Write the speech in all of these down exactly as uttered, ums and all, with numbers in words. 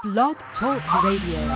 Blog Talk Radio.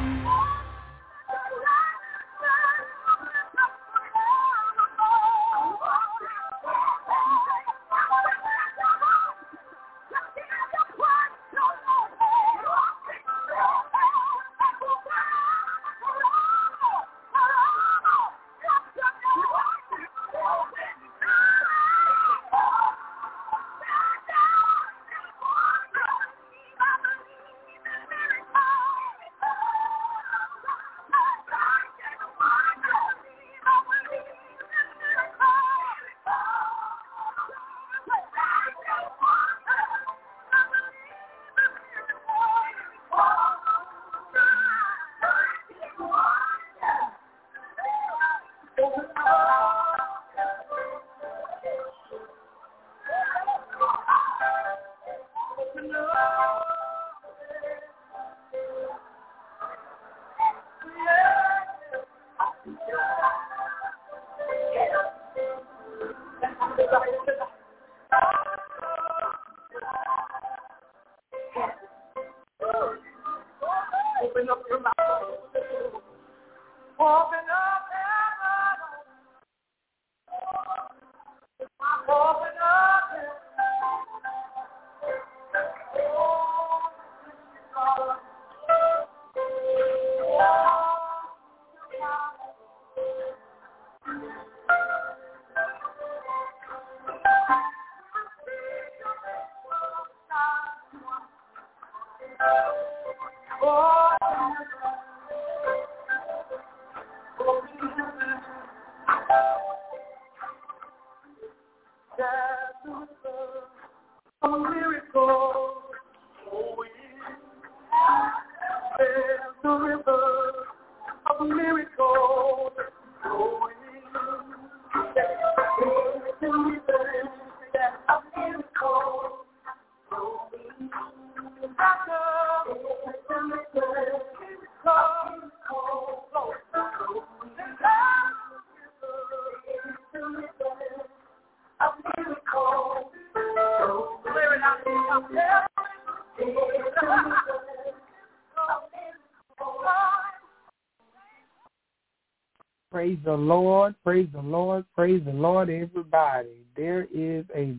Praise the Lord, praise the Lord, praise the Lord, everybody. There is a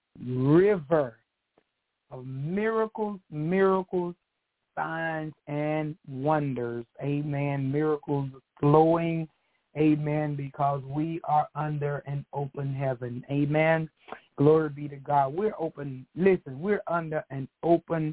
river of miracles, miracles, signs, and wonders. Amen. Miracles flowing. Amen. Because we are under an open heaven. Amen. Glory be to God. We're open. Listen, we're under an open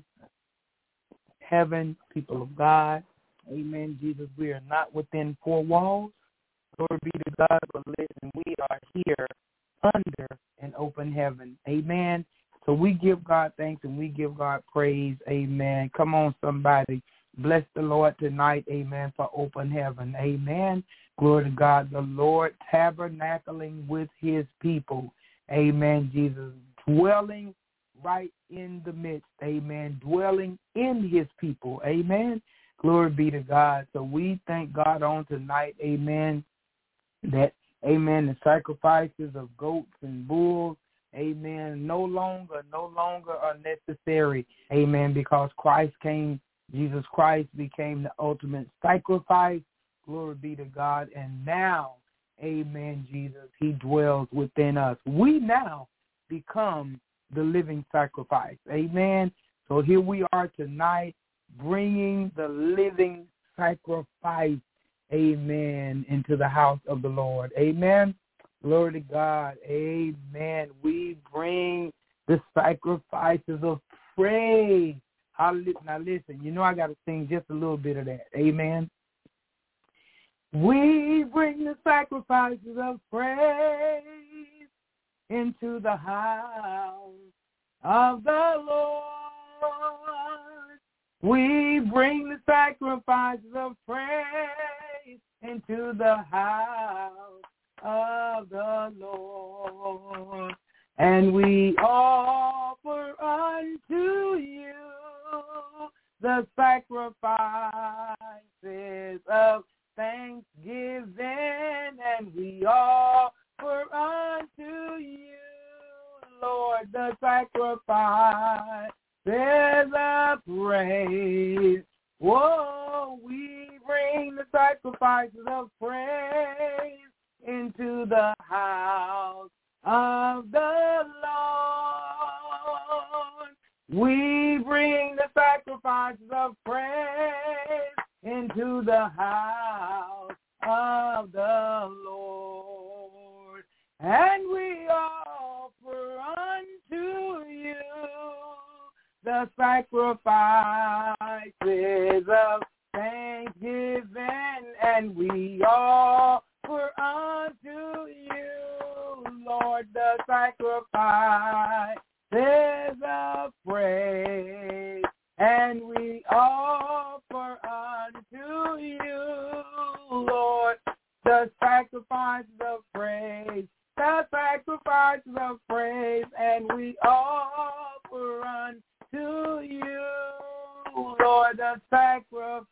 heaven, people of God. Amen. Jesus, we are not within four walls. Glory be to God, but listen, we are here under an open heaven. Amen. So we give God thanks and we give God praise. Amen. Come on, somebody. Bless the Lord tonight. Amen. For open heaven. Amen. Glory to God. The Lord tabernacling with his people. Amen. Jesus dwelling right in the midst. Amen. Dwelling in his people. Amen. Glory be to God. So we thank God on tonight. Amen. That, amen, the sacrifices of goats and bulls, amen, no longer, no longer are necessary, amen, because Christ came, Jesus Christ became the ultimate sacrifice, glory be to God, and now, amen, Jesus, he dwells within us. We now become the living sacrifice, amen. So here we are tonight bringing the living sacrifice, amen, into the house of the Lord. Amen. Glory to God. Amen. We bring the sacrifices of praise. Hallelujah. Now listen, you know I got to sing just a little bit of that. Amen. We bring the sacrifices of praise into the house of the Lord. We bring the sacrifices of praise into the house of the Lord. And we offer unto you the sacrifices of thanksgiving. And we offer unto you, Lord, the sacrifice there's a praise. Whoa, we bring the sacrifices of praise into the house of the Lord. We bring the sacrifices of praise into the house of the Lord. And we offer unto you the sacrifices of thanksgiving, and we offer unto you, Lord, the sacrifices of praise, and we offer unto you, Lord, the sacrifices of praise, the sacrifices of praise, and we offer unto to you, Lord, the sacrifice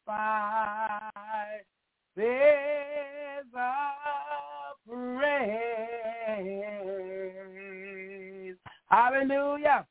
is of praise. Hallelujah.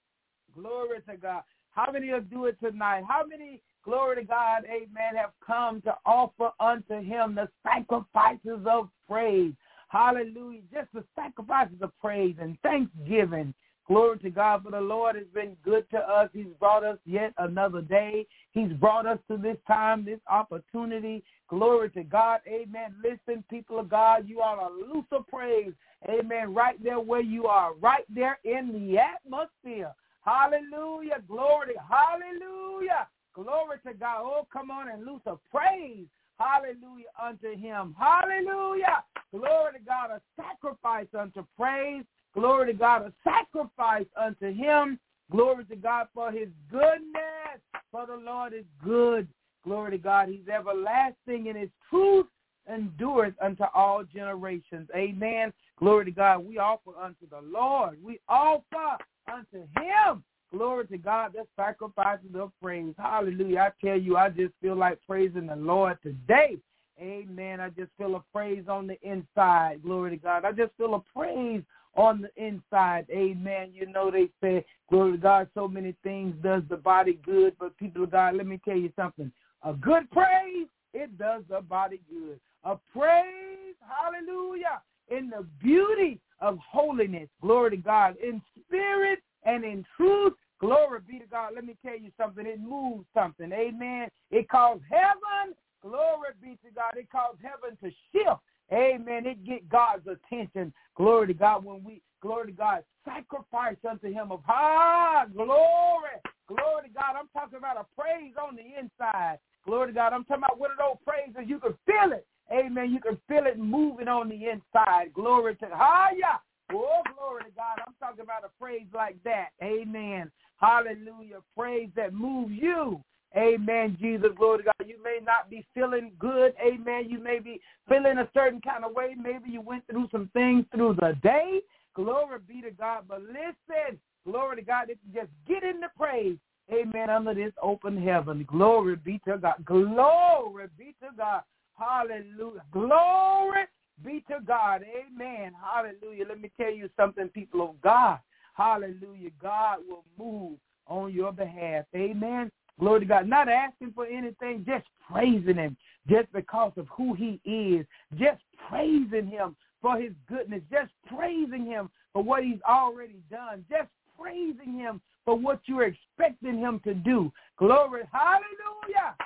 Glory to God. How many will do it tonight? How many, glory to God, amen, have come to offer unto him the sacrifices of praise? Hallelujah. Just the sacrifices of praise and thanksgiving. Glory to God, for the Lord has been good to us. He's brought us yet another day. He's brought us to this time, this opportunity. Glory to God. Amen. Listen, people of God, you are a loose of praise. Amen. Right there where you are, right there in the atmosphere. Hallelujah. Glory. Hallelujah. Glory to God. Oh, come on and loose a praise. Hallelujah unto him. Hallelujah. Glory to God. A sacrifice unto praise. Glory to God, a sacrifice unto him. Glory to God for his goodness, for the Lord is good. Glory to God, he's everlasting, and his truth endures unto all generations. Amen. Glory to God, we offer unto the Lord. We offer unto him. Glory to God, the sacrifices of praise. Hallelujah. I tell you, I just feel like praising the Lord today. Amen. I just feel a praise on the inside. Glory to God. I just feel a praise on the inside. Amen. You know, they say, glory to God, so many things does the body good. But people of God, let me tell you something. A good praise, it does the body good. A praise, hallelujah, in the beauty of holiness. Glory to God. In spirit and in truth. Glory be to God. Let me tell you something. It moves something. Amen. It calls heaven. Glory be to God. It calls heaven to shift. Amen. It get God's attention. Glory to God. When we, glory to God, sacrifice unto him of ah, glory. Glory to God. I'm talking about a praise on the inside. Glory to God. I'm talking about one of those praises. You can feel it. Amen. You can feel it moving on the inside. Glory to ah, yeah. Oh, glory to God. I'm talking about a praise like that. Amen. Hallelujah. Praise that moves you. Amen, Jesus, glory to God. You may not be feeling good. Amen. You may be feeling a certain kind of way. Maybe you went through some things through the day. Glory be to God. But listen, glory to God, if you just get in the praise, amen, under this open heaven. Glory be to God. Glory be to God. Hallelujah. Glory be to God. Amen. Hallelujah. Let me tell you something, people of God. Hallelujah. God will move on your behalf. Amen. Glory to God. Not asking for anything, just praising him just because of who he is. Just praising him for his goodness. Just praising him for what he's already done. Just praising him for what you're expecting him to do. Glory. Hallelujah.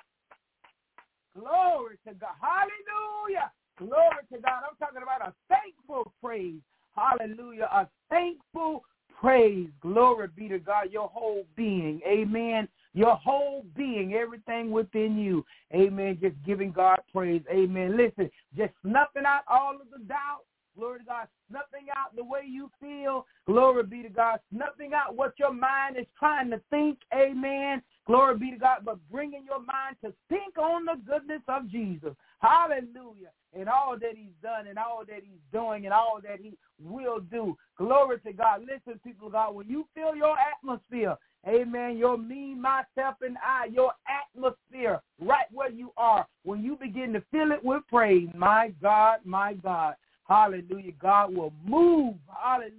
Glory to God. Hallelujah. Glory to God. I'm talking about a thankful praise. Hallelujah. A thankful praise. Glory be to God. Your whole being. Amen. Your whole being, everything within you. Amen. Just giving God praise. Amen. Listen, just snuffing out all of the doubt. Glory to God. Snuffing out the way you feel. Glory be to God. Snuffing out what your mind is trying to think. Amen. Glory be to God. But bringing your mind to think on the goodness of Jesus. Hallelujah. And all that he's done and all that he's doing and all that he will do. Glory to God. Listen, people of God, when you feel your atmosphere, amen, your me, myself, and I, your atmosphere right where you are, when you begin to fill it with praise, my God, my God, hallelujah, God will move, hallelujah,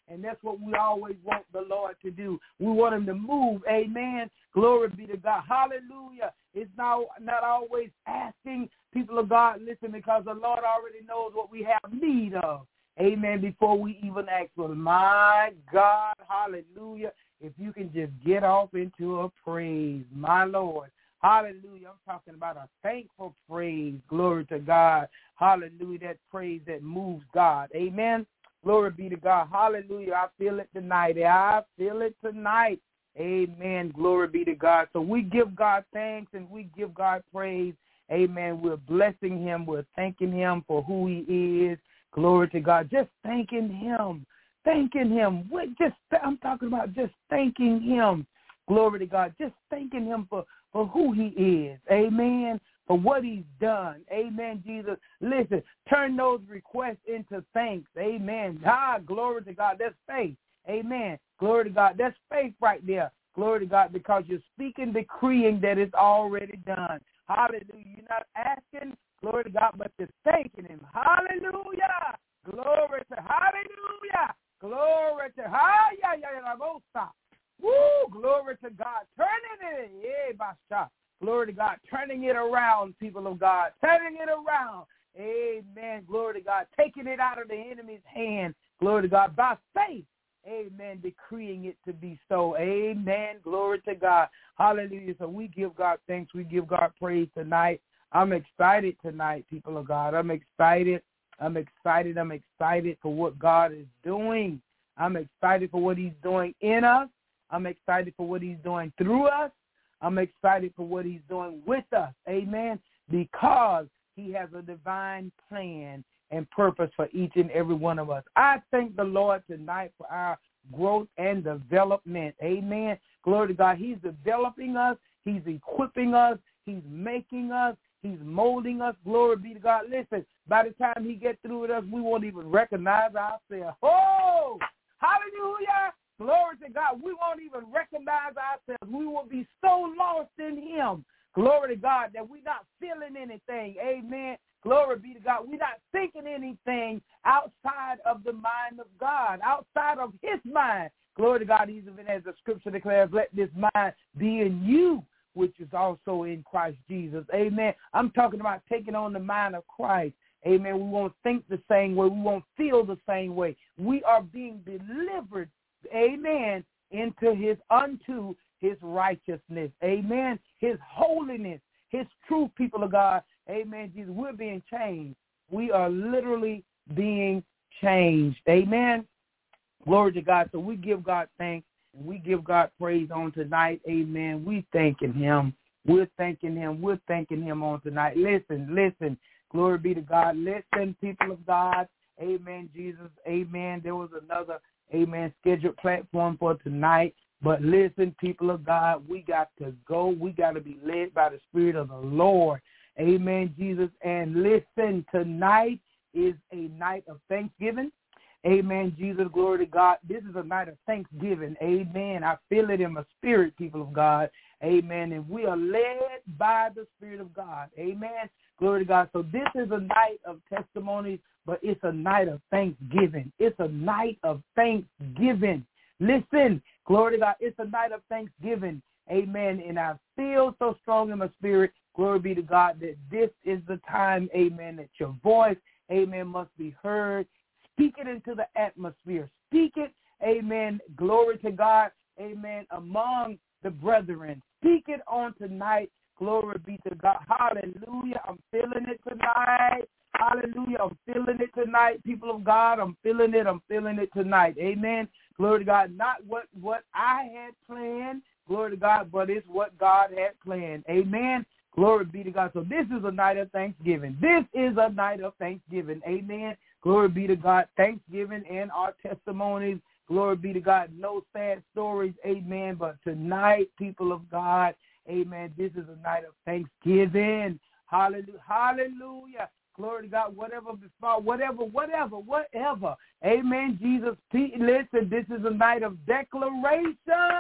And that's what we always want the Lord to do. We want him to move. Amen. Glory be to God. Hallelujah. It's now not always asking people of God, listen, because the Lord already knows what we have need of. Amen. Before we even ask for him. My God. Hallelujah. If you can just get off into a praise, my Lord. Hallelujah. I'm talking about a thankful praise. Glory to God. Hallelujah. That praise that moves God. Amen. Glory be to God. Hallelujah. I feel it tonight. I feel it tonight. Amen. Glory be to God. So we give God thanks and we give God praise. Amen. We're blessing him. We're thanking him for who he is. Glory to God. Just thanking him. Thanking him. What just I'm talking about just thanking him. Glory to God. Just thanking him for, for who he is. Amen. For what he's done. Amen, Jesus. Listen, turn those requests into thanks. Amen. Ah, glory to God. That's faith. Amen. Glory to God. That's faith right there. Glory to God, because you're speaking, decreeing that it's already done. Hallelujah. You're not asking, glory to God, but you're thanking him. Hallelujah. Glory to hallelujah. Glory to hallelujah. Woo, glory to God. Turning it. Yeah, Basha. Glory to God. Turning it around, people of God. Turning it around. Amen. Glory to God. Taking it out of the enemy's hand. Glory to God. By faith. Amen. Decreeing it to be so. Amen. Glory to God. Hallelujah. So we give God thanks. We give God praise tonight. I'm excited tonight, people of God. I'm excited. I'm excited. I'm excited for what God is doing. I'm excited for what he's doing in us. I'm excited for what he's doing through us. I'm excited for what he's doing with us. Amen. Because he has a divine plan and purpose for each and every one of us. I thank the Lord tonight for our growth and development. Amen. Glory to God. He's developing us. He's equipping us. He's making us. He's molding us. Glory be to God. Listen, by the time he gets through with us, we won't even recognize ourselves. Oh, hallelujah. Glory to God. We won't even recognize ourselves. We will be so lost in him. Glory to God that we're not feeling anything. Amen. Glory be to God. We're not thinking anything outside of the mind of God, outside of his mind. Glory to God, even as the scripture declares, let this mind be in you, which is also in Christ Jesus. Amen. I'm talking about taking on the mind of Christ. Amen. We won't think the same way. We won't feel the same way. We are being delivered, amen, into his, unto his righteousness. Amen. His holiness, his truth, people of God. Amen. Jesus, we're being changed. We are literally being changed. Amen. Glory to God. So we give God thanks and we give God praise on tonight. Amen. We thanking him. We're thanking him. We're thanking him on tonight. Listen, listen. Glory be to God. Listen, people of God. Amen, Jesus. Amen. There was another, amen, scheduled platform for tonight. But listen, people of God, we got to go. We got to be led by the Spirit of the Lord. Amen, Jesus. And listen, tonight is a night of thanksgiving. Amen, Jesus. Glory to God. This is a night of thanksgiving. Amen. I feel it in my spirit, people of God. Amen. And we are led by the Spirit of God. Amen. Glory to God. So this is a night of testimonies, but it's a night of thanksgiving. It's a night of thanksgiving. Listen, glory to God. It's a night of thanksgiving. Amen. And I feel so strong in my spirit, glory be to God, that this is the time, amen, that your voice, amen, must be heard. Speak it into the atmosphere. Speak it, amen, glory to God, amen, among the brethren. Speak it on tonight. Glory be to God. Hallelujah. I'm feeling it tonight. Hallelujah. I'm feeling it tonight, people of God. I'm feeling it. I'm feeling it tonight. Amen. Glory to God. Not what, what I had planned, glory to God, but it's what God had planned. Amen. Glory be to God. So this is a night of thanksgiving. This is a night of thanksgiving. Amen. Glory be to God. Thanksgiving and our testimonies. Glory be to God. No sad stories. Amen. But tonight, people of God, amen, this is a night of thanksgiving. Hallelujah. Hallelujah. Glory to God. Whatever before, whatever, whatever, whatever. Amen. Jesus, listen, this is a night of declaration.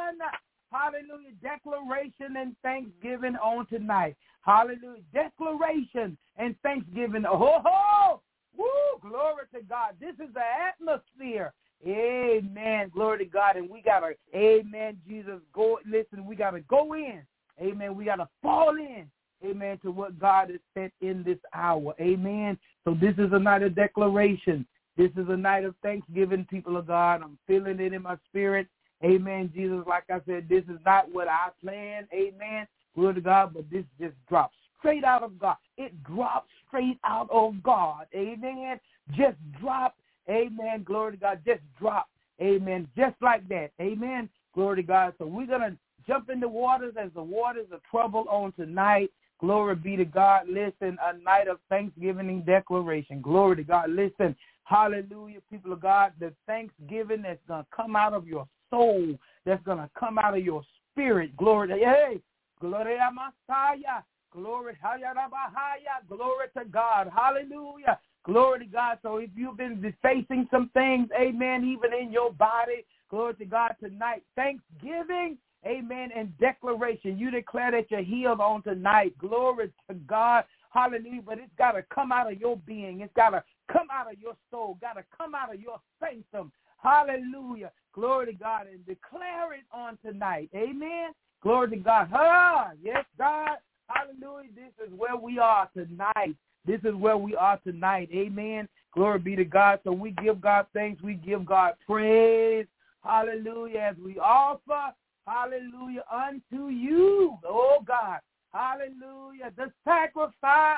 Hallelujah. Declaration and thanksgiving on tonight. Hallelujah. Declaration and thanksgiving. Oh, ho, woo, glory to God. This is the atmosphere. Amen. Glory to God. And we got to, amen, Jesus, go, listen, we got to go in. Amen. We got to fall in. Amen, to what God has said in this hour. Amen. So this is a night of declaration. This is a night of thanksgiving, people of God. I'm feeling it in my spirit. Amen, Jesus. Like I said, this is not what I planned. Amen. Glory to God. But this just drops straight out of God. It drops straight out of God. Amen. Just drop. Amen. Glory to God. Just drop. Amen. Just like that. Amen. Glory to God. So we're going to jump in the waters as the waters of trouble on tonight. Glory be to God. Listen, a night of thanksgiving and declaration. Glory to God. Listen, hallelujah, people of God. The thanksgiving that's going to come out of your soul, that's going to come out of your spirit. Glory to, hey, glory to Messiah. Glory, glory to God. Hallelujah. Glory to God. So if you've been facing some things, amen, even in your body, glory to God tonight, thanksgiving, amen, and declaration. You declare that you're healed on tonight. Glory to God. Hallelujah. But it's got to come out of your being. It's got to come out of your soul. Got to come out of your sanctum. Hallelujah. Glory to God. And declare it on tonight. Amen. Glory to God. Ah, yes, God. Hallelujah. This is where we are tonight. This is where we are tonight. Amen. Glory be to God. So we give God thanks. We give God praise. Hallelujah. As we offer, hallelujah, unto you, oh God. Hallelujah. The sacrifice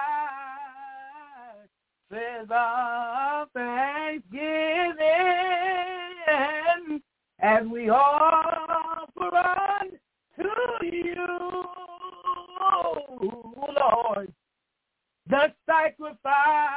says of thanksgiving as we offer unto you, Lord, the sacrifice.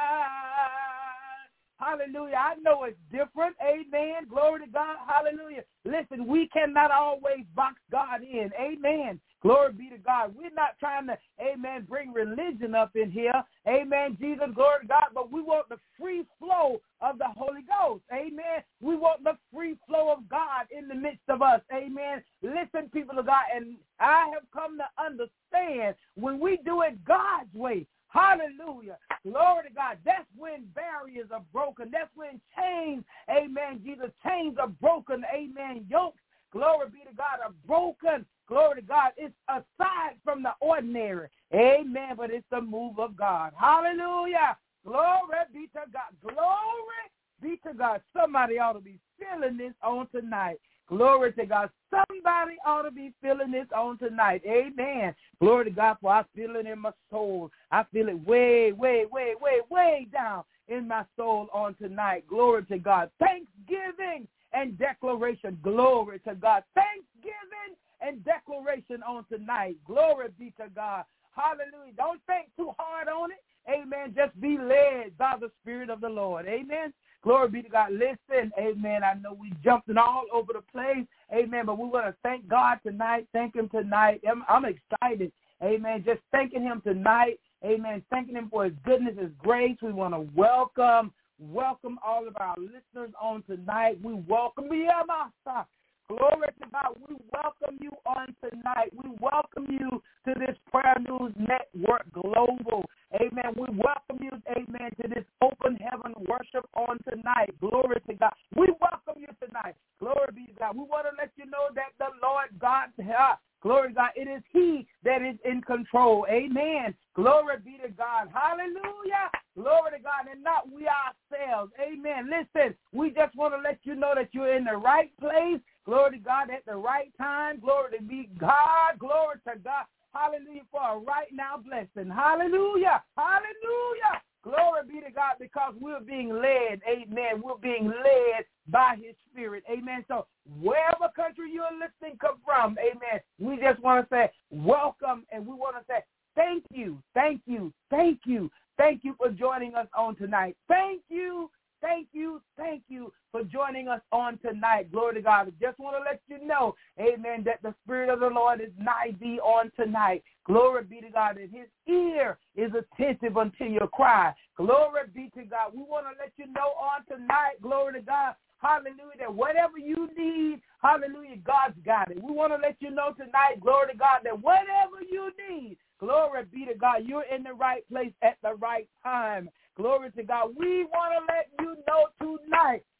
Hallelujah. I know it's different. Amen. Glory to God. Hallelujah. Listen, we cannot always box God in. Amen. Glory be to God. We're not trying to, amen, bring religion up in here. Amen. Jesus, glory to God. But we want the free flow of the Holy Ghost. Amen. We want the free flow of God in the midst of us. Amen. Listen, people of God, and I have come to understand when we do it God's way, hallelujah. Glory to God. That's when barriers are broken. That's when chains, amen, Jesus, chains are broken. Amen. Yokes, glory be to God, are broken. Glory to God. It's aside from the ordinary. Amen. But it's the move of God. Hallelujah. Glory be to God. Glory be to God. Somebody ought to be feeling this on tonight. Glory to God. Somebody ought to be feeling this on tonight. Amen. Glory to God, for I feel it in my soul. I feel it way, way, way, way, way down in my soul on tonight. Glory to God. Thanksgiving and declaration. Glory to God. Thanksgiving and declaration on tonight. Glory be to God. Hallelujah. Don't think too hard on it. Amen. Just be led by the Spirit of the Lord. Amen. Glory be to God. Listen, amen. I know we jumping all over the place. Amen. But we want to thank God tonight. Thank him tonight. I'm, I'm excited. Amen. Just thanking him tonight. Amen. Thanking him for his goodness, his grace. We want to welcome, welcome all of our listeners on tonight. We welcome you, Master. Glory to God. We welcome you on tonight. We welcome you to this Prayer News Network Global. Amen. We welcome you, amen, to this open heaven worship on tonight. Glory to God. We welcome you tonight. Glory be to God. We want to let you know that the Lord God, uh, glory to God, it is he that is in control. Amen. Glory be to God. Hallelujah. Glory to God, and not we ourselves. Amen. Listen, we just want to let you know that you're in the right place. Glory to God at the right time. Glory to be God. Glory to God. Hallelujah for a right now blessing. Hallelujah. Hallelujah. Glory be to God because we're being led. Amen. We're being led by his Spirit. Amen. So wherever country you're listening come from, amen, we just want to say welcome, and we want to say thank you, thank you, thank you, thank you for joining us on tonight. Thank you. Thank you, thank you for joining us on tonight. Glory to God. I just want to let you know, amen, that the Spirit of the Lord is nigh thee on tonight. Glory be to God, and his ear is attentive unto your cry. Glory be to God. We want to let you know on tonight, glory to God, hallelujah, that whatever you need, hallelujah, God's got it. We want to let you know tonight, glory to God, that whatever you need, glory be to God, you're in the right place at the right time. Glory to God. We want to let you know tonight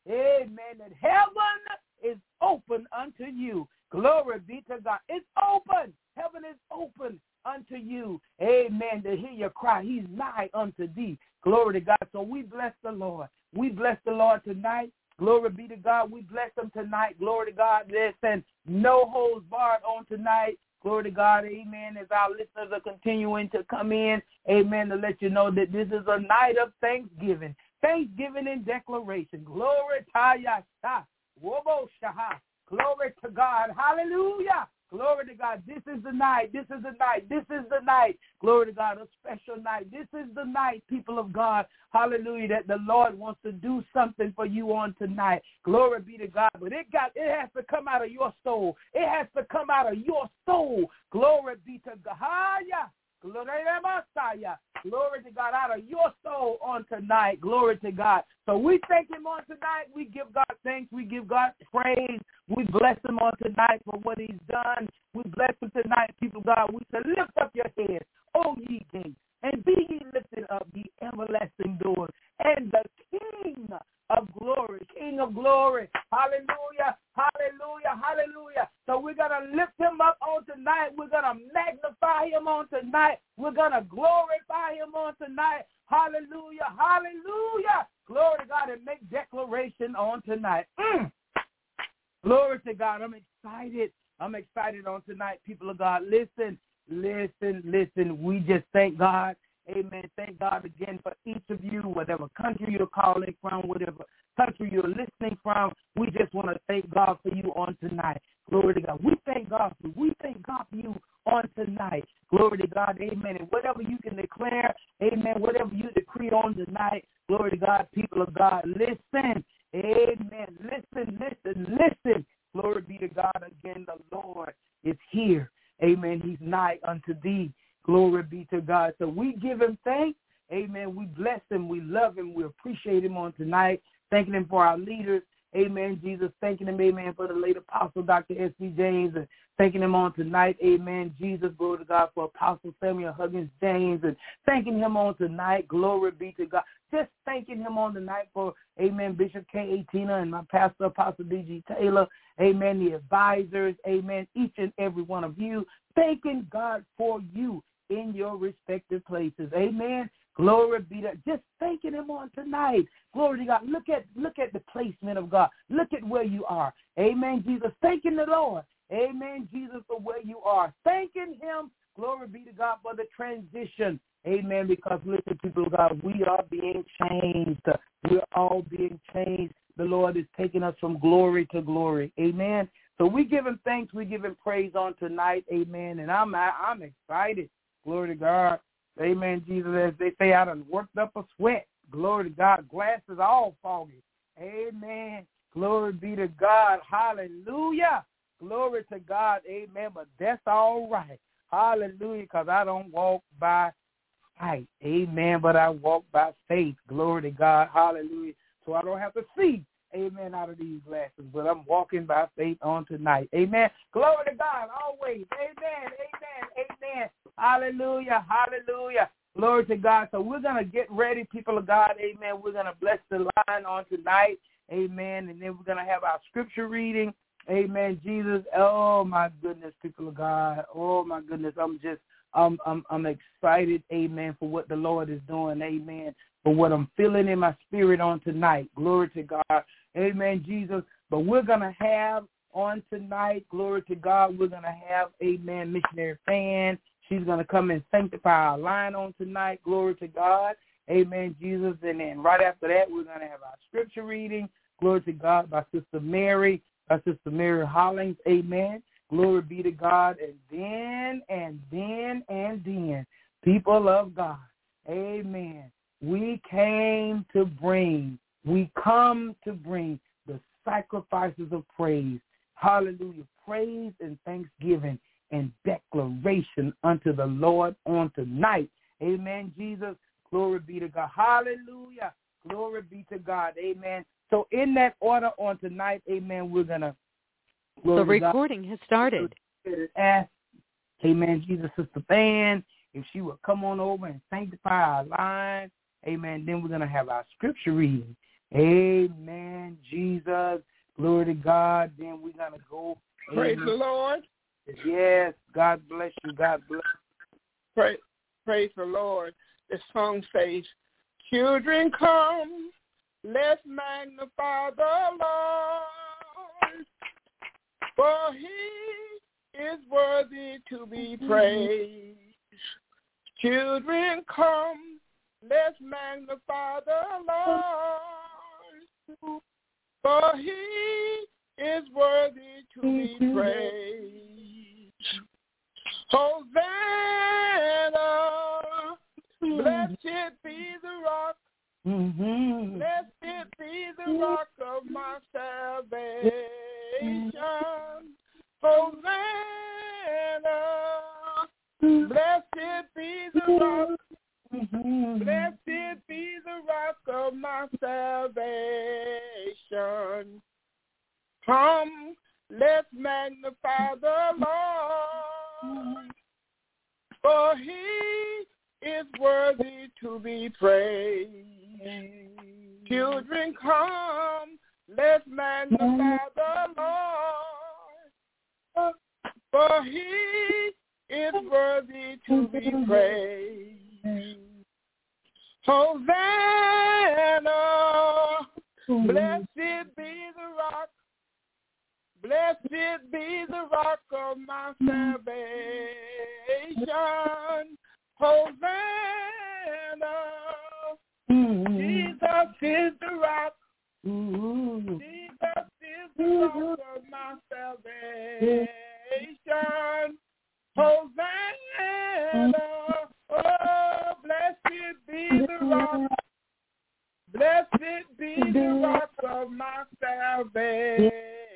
amen, that heaven is open unto you. Glory be to God. It's open. Heaven is open unto you. Amen. To hear your cry. He's nigh unto thee. Glory to God. So we bless the Lord. We bless the Lord tonight. Glory be to God. We bless him tonight. Glory to God. Listen, no holds barred on tonight. Glory to God. Amen. As our listeners are continuing to come in, amen, to let you know that this is a night of thanksgiving. Thanksgiving and declaration. Glory to Yasha. Wobo Shaha. Glory to God. Hallelujah. Glory to God. This is the night. This is the night. This is the night. Glory to God. A special night. This is the night, people of God. Hallelujah. That the Lord wants to do something for you on tonight. Glory be to God. But it got it has to come out of your soul. It has to come out of your soul. Glory be to God. Glory to God, out of your soul on tonight. Glory to God. So we thank him on tonight. We give God thanks. We give God praise. We bless him on tonight for what he's done. We bless him tonight, people of God. We say, lift up your heads, O ye gates, and be ye lifted up, ye everlasting doors, and the King of glory, King of glory. Hallelujah, hallelujah, hallelujah. So we're going to lift him up on tonight. We're going to magnify him on tonight. We're going to glorify him on tonight. Hallelujah, hallelujah. Glory to God, and make declaration on tonight. Mm. Glory to God. I'm excited. I'm excited on tonight, people of God. Listen, listen, listen. We just thank God. Amen. Thank God again for each of you, whatever country you're calling from, whatever country you're listening from. We just want to thank God for you on tonight. Glory to God. We thank God for you. We thank God for you on tonight. Glory to God. Amen. And whatever you can declare, amen, whatever you decree on tonight, glory to God, people of God, listen. Amen. Listen, listen, listen. Glory be to God again. The Lord is here. Amen. He's nigh unto thee. Glory be to God. So we give him thanks. Amen. We bless him. We love him. We appreciate him on tonight. Thanking him for our leaders. Amen. Jesus, thanking him, amen, for the late apostle, Doctor S B James, and thanking him on tonight. Amen. Jesus, glory to God, for Apostle Samuel Huggins James, and thanking him on tonight. Glory be to God. Just thanking him on tonight for, amen, Bishop K A. Tina and my pastor, Apostle D G Taylor. Amen. The advisors. Amen. Each and every one of you. Thanking God for you in your respective places. Amen. Glory be to just thanking him on tonight. Glory to God. Look at look at the placement of God. Look at where you are. Amen, Jesus. Thanking the Lord. Amen, Jesus, for where you are. Thanking him. Glory be to God for the transition. Amen. Because listen, people of God, we are being changed. We're all being changed. The Lord is taking us from glory to glory. Amen. So we give him thanks. We give him praise on tonight. Amen. And I'm I'm excited. Glory to God. Amen, Jesus. As they say, I done worked up a sweat. Glory to God. Glasses all foggy. Amen. Glory be to God. Hallelujah. Glory to God. Amen. But that's all right. Hallelujah. Because I don't walk by sight. Amen. But I walk by faith. Glory to God. Hallelujah. So I don't have to see. Amen, out of these glasses, but I'm walking by faith on tonight. Amen. Glory to God always. Amen, amen, amen. Hallelujah, hallelujah. Glory to God. So we're going to get ready, people of God. Amen. We're going to bless the line on tonight. Amen. And then we're going to have our scripture reading. Amen, Jesus. Oh, my goodness, people of God. Oh, my goodness. I'm just, I'm, I'm, I'm excited, amen, for what the Lord is doing. Amen. For what I'm feeling in my spirit on tonight. Glory to God. Amen, Jesus. But we're going to have on tonight, glory to God, we're going to have, amen, missionary Fan. She's going to come and sanctify our line on tonight. Glory to God. Amen, Jesus. And then right after that, we're going to have our scripture reading. Glory to God by Sister Mary, by Sister Mary Hollings. Amen. Glory be to God. And then, and then, and then, people of God. Amen. We came to bring, we come to bring the sacrifices of praise. Hallelujah. Praise and thanksgiving and declaration unto the Lord on tonight. Amen, Jesus. Glory be to God. Hallelujah. Glory be to God. Amen. So in that order on tonight, amen, we're going to. The recording God. has started. Ask, amen, Jesus, Sister Fan, if she would come on over and sanctify our line. Amen. Then we're going to have our scripture reading. Amen, Jesus. Glory to God. Then we're going to go. Praise Amen. the Lord. Yes. God bless you. God bless you. Praise, praise the Lord. The song says, children come, let's magnify the Lord, for he is worthy to be praised. Children come, let's magnify the Lord, for he is worthy to be praised. Hosanna, blessed be the rock, Mm-hmm. blessed be the rock of my salvation. Hosanna, blessed be the rock, Mm-hmm. blessed be the rock of my salvation. Come, let's magnify the Lord, for he is worthy to be praised. Children, come, let's magnify the Lord, for he is worthy to be praised. Hosanna, blessed be the rock, blessed be the rock of my salvation. Hosanna, Jesus is the rock, Jesus is the rock of my salvation. Hosanna, oh, blessed be the rock, blessed be the rock of my salvation.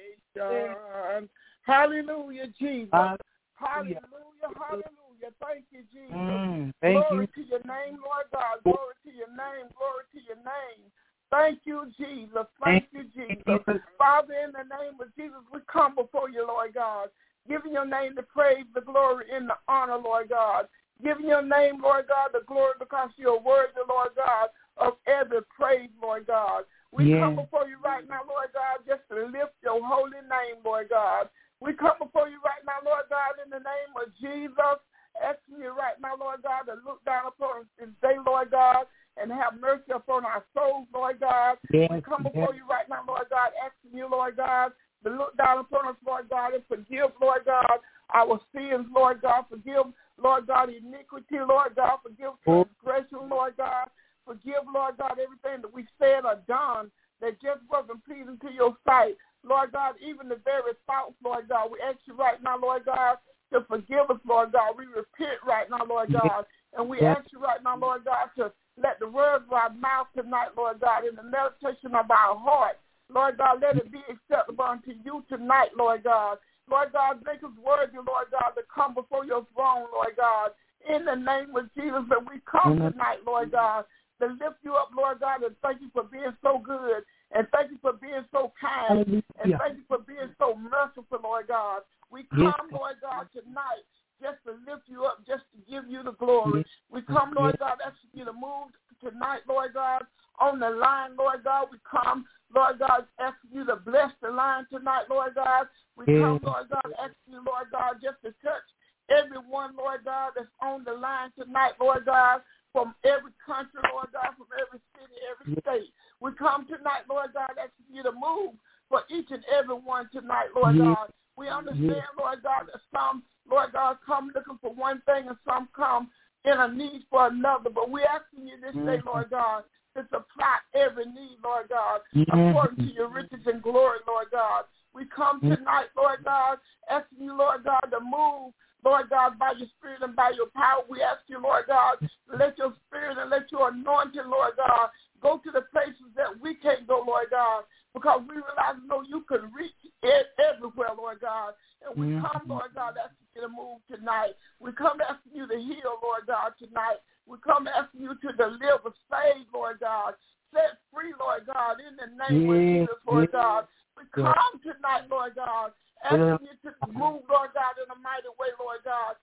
Hallelujah, Jesus. Hallelujah, hallelujah. Thank you, Jesus. Mm, thank Glory you. to your name, Lord God. Glory to your name. Glory to your name. Thank you, Jesus. Thank you, Jesus. Father, in the name of Jesus, we come before you, Lord God, giving your name the praise, the glory, and the honor, Lord God. Giving your name, Lord God, the glory because you're worthy, Lord God, of every praise, Lord God. We Yeah. come before you right now, Lord God, just to lift your holy name, Lord God. We come before you right now, Lord God, in the name of Jesus. Asking you right now, Lord God, to look down upon us this day, Lord God, and have mercy upon our souls, Lord God. Yes, We come yes. before you right now, Lord God, asking you, Lord God, to look down upon us, Lord God, and forgive, Lord God, our sins, Lord God. Forgive, Lord God, iniquity, Lord God. Forgive transgression, Lord God. Forgive, Lord God, everything that we said or done that just wasn't pleasing to your sight. Lord God, even the very thoughts, Lord God, we ask you right now, Lord God, to forgive us, Lord God. We repent right now, Lord God. And we Yes. ask you right now, Lord God, to let the words of our mouth tonight, Lord God, in the meditation of our heart, Lord God, let it be acceptable unto you tonight, Lord God. Lord God, make us worthy, Lord God, to come before your throne, Lord God. In the name of Jesus, that we come Amen. tonight, Lord God, to lift you up, Lord God, and thank you for being so good, and thank you for being so kind, and Hallelujah. thank you for being so merciful, Lord God. We Yes. come, Lord God, tonight just to lift you up, just to give you the glory. Yes. We come, Lord Yes. God, asking you to move tonight, Lord God, on the line, Lord God. We come, Lord God, asking you to bless the line tonight, Lord God. We Yes. come, Lord God, asking you, Lord God, just to touch everyone, Lord God, that's on the line tonight, Lord God, from every country, Lord God, from every city, every Yes. state. We come tonight, Lord God, asking you to move for each and every one tonight, Lord Yes. God. We understand, Yes. Lord God, that some, Lord God, come looking for one thing and some come in a need for another. But we're asking you this day, Lord God, to supply every need, Lord God, Yes. according to your riches and glory, Lord God. We come Yes. tonight, Lord God, asking you, Lord God, to move, Lord God, by your spirit and by your power. We ask you, Lord God, to let your spirit and let your anointing, Lord God, go to the places that we can't go, Lord God, because we realize, no, you can reach it everywhere, Lord God. And we Mhm. come, Lord God, asking you to move tonight. We come asking you to heal, Lord God, tonight. We come asking you to deliver, save, Lord God, set free, Lord God, in the name Yeah, of Jesus, Lord yeah, God. We yeah. come tonight, Lord God, asking you to move, Lord God, in a mighty way, Lord God, in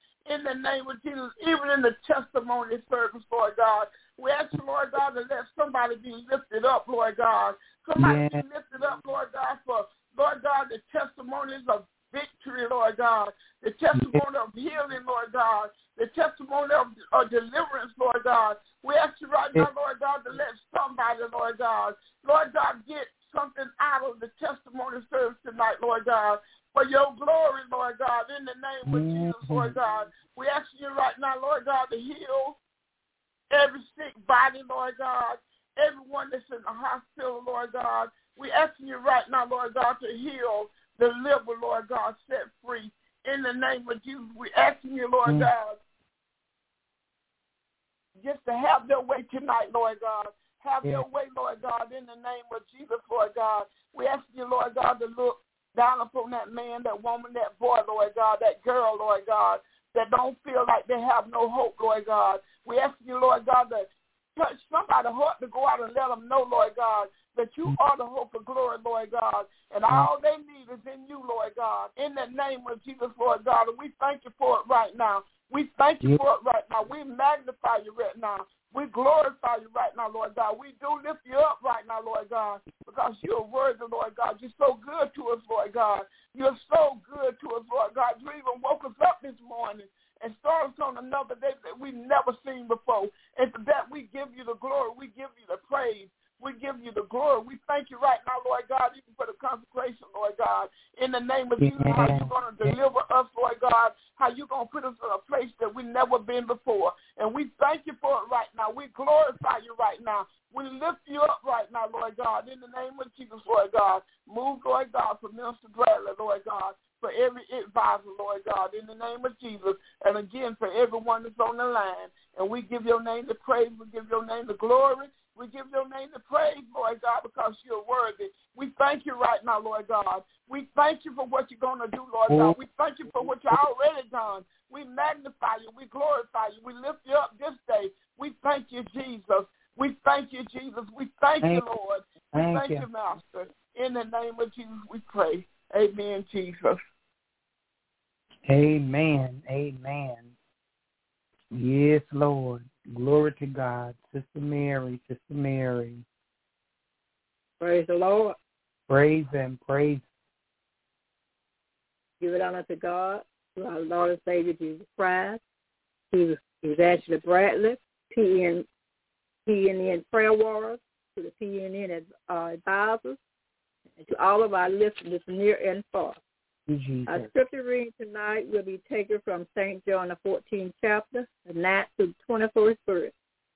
in the name of Jesus, even in the testimony service, Lord God. We ask you, Lord God, to let somebody be lifted up, Lord God. Somebody yeah. be lifted up, Lord God, for, Lord God, the testimonies of victory, Lord God. The testimony of healing, Lord God. The testimony of, of deliverance, Lord God. We ask you right now, Lord God, to let somebody, Lord God, Lord God, get something out of the testimony service tonight, Lord God. For your glory, Lord God, in the name of mm-hmm. Jesus, Lord God. We ask you right now, Lord God, to heal every sick body, Lord God, everyone that's in the hospital, Lord God. We ask you right now, Lord God, to heal, deliver, Lord God, set free. In the name of Jesus, we ask you, Lord mm-hmm. God, just to have their way tonight, Lord God. Have yeah. your way, Lord God, in the name of Jesus, Lord God. We ask you, Lord God, to look down upon that man, that woman, that boy, Lord God, that girl, Lord God, that don't feel like they have no hope, Lord God. We ask you, Lord God, to touch somebody's heart to go out and let them know, Lord God, that you are the hope of glory, Lord God, and all they need is in you, Lord God, in the name of Jesus, Lord God, and we thank you for it right now. We thank you for it right now. We magnify you right now. We glorify you right now, Lord God. We do lift you up right now, Lord God, because you are worthy, Lord God. You're so good to us, Lord God. You're so good to us, Lord God. You even woke us up this morning and started us on another day that we've never seen before. And for that, we give you the glory. We give you the praise. We give you the glory. We thank you right now, Lord God, even for the consecration, Lord God. In the name of Jesus, how you're going to deliver us, Lord God, how you're going to put us in a place that we've never been before. And we thank you for it right now. We glorify you right now. We lift you up right now, Lord God, in the name of Jesus, Lord God. Move, Lord God, for Minister Bradley, Lord God, for every advisor, Lord God, in the name of Jesus. And again, for everyone that's on the line. And we give your name the praise. We give your name the glory. We give your name the praise, Lord God, because you're worthy. We thank you right now, Lord God. We thank you for what you're going to do, Lord God. We thank you for what you've already done. We magnify you. We glorify you. We lift you up this day. We thank you, Jesus. We thank you, Jesus. We thank, thank you, Lord. We thank, thank you. you, Master. In the name of Jesus, we pray. Amen, Jesus. Amen. Amen. Yes, Lord. Glory to God. Sister Mary, Sister Mary. Praise the Lord. Praise Him. Praise. Give it honor to God, to our Lord and Savior Jesus Christ, to Evangelist Bradley, P N N Prayer Warriors, to the P N N uh, advisors, and to all of our listeners near and far. Jesus. Our scripture reading tonight will be taken from Saint John, the fourteenth chapter, the ninth to the twenty-first verse.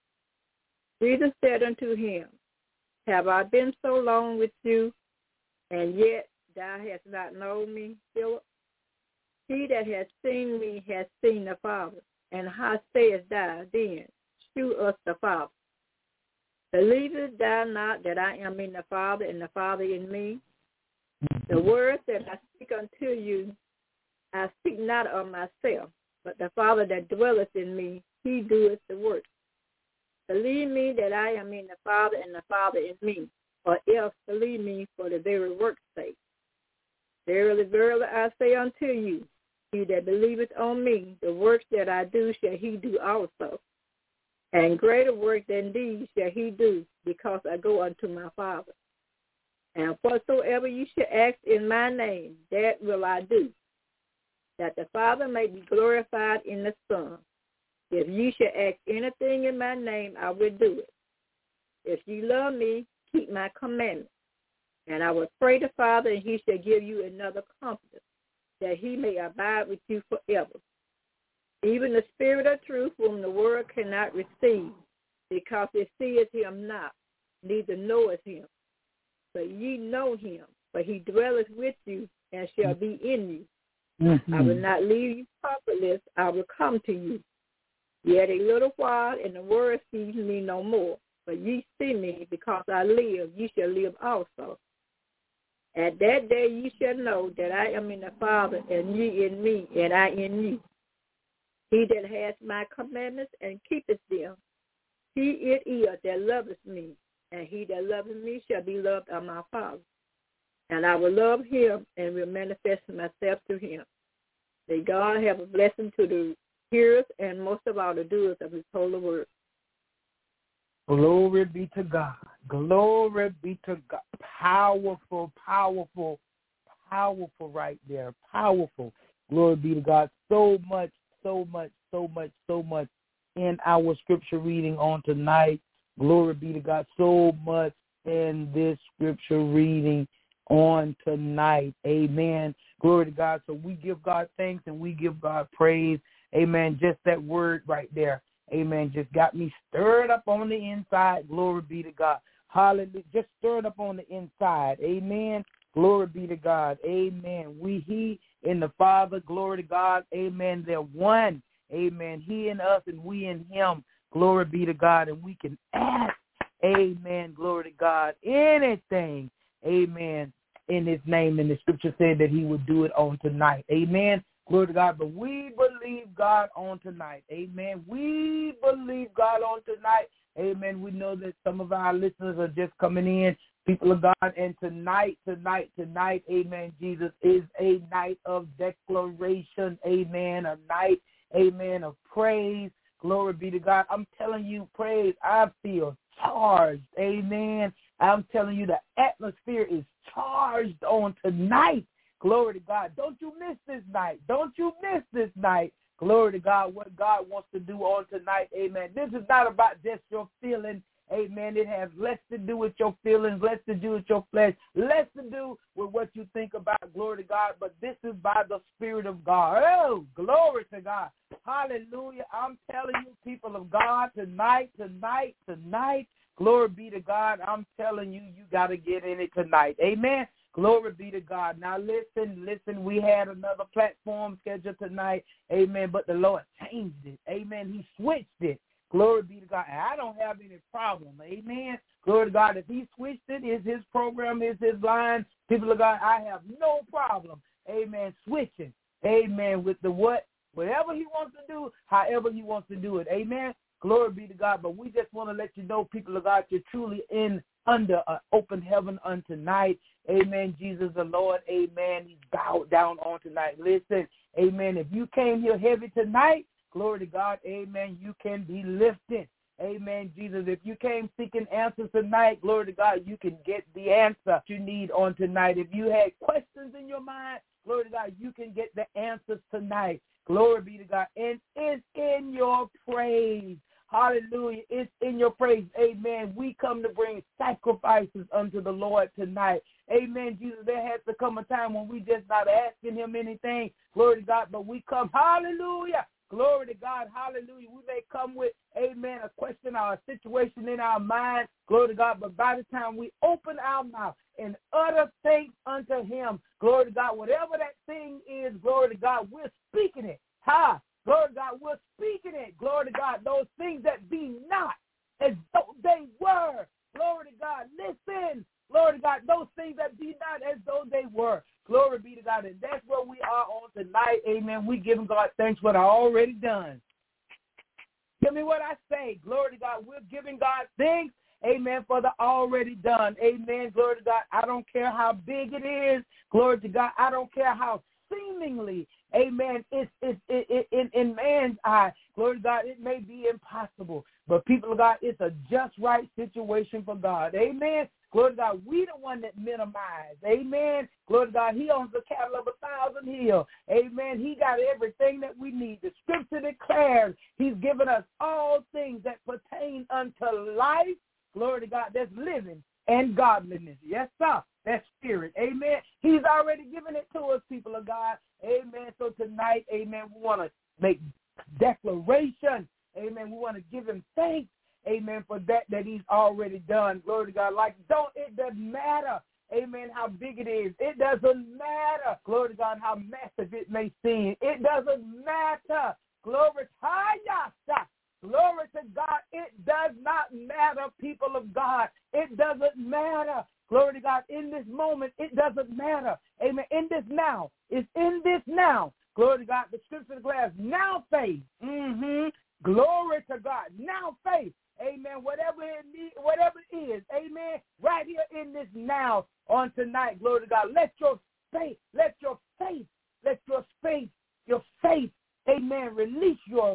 Jesus said unto him, Have I been so long with you, and yet thou hast not known me, Philip? He that has seen me has seen the Father. And how sayest thou then, Shew us the Father? Believest thou not that I am in the Father, and the Father in me? The words that I speak unto you, I speak not of myself, but the Father that dwelleth in me, he doeth the work. Believe me that I am in the Father, and the Father in me, or else believe me for the very work's sake. Verily, verily, I say unto you, he that believeth on me, the works that I do shall he do also. And greater work than these shall he do, because I go unto my Father. And whatsoever you shall ask in my name, that will I do, that the Father may be glorified in the Son. If you shall ask anything in my name, I will do it. If you love me, keep my commandments. And I will pray the Father, and he shall give you another Comforter, that he may abide with you forever. Even the Spirit of truth, whom the world cannot receive, because it seeth him not, neither knoweth him. But ye know him, for he dwelleth with you and shall be in you. Mm-hmm. I will not leave you comfortless, I will come to you. Yet a little while, and the world sees me no more. But ye see me, because I live, ye shall live also. At that day ye shall know that I am in the Father, and ye in me, and I in you. He that has my commandments and keepeth them, he it is that loveth me, and he that loveth me shall be loved of my Father. And I will love him and will manifest myself to him. May God have a blessing to the hearers and most of all the doers of his holy word. Glory be to God. Glory be to God. Powerful, powerful, powerful right there. Powerful. Glory be to God. So much, so much, so much, so much in our scripture reading on tonight. Glory be to God. So much in this scripture reading on tonight. Amen. Glory to God. So we give God thanks and we give God praise. Amen. Just that word right there. Amen. Just got me stirred up on the inside. Glory be to God. Hallelujah. Just stirred up on the inside. Amen. Glory be to God. Amen. We, he in the Father. Glory to God. Amen. They're one. Amen. He in us and we in him. Glory be to God. And we can ask. Amen. Glory to God. Anything. Amen. In his name. And the scripture said that he would do it on tonight. Amen. Glory to God. But we believe God on tonight. Amen. We believe God on tonight. Amen. We know that some of our listeners are just coming in, people of God. And tonight, tonight, tonight, amen, Jesus, is a night of declaration. Amen. A night, amen, of praise. Glory be to God. I'm telling you, praise, I feel charged. Amen. I'm telling you, the atmosphere is charged on tonight. Glory to God. Don't you miss this night. Don't you miss this night. Glory to God, what God wants to do on tonight. Amen. This is not about just your feelings. Amen. It has less to do with your feelings, less to do with your flesh, less to do with what you think about. Glory to God. But this is by the Spirit of God. Oh, glory to God. Hallelujah. I'm telling you, people of God, tonight, tonight, tonight, glory be to God. I'm telling you, you got to get in it tonight. Amen. Glory be to God. Now, listen, listen, we had another platform scheduled tonight. Amen. But the Lord changed it. Amen. He switched it. Glory be to God. And I don't have any problem. Amen. Glory to God. If he switched it, is his program, is his line. People of God, I have no problem. Amen. Switching. Amen. With the what? Whatever he wants to do, however he wants to do it. Amen. Glory be to God. But we just want to let you know, people of God, you're truly in under an open heaven on tonight. Amen. Jesus the Lord. Amen. He's bowed down on tonight. Listen. Amen. If you came here heavy tonight, glory to God. Amen. You can be lifted. Amen. Jesus, if you came seeking answers tonight, glory to God, you can get the answer you need on tonight. If you had questions in your mind, glory to God, you can get the answers tonight. Glory be to God. And it's in your praise. Hallelujah. It's in your praise. Amen. We come to bring sacrifices unto the Lord tonight. Amen. Jesus, there has to come a time when we just not asking him anything. Glory to God. But we come. Hallelujah. Glory to God. Hallelujah. We may come with, amen, a question or a situation in our mind. Glory to God. But by the time we open our mouth and utter thanks unto him, glory to God, whatever that thing is, glory to God, we're speaking it. Ha! Glory to God, we're speaking it. Glory to God, those things that be not as though they were. Glory to God, listen. Glory to God, those things that be not as though they were. Glory be to God, and that's where we are on tonight. Amen. We giving God thanks for what I already done. Give me what I say. Glory to God, we're giving God thanks. Amen, for the already done. Amen. Glory to God. I don't care how big it is. Glory to God. I don't care how seemingly, amen, it's, it's it, it, in, in man's eye, glory to God, it may be impossible. But people of God, it's a just right situation for God. Amen. Glory to God, we the one that minimize. Amen. Glory to God, he owns the cattle of a thousand hills. Amen. He got everything that we need. The scripture declares he's given us all things that pertain unto life. Glory to God, that's living and godliness. Yes, sir. That's spirit. Amen. He's already given it to us, people of God. Amen. So tonight, amen, we want to make declaration. Amen. We want to give him thanks. Amen. For that that he's already done. Glory to God. Like, don't, it doesn't matter. Amen. How big it is. It doesn't matter. Glory to God. How massive it may seem. It doesn't matter. Glory to God. Glory to God. It does not matter, people of God. It doesn't matter. Glory to God. In this moment, it doesn't matter. Amen. In this now. It's in this now. Glory to God. The scripture declares now faith. Mm-hmm. Glory to God. Now faith. Amen. Whatever it need, whatever it is. Amen. Right here in this now on tonight. Glory to God. Let your faith, let your faith, let your faith, your faith, amen, release your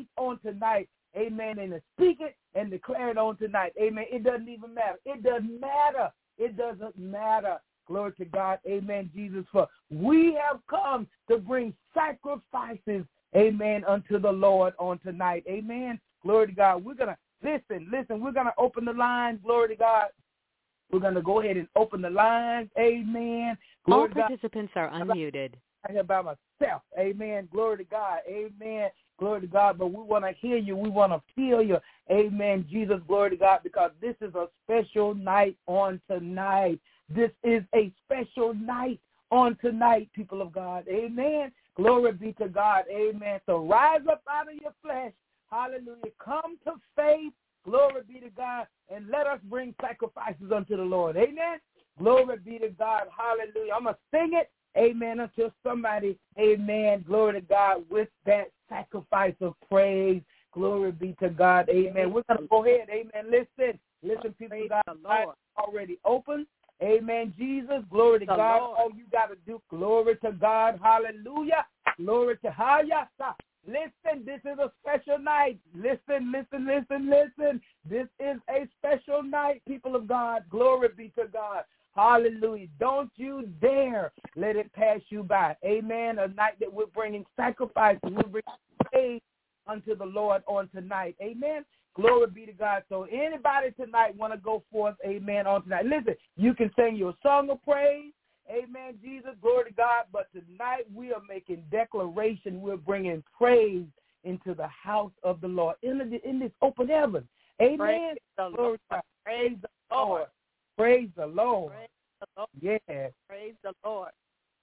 on tonight, amen, and to speak it and declare it on tonight, amen. It doesn't even matter. It doesn't matter. It doesn't matter. Glory to God, amen, Jesus, for we have come to bring sacrifices, amen, unto the Lord on tonight, amen. Glory to God. We're going to, listen, listen, we're going to open the lines, glory to God. We're going to go ahead and open the lines, amen. Glory All to God. participants are unmuted. I'm here by myself, amen. Glory to God, amen. Glory to God, but we want to hear you. We want to feel you, amen, Jesus, glory to God, because this is a special night on tonight. This is a special night on tonight, people of God, amen. Glory be to God, amen. So rise up out of your flesh, hallelujah. Come to faith, glory be to God, and let us bring sacrifices unto the Lord, amen. Glory be to God, hallelujah. I'm going to sing it, amen, until somebody, amen, glory to God, with that sacrifice of praise. Glory be to God, amen. We're going to go ahead, amen. Listen, listen, people, God, God already open. Amen, Jesus. Glory to the God. Lord. All you got to do, glory to God. Hallelujah. Glory to Hayasa. Listen, this is a special night. Listen, listen, listen, listen. This is a special night, people of God. Glory be to God. Hallelujah. Don't you dare let it pass you by. Amen. A night that we're bringing sacrifices. We're bringing praise unto the Lord on tonight. Amen. Glory be to God. So anybody tonight want to go forth, amen, on tonight. Listen, you can sing your song of praise. Amen, Jesus. Glory to God. But tonight we are making declaration. We're bringing praise into the house of the Lord, in, the, in this open heaven. Amen. Praise the Glory to God. Praise the Lord. Praise the Lord. Praise the Lord. Yeah. Praise the Lord.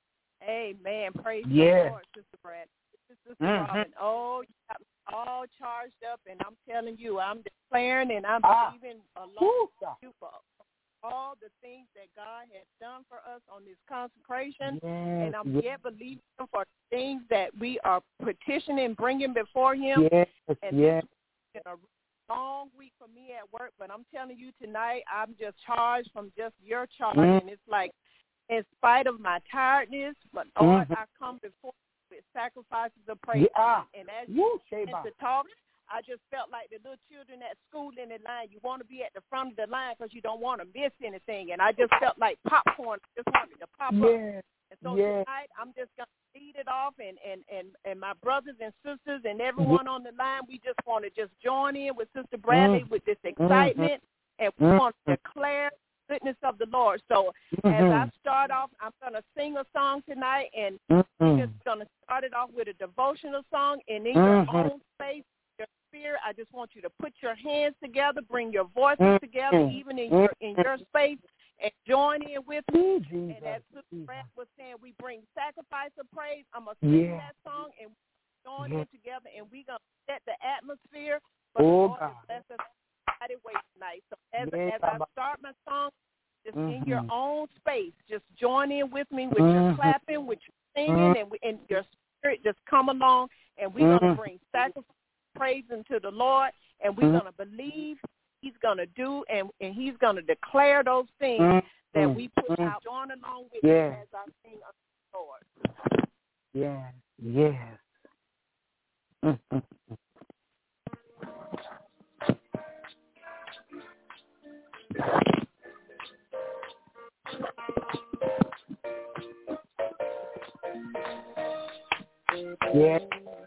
Amen. Praise yeah. the Lord, Sister Brad. Sister Mm-hmm. Robin. Oh, you got me all charged up, and I'm telling you, I'm declaring and I'm ah. believing along with you for all the things that God has done for us on this consecration. Yes, and I'm yes. yet believing for things that we are petitioning, bringing before him. Yes, and yes. It's been a long week for me at work, but I'm telling you tonight, I'm just charged from just your charge. Mm-hmm. And it's like, in spite of my tiredness, but Lord, mm-hmm. I come before you with sacrifices of praise. Yeah. And as Woo, you begin to talk, I just felt like the little children at school in the line. You want to be at the front of the line because you don't want to miss anything. And I just felt like popcorn. I just wanted to pop yeah. up. And so yeah. tonight, I'm just going to lead it off. And, and, and, and my brothers and sisters and everyone mm-hmm. on the line, we just want to just join in with Sister Bradley mm-hmm. with this excitement. Mm-hmm. And we mm-hmm. want to declare the goodness of the Lord. So mm-hmm. as I start off, I'm going to sing a song tonight. And mm-hmm. we're just going to start it off with a devotional song. And in mm-hmm. your own space, Spirit, I just want you to put your hands together, bring your voices mm-hmm. together, even in your in your space, and join in with me. Jesus, and as Sister Brad was saying, we bring sacrifice of praise. I'm going to sing yeah. that song, and we're join yeah. in together, and we're going to set the atmosphere for oh, the Lord God. to bless us Friday way tonight. So as, yeah, as I start my song, just mm-hmm. in your own space, just join in with me with mm-hmm. your clapping, with your singing, mm-hmm. and, and your spirit just come along, and we're mm-hmm. going to bring sacrifice praising to the Lord, and we're mm-hmm. going to believe he's going to do, and, and he's going to declare those things mm-hmm. that we put out. Join along with yeah. him as I sing unto the Lord. Yes, yes. Mm-hmm. Yeah.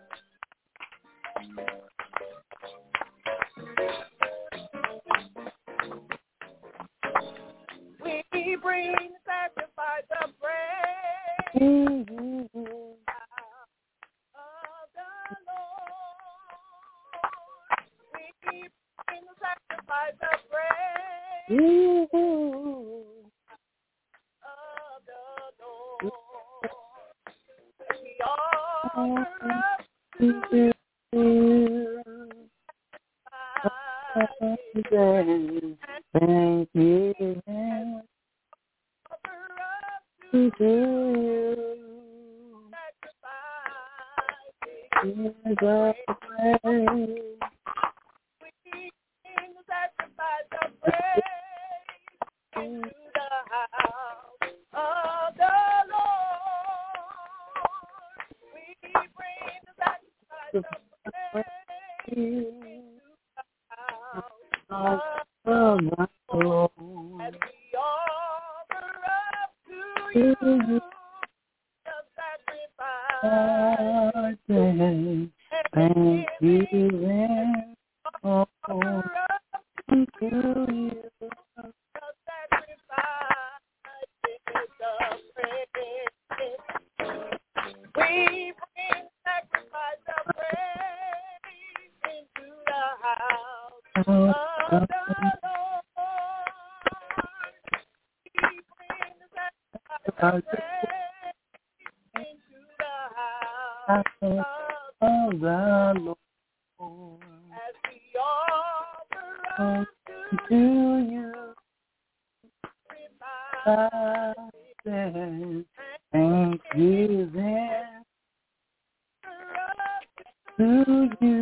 We bring sacrifice of praise mm-hmm. of the Lord. We bring sacrifice of praise mm-hmm. of the Lord. We offer up to you. Thank you. To you. Sacrifice. We sing sacrifice of praise into the house of the Lord. We bring the sacrifice of praise. of my Lord. As we offer up to you the sacrifice. Thank you, oh, thank you. The sacrifice is the praise. We bring sacrifice of praise into the house of the Lord. We bring the sacrifice of praise into the house of the Lord. As we offer up to you, thank you, then to you,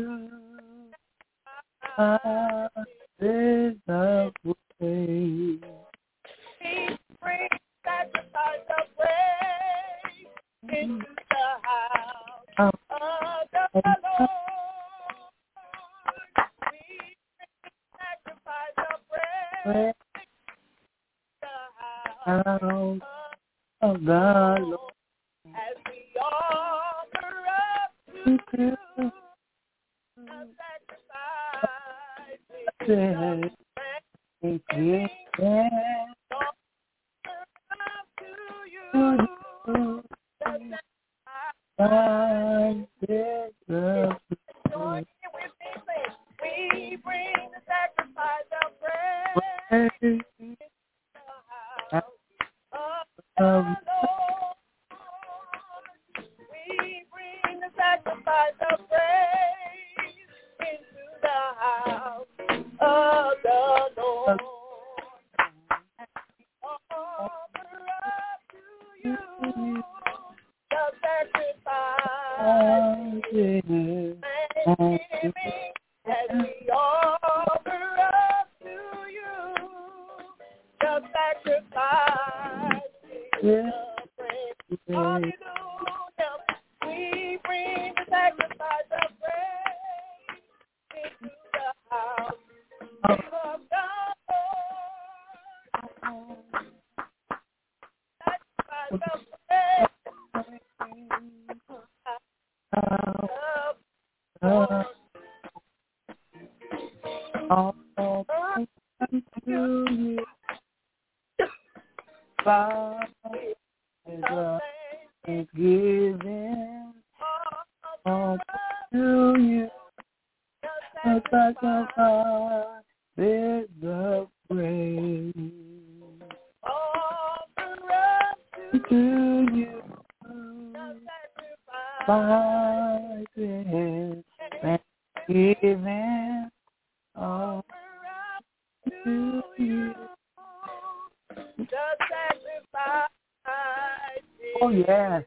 is the praise. We bring sacrifice of praise into the house of the Lord. We bring sacrifice of praise into the house of the Lord. As we offer up to you the sacrifice, thank you, offer up to you the sacrifice. Join in with me, please. We bring the sacrifice of praise into the house of the Lord. We bring the sacrifice of praise into the house of the Lord. Offer up to you the sacrifice, thanksgiving, as we offer up to you the sacrifice, the praise. Hallelujah. We bring the sacrifice of praise into the house of the Lord. Sacrifice of praise of the Lord. All thank you, Father, thanksgiving, all to you, the sacrifice is the praise. Offer up To you, the sacrifice, Father, thanksgiving, all to you the sacrifice. Oh, yes.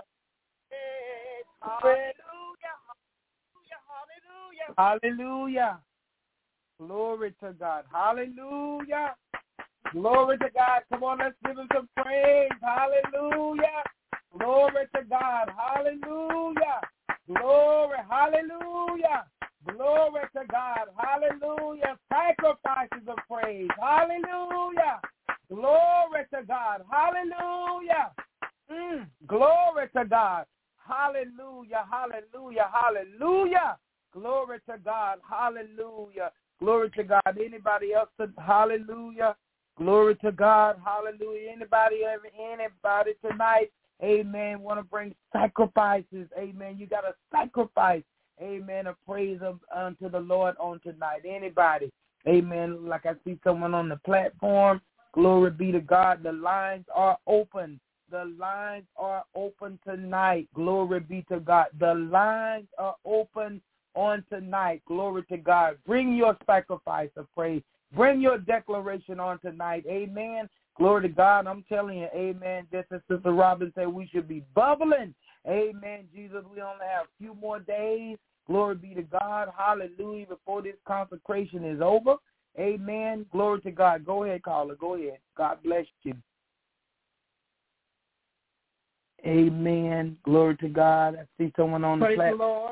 Hallelujah, hallelujah, Hallelujah. Glory to God. Hallelujah. Glory to God. Come on, let's give him some praise. Hallelujah. Glory to God. Hallelujah. Glory. Hallelujah. Glory to God. Hallelujah. Sacrifices of praise. Hallelujah. Glory to God. Hallelujah. Mm. Glory to God. Hallelujah. Hallelujah. Hallelujah. Glory to God. Hallelujah. Glory to God. Anybody else? To, hallelujah. Glory to God. Hallelujah. Anybody, anybody tonight, amen, want to bring sacrifices. Amen. You got to sacrifice, amen, a praise of, unto the Lord on tonight. Anybody, amen. Like I see someone on the platform. Glory be to God. The lines are open. The lines are open tonight. Glory be to God. The lines are open on tonight. Glory to God. Bring your sacrifice of praise. Bring your declaration on tonight. Amen. Glory to God. I'm telling you, amen. Just as Sister Robin said, we should be bubbling. Amen. Jesus, we only have a few more days. Glory be to God. Hallelujah. Before this consecration is over. Amen. Glory to God. Go ahead, caller. Go ahead. God bless you. Amen. Glory to God. I see someone on Praise the the platform. Lord.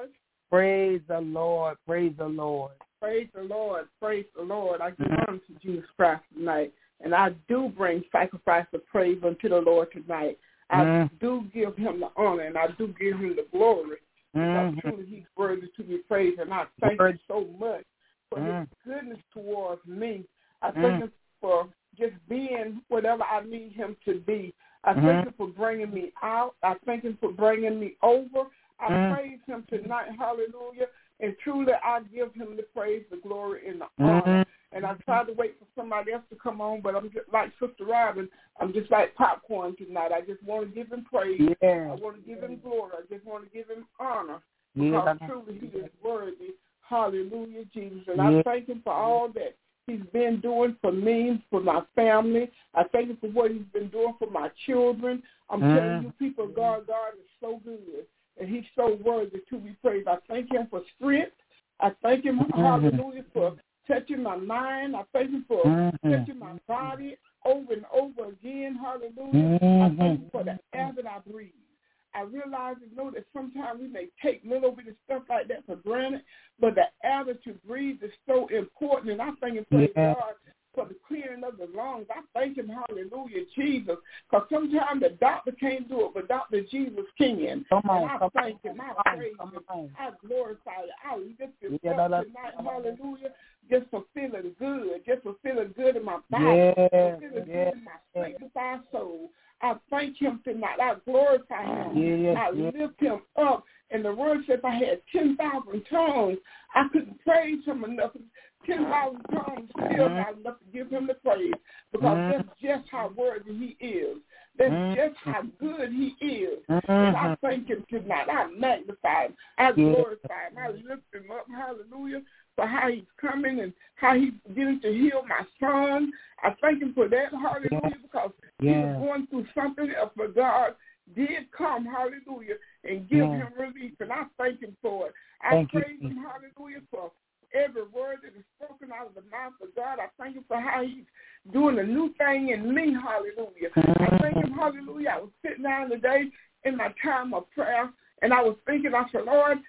Praise the Lord. Praise the Lord. Praise the Lord. Praise the Lord. I give honor to Jesus Christ tonight. And I do bring sacrifice of praise unto the Lord tonight. I mm. do give him the honor, and I do give him the glory. Because mm-hmm. truly he's worthy to be praised. And I thank Word. him so much for mm. his goodness towards me. I thank mm. him for just being whatever I need him to be. I mm-hmm. thank him for bringing me out. I thank him for bringing me over. I mm. praise him tonight. Hallelujah. And truly, I give him the praise, the glory, and the honor. Mm-hmm. And I tried to wait for somebody else to come on, but I'm just like Sister Robin. I'm just like popcorn tonight. I just want to give him praise. Yeah. I want to give him glory. I just want to give him honor because yeah. truly he is worthy. Hallelujah, Jesus. And yeah. I thank him for all that he's been doing for me, for my family. I thank him for what he's been doing for my children. I'm mm-hmm. telling you, people, God, God is so good. And he's so worthy to be praised. I thank him for strength. I thank him, mm-hmm. hallelujah, for touching my mind. I thank him for mm-hmm. touching my body over and over again. Hallelujah. Mm-hmm. I thank him for the air that I breathe. I realize and know that sometimes we may take little bit of stuff like that for granted, but the air that you breathe is so important. And I thank him for yeah. God for the clearing of the lungs. I thank him, hallelujah, Jesus, because sometimes the doctor can't do it, but Doctor Jesus can. Come on, and I thank him, I praise him, I glorify him, I lift him yeah, up tonight, hallelujah, just for feeling good, just for feeling good in my body, yeah, for feeling yeah, good in my sanctified soul. I thank him tonight. I glorify him. Yeah, I yeah. lift him up. And the word said if I had ten thousand tongues, I couldn't praise him enough. ten thousand tongues still not enough to give him the praise because mm-hmm. that's just how worthy he is. That's mm-hmm. just how good he is. Mm-hmm. And I thank him tonight. I magnify him. I glorify him. I lift him up. Hallelujah. For how he's coming and how he's beginning to heal my son. I thank him for that, hallelujah, because yeah. he was going through something else, but God did come, hallelujah, and give yeah. him relief, and I thank him for it. I thank praise you. him, hallelujah, for every word that is spoken out of the mouth of God. I thank him for how he's doing a new thing in me, hallelujah. I thank him, hallelujah. I was sitting down today in my time of prayer, and I was thinking, I said, Lord,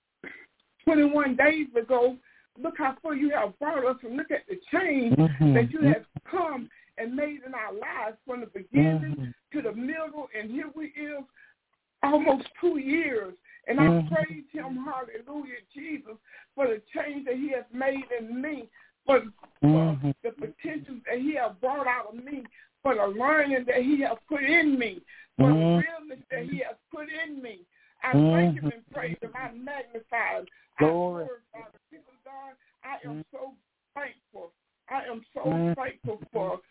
twenty-one days ago, look how far you have brought us, and look at the change mm-hmm. that you have come and made in our lives from the beginning mm-hmm. to the middle, and here we is almost two years. And mm-hmm. I praise him, hallelujah, Jesus, for the change that he has made in me, for, mm-hmm. for the potential that he has brought out of me, for the learning that he has put in me, for mm-hmm. the realness that he has put in me. I mm-hmm. thank him and praise him. I magnify him. I glorify the people of God. I am so thankful. I am so mm-hmm. thankful for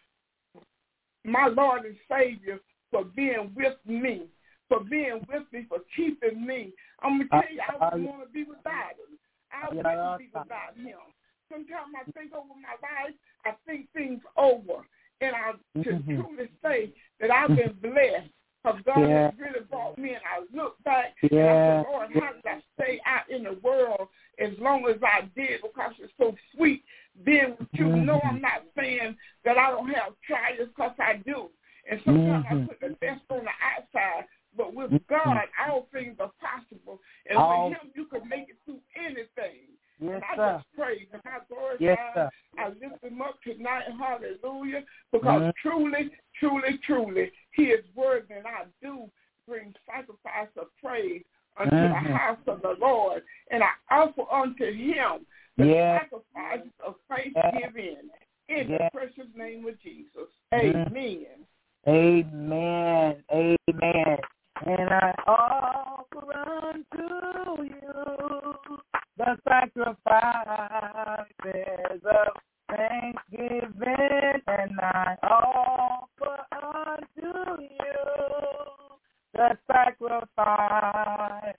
my Lord and Savior for being with me, for being with me, for keeping me. I'm going to tell you, I wouldn't want to be without him. I wouldn't be without him. Sometimes I think over my life, I think things over. And I can mm-hmm. truly say that I've been blessed. Because God yeah. has really brought me, and I look back, yeah. and I said, Lord, how did I stay out in the world as long as I did? Because it's so sweet being with you. Mm-hmm. No, I'm not saying that I don't have trials, because I do. And sometimes mm-hmm. I put the best on the outside. But with God, all things are possible. And oh. with him, you can make it through anything. Yes, and I sir. just praise him. I glorify yes, him. I lift him up tonight. Hallelujah. Because mm-hmm. truly, truly, truly, he is worthy. And I do bring sacrifice of praise unto mm-hmm. the house of the Lord. And I offer unto him the yes. sacrifice of thanksgiving yes. in yes. the precious name of Jesus. Mm-hmm. Amen. Amen. Amen. And I offer unto you the sacrifices of thanksgiving, and I offer unto you the sacrifice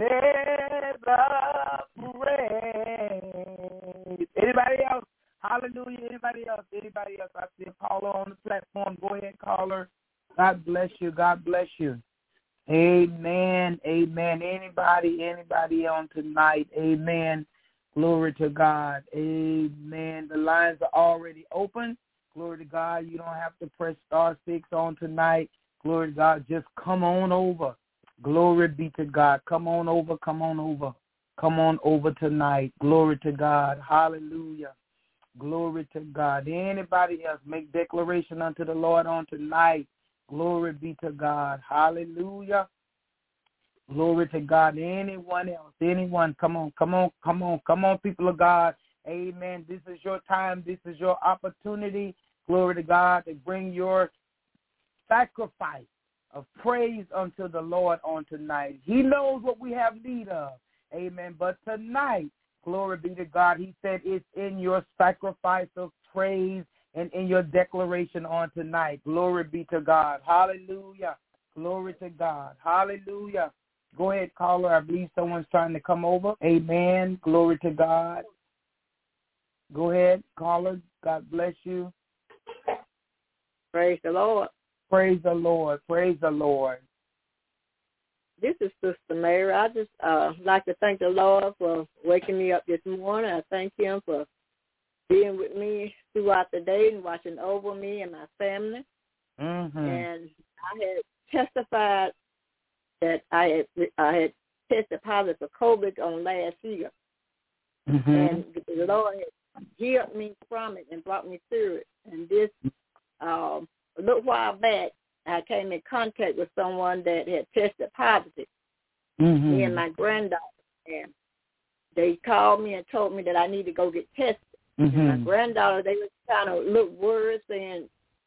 of praise. Anybody else? Hallelujah. Anybody else? Anybody else? I see a caller on the platform. Go ahead, caller. God bless you. God bless you. Amen. Amen. Anybody, anybody on tonight? Amen. Glory to God. Amen. The lines are already open. Glory to God. You don't have to press star six on tonight. Glory to God. Just come on over. Glory be to God. Come on over. Come on over. come on over tonight. Glory to God. Hallelujah. Glory to God. Anybody else make declaration unto the Lord on tonight? Glory be to God. Hallelujah. Glory to God. Anyone else? Anyone? Come on, come on, come on, come on, people of God. Amen. This is your time. This is your opportunity. Glory to God, to bring your sacrifice of praise unto the Lord on tonight. He knows what we have need of. Amen. But tonight, glory be to God, he said it's in your sacrifice of praise and in your declaration on tonight. Glory be to God. Hallelujah. Glory to God. Hallelujah. Go ahead, caller. I believe someone's trying to come over. Amen. Glory to God. Go ahead, caller. God bless you. Praise the Lord. Praise the Lord. Praise the Lord. This is Sister Mary. I just uh, like to thank the Lord for waking me up this morning. I thank him for being with me throughout the day and watching over me and my family. Mm-hmm. And I had testified that I had I had tested positive for COVID on last year. Mm-hmm. And the Lord had healed me from it and brought me through it. And this, um, a little while back, I came in contact with someone that had tested positive, mm-hmm. me and my granddaughter. And they called me and told me that I need to go get tested. Mm-hmm. And my granddaughter, they were kind of look worried, saying,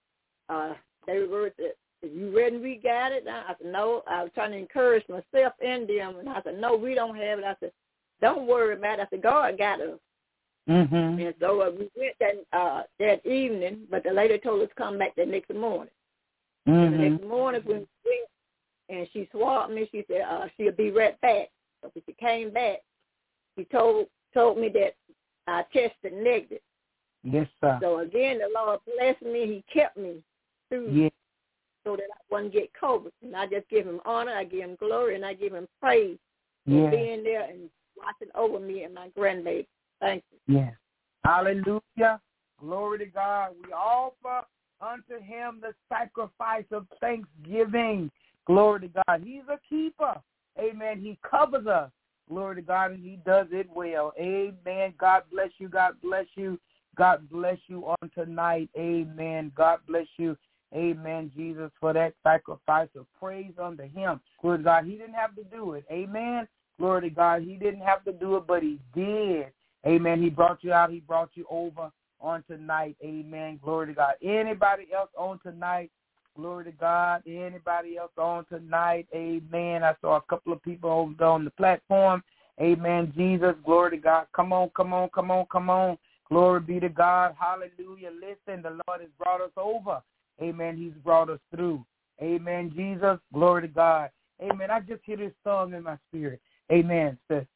uh, they were worried that, you ready? We got it? I said, no. I was trying to encourage myself and them. And I said, no, we don't have it. I said, don't worry about it. I said, God got us. Mm-hmm. And so uh, we went that uh, that evening, but the lady told us to come back the next morning. Mm-hmm. The next morning when we went and she swabbed me, she said uh, she'll be right back. So when she came back, she told told me that I tested negative. Yes, sir. So again, the Lord blessed me. He kept me through. Yeah. So that I wouldn't get COVID. And I just give him honor, I give him glory, and I give him praise yeah. for being there and watching over me and my grandbaby. Thank you. Yes. Hallelujah. Glory to God. We offer unto him the sacrifice of thanksgiving. Glory to God. He's a keeper. Amen. He covers us. Glory to God, and he does it well. Amen. God bless you. God bless you. God bless you on tonight. Amen. God bless you. Amen, Jesus, for that sacrifice of praise unto him. Glory to God. He didn't have to do it. Amen. Glory to God. He didn't have to do it, but he did. Amen. He brought you out. He brought you over on tonight. Amen. Glory to God. Anybody else on tonight? Glory to God. Anybody else on tonight? Amen. I saw a couple of people over on the platform. Amen. Jesus. Glory to God. Come on, come on, come on, come on. Glory be to God. Hallelujah. Listen, the Lord has brought us over. Amen. He's brought us through. Amen. Jesus. Glory to God. Amen. I just hear this song in my spirit. Amen. Says,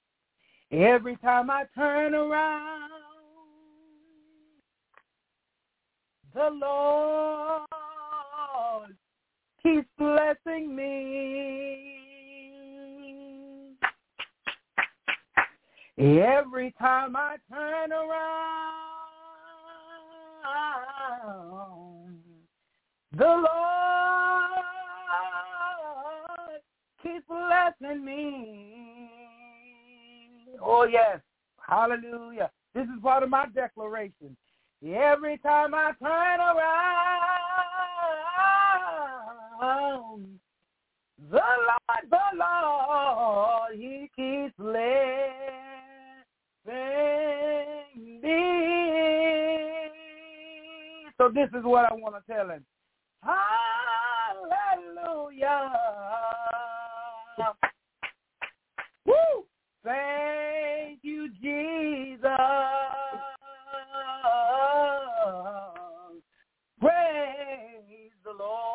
every time I turn around, the Lord keeps blessing me. Every time I turn around, the Lord keeps blessing me. Oh, yes. Hallelujah. This is part of my declaration. Every time I turn around, the Lord, the Lord, he keeps blessing me. So this is what I want to tell him. Hallelujah. Woo! Thank you, Jesus. Praise the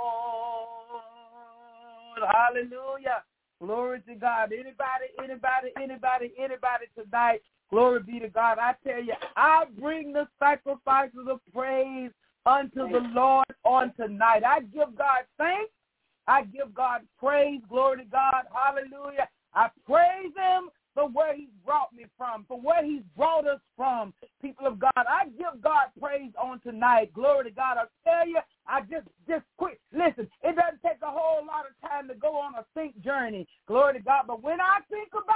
Lord. Hallelujah. Glory to God. Anybody, anybody, anybody, anybody tonight, glory be to God. I tell you, I bring the sacrifices of praise unto the Lord on tonight. I give God thanks. I give God praise. Glory to God. Hallelujah. I praise him for where he's brought me from, for where he's brought us from, people of God. I give God praise on tonight. Glory to God. I tell you, I just, just quick, listen, it doesn't take a whole lot of time to go on a think journey. Glory to God. But when I think about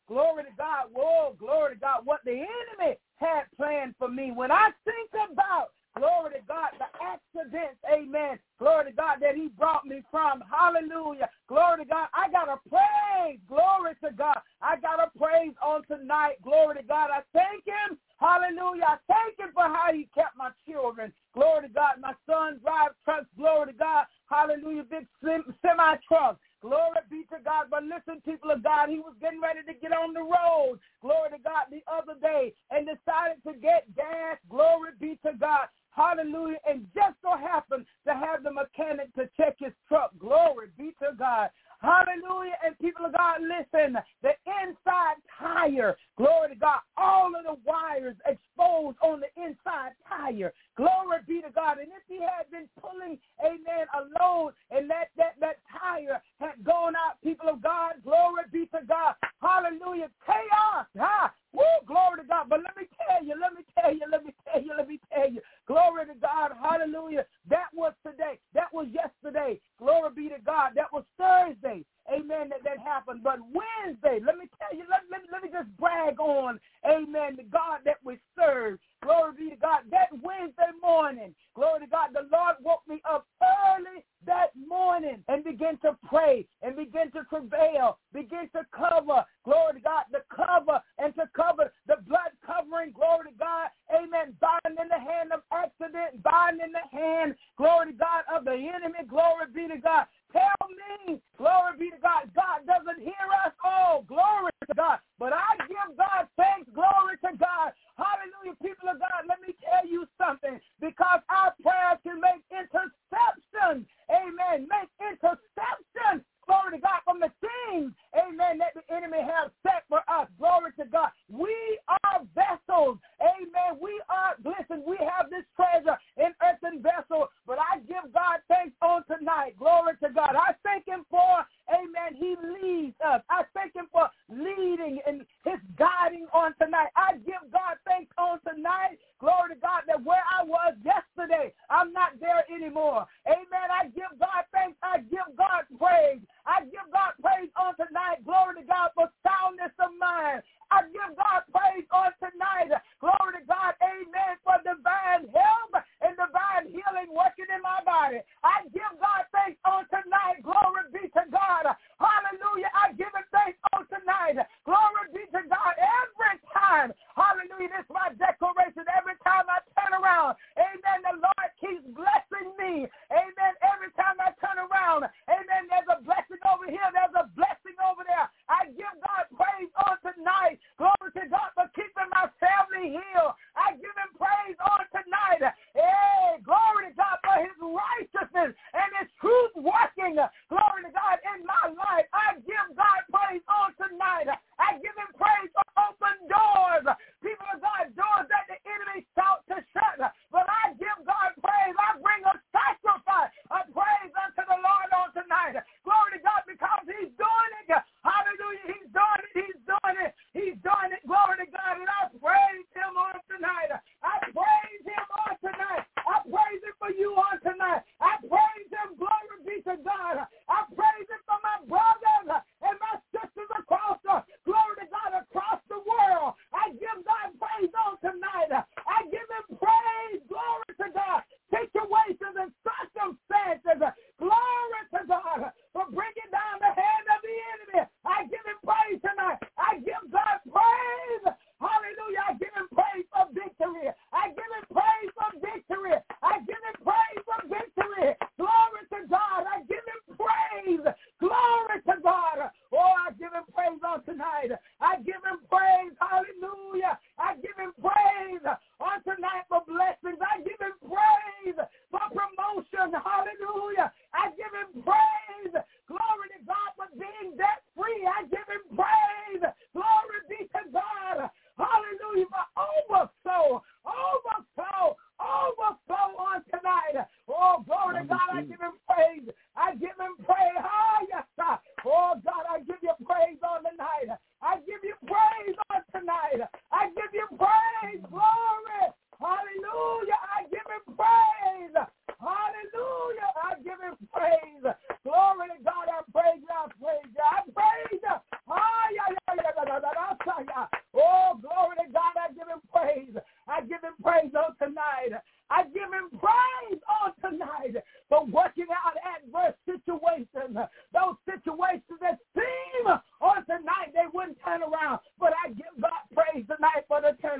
glory to God, whoa, glory to God, what the enemy had planned for me. When I think about, glory to God, the accidents, amen, glory to God, that he brought me from, hallelujah, glory to God, I got to praise, glory to God, I got to praise on tonight, glory to God, I thank him, hallelujah, I thank him for how he kept my children, glory to God, my son drives trucks, glory to God, hallelujah, big semi-truck, glory be to God. But listen, people of God, he was getting ready to get on the road, glory to God, the other day, and decided to get gas, glory be to God, hallelujah, and just so happened to have the mechanic to check his truck, glory be to God. Hallelujah. And people of God, listen, the inside tire, glory to God, all of the wires exposed on the inside tire. Glory be to God. And if he had been pulling, amen, a load and that, that, that tire had gone out, people of God, glory be to God. Hallelujah. Chaos. Huh? Woo, glory to God. But let me tell you, let me tell you, let me tell you, let me tell you. Glory to God. Hallelujah. That was today. That was yesterday. Glory be to God. That was Thursday. Amen, that, that happened. But Wednesday, let me tell you, let, let, let me just brag on, amen, the God that we serve. Glory be to God. That Wednesday morning, glory to God, the Lord woke me up early that morning and began to pray and begin to travail, begin to cover, glory to God, the cover and to cover the blood covering, glory to God, amen, bind in the hand of accident, bind in the hand, glory to God, of the enemy, glory be to God. Tell me, glory be to God, God doesn't hear us. Oh, glory to God. But I give God thanks, glory to God. Hallelujah, people of God, let me tell you something. Because our prayers can make interception, amen, make interception, glory to God, from the things, amen, that the enemy has set for us. Glory to God. We are vessels, amen. We are, listen, we have this treasure in earthen vessel, but I give God thanks on tonight. Glory to God. I thank him for, amen, he leads us. I thank him for leading and his guiding on tonight. I give God thanks on tonight. Glory to God, that where I was yesterday, I'm not there anymore. Amen. I give God thanks. I give God praise. I give God praise on tonight. Glory to God for soundness of mind. I give God praise on tonight. Glory to God. Amen. For divine help and divine healing working in my body. I give God thanks on tonight. Glory be to God. Hallelujah. I give him thanks on tonight. Glory be to God. Every time. Hallelujah. This is my declaration. Every time I turn around. Amen. The Lord keeps blessing me. Amen. Every time I turn around. Amen. There's a blessing over here. There's a blessing over there. I give God praise on tonight. Glory to God for keeping my family healed. I give him praise on tonight. Hey, glory to God for his righteousness and his truth working. Glory to God in my life. I give God praise on tonight. I give him praise for open doors. People of God, doors that the enemy sought to shut. But I give God praise. I bring a sacrifice of praise unto the Lord on tonight. Glory to God because he's doing it. Hallelujah. He's doing it. He's doing it. He's doing it. Glory to God. And I praise him on tonight. I praise him on tonight. I praise him for you on tonight. I praise him. Glory be to God. I praise him for my brothers and my sisters across the, glory to God, across the world. I give God praise on tonight. I give him praise. Glory to God. Situations and circumstances. Glory to God for bringing down the hand of the enemy. I give him praise tonight. I give God praise. Hallelujah. I give him praise for victory. I give him praise for victory. I give him praise for victory. Glory to God. I give him praise. Glory to God. Oh, I give him praise on tonight. I give him praise. Hallelujah. I give him praise on tonight for blessings. I give him praise for promotion. Hallelujah. I give him praise. Glory to God for being debt free. I give him praise. Glory be to God. Hallelujah for overflow. Overflow. Overflow on tonight. Oh, glory to God. I give him praise. I give him praise. Oh, yes, sir. Oh, God, I give you praise on tonight. I give you praise on tonight. I give you praise. Glory. Hallelujah.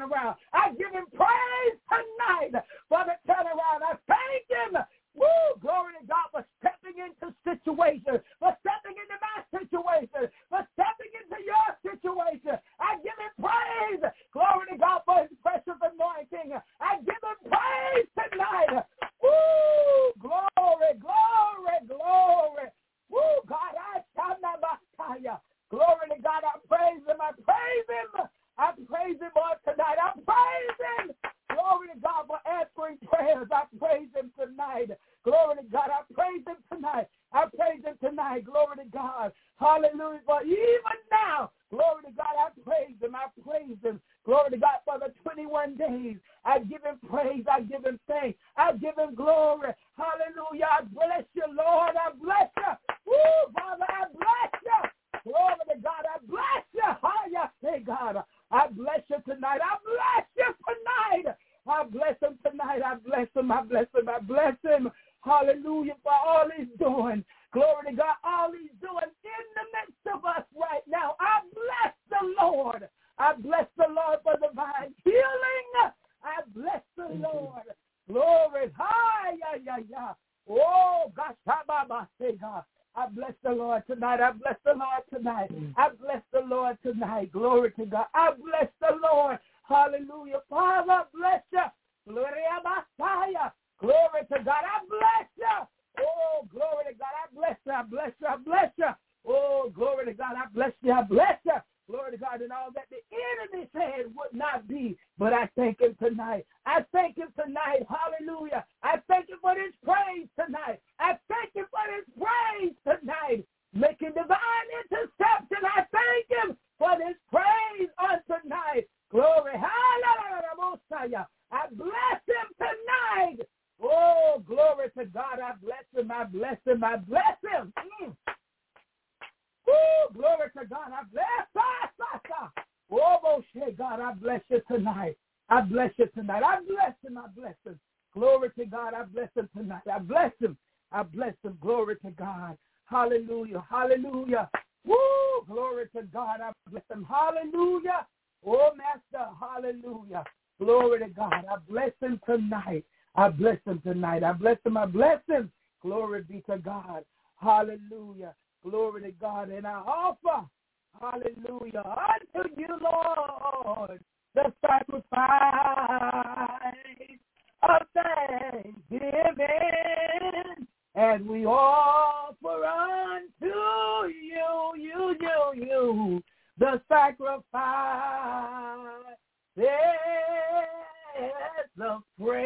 turnaround. I give him praise tonight for the turnaround. I thank him. Woo, glory to God, for stepping into situations, for stepping into my situation, for stepping into your situation. I give him praise. Glory to God for his precious anointing. I give him praise tonight. Woo, glory, glory, glory. Woo, God, I shall not Messiah. Glory to God, I praise him. I praise him. I praise him on tonight. I praise him. Glory to God for answering prayers. I praise him tonight. Glory to God. I praise him tonight. I praise him tonight. Glory to God. Hallelujah. For even now, glory to God, I praise him. I praise him. Glory to God for the twenty-one days. I give him praise. I give him thanks. I give him glory. Hallelujah. I bless you, Lord. I bless you. Woo, Father, I bless you. Glory to God. I bless you. Hallelujah. Say, God, I bless you tonight. I bless you tonight. I bless him tonight. I bless him. I bless him. I bless him. Hallelujah for all he's doing. Glory to God. All he's doing in the midst of us right now. I bless the Lord. I bless the Lord for divine healing. I bless the Lord. Glory. Hi, yeah, yeah, yeah. Oh, gosh, say God. I bless the Lord tonight. I bless the Lord tonight. I bless the Lord tonight. Glory to God. I bless the Lord. Hallelujah. Father, bless you. Glory to Messiah. Glory to God. I bless you. Oh, glory to God. I bless you. I bless you. I bless you. Oh, glory to God. I bless you. I bless you. Glory to God. And all that the enemy said would not be. But I thank him tonight. I thank him tonight. Hallelujah. I thank him for his praise tonight. I thank him for his praise tonight. Making divine interception. I thank him for his praise on tonight. Glory. Hallelujah. I bless him tonight. Oh, glory to God. I bless him. I bless him. I bless him. Mm. Oh, glory to God. I bless him. Oh, God, I bless you tonight. I bless you tonight. I bless him. I bless him. Glory to God. I bless him tonight. I bless him. I bless him. Glory to God. Hallelujah. Hallelujah. Woo! Glory to God. I bless him. Hallelujah. Oh, Master. Hallelujah. Glory to God. I bless him tonight. I bless him tonight. I bless him. I bless him. Glory be to God. Hallelujah. Glory to God. And I offer, hallelujah, unto you, Lord, the sacrifice of thanksgiving. And we offer unto you, you, you, you, the sacrifice of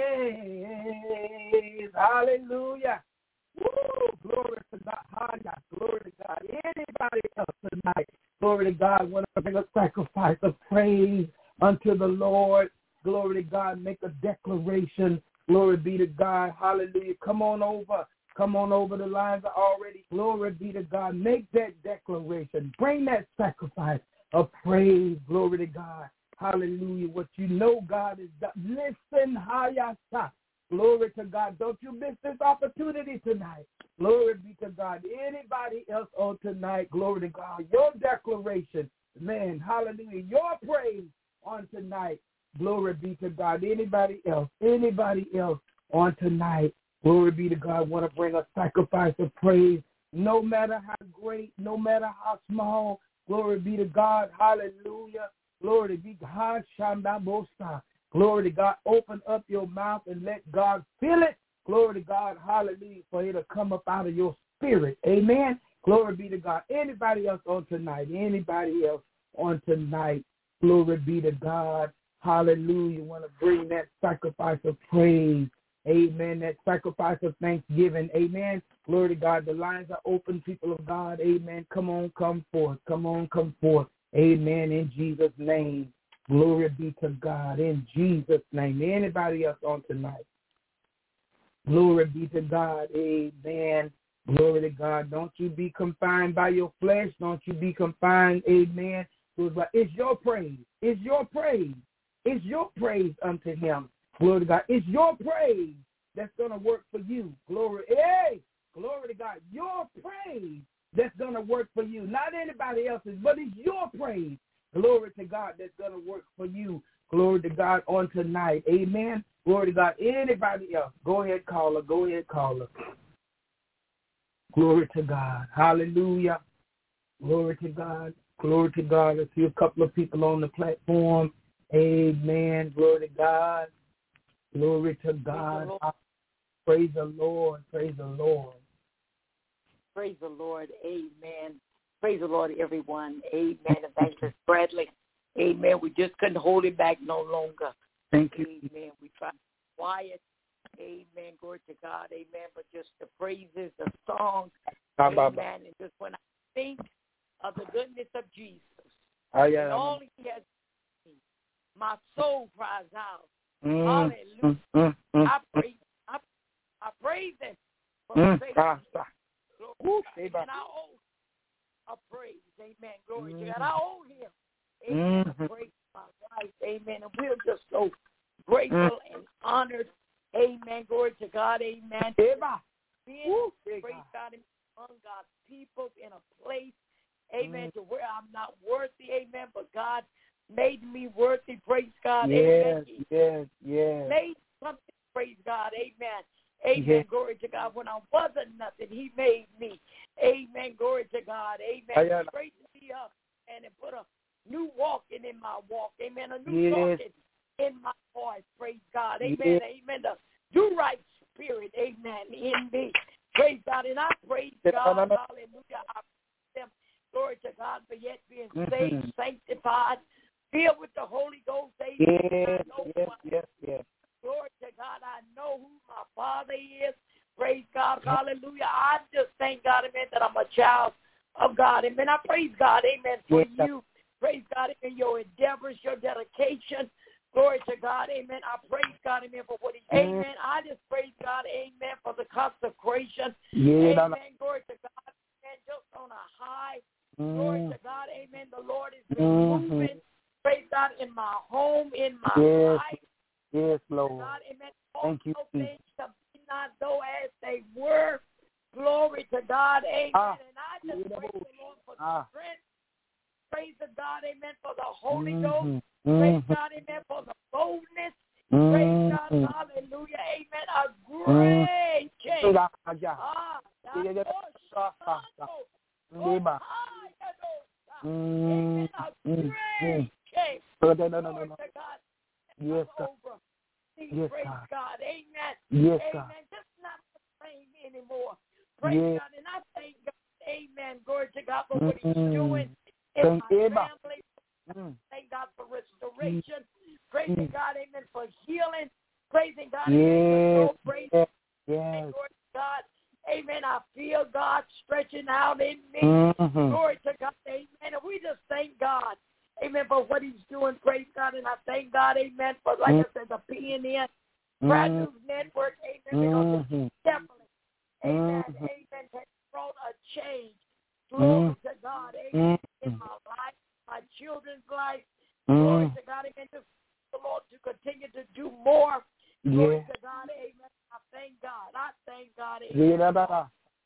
praise. Hallelujah. Woo, glory to God. Hallelujah. Glory to God. Anybody else tonight, glory to God, want to bring a sacrifice of praise unto the Lord. Glory to God. Make a declaration. Glory be to God. Hallelujah. Come on over. Come on over. The lines are already. Glory be to God. Make that declaration. Bring that sacrifice of praise. Glory to God. Hallelujah. What you know God is done. Listen, Hayasa. Glory to God. Don't you miss this opportunity tonight. Glory be to God. Anybody else on tonight, glory to God. Your declaration, man, hallelujah. Your praise on tonight, glory be to God. Anybody else, anybody else on tonight, glory be to God, want to bring a sacrifice of praise, no matter how great, no matter how small, glory be to God. Hallelujah. Glory be to God. Shandabosa. Glory to God. Open up your mouth and let God fill it. Glory to God. Hallelujah. For it to come up out of your spirit. Amen. Glory be to God. Anybody else on tonight? Anybody else on tonight? Glory be to God. Hallelujah. Want to bring that sacrifice of praise. Amen. That sacrifice of thanksgiving. Amen. Glory to God. The lines are open, people of God. Amen. Come on, come forth. Come on, come forth. Amen. In Jesus' name. Glory be to God. In Jesus' name. Anybody else on tonight? Glory be to God. Amen. Glory to God. Don't you be confined by your flesh. Don't you be confined. Amen. It's your praise. It's your praise. It's your praise unto him. Glory to God. It's your praise that's going to work for you. Glory. Hey, glory to God. Your praise that's going to work for you. Not anybody else's, but it's your praise. Glory to God that's going to work for you. Glory to God on tonight. Amen. Glory to God. Anybody else? Go ahead, caller. Go ahead, caller. Glory to God. Hallelujah. Glory to God. Glory to God. I see a couple of people on the platform. Amen. Glory to God. Glory to God. Praise the Lord. Praise the Lord. Praise the Lord. Amen. Praise the Lord, everyone. Amen. Evangelist Bradley. Amen. We just couldn't hold it back no longer. Thank you. Amen. We tried to be quiet. Amen. Glory to God. Amen. But just the praises, the songs. Amen. And just when I think of the goodness of Jesus, and all he has done, my soul cries out. Mm, Hallelujah. mm, mm, I praise I, I praise him for mm, faith. ah, ah. And I owe a praise. Amen. Glory mm. to God. I owe him. Amen. Mm-hmm. A praise for my life. Amen. And we're just so grateful mm. and honored. Amen. Glory to God. Amen. Being, praise God, among God's people in a place. Amen. Mm. To where I'm not worthy. Amen. But God made me worthy. Praise God. Yes, Amen. yes, yes. Made something. Praise God. Amen. Amen. Yes. Glory to God. When I wasn't nothing, he made me. Amen. Glory to God. Amen. He straightened me up and it put a new walking in my walk. Amen. A new yes. talking in my voice. Praise God. Amen. Yes. Amen. The do right spirit. Amen. In me. Praise God. And I praise God. Hallelujah. I praise him. Glory to God for yet being mm-hmm. saved, sanctified, filled with the Holy Ghost. Amen. Yes, yes, yes, yes. Glory to God. I know who my Father is. Praise God. Hallelujah. I just thank God, amen, that I'm a child of God. Amen. I praise God, amen, for yes. you. Praise God, amen, your endeavors, your dedication. Glory to God, amen. I praise God, amen, for what he, amen. I just praise God, amen, for the consecration. Yeah, amen. Glory to God, amen, just on a high. Mm. Glory to God, amen. The Lord is mm-hmm. moving. Praise God, in my home, in my yes. life. Yes, Lord. God, amen. Thank you. Things to be not though as they were. Glory to God, amen. Ah. And I just praise the Lord for ah. the strength. Praise the God, amen, for the Holy mm-hmm. Ghost. Praise mm-hmm. God, amen, for the boldness. Mm-hmm. Praise God, hallelujah, amen. A great change. Ah, amen. A great change. No, no, no, no, no. Yes, God. Yes, praise God. God. Amen. Yes, amen. God. Just not the same anymore. Praise yes. God. And I thank God. Amen. Glory to God for what he's doing in thank my you. family. Mm. Thank God for restoration. Praising mm. God. Amen. For healing. Praising God. Yes. Amen. For praise. Yes. Amen. Glory to God. Amen. I feel God stretching out in me. Mm-hmm. Glory to God. Amen. And we just thank God. Amen, for what he's doing, praise God, and I thank God, amen, for, like mm-hmm. I said, the P N N, Prayer News mm-hmm. Network, amen, because mm-hmm. it's definitely, amen, mm-hmm. amen, has brought a change, glory mm-hmm. to God, amen, mm-hmm. in my life, my children's life, mm-hmm. glory to God, amen, just the Lord to continue to do more, glory yeah. to God, amen, I thank God, I thank God, amen, yeah.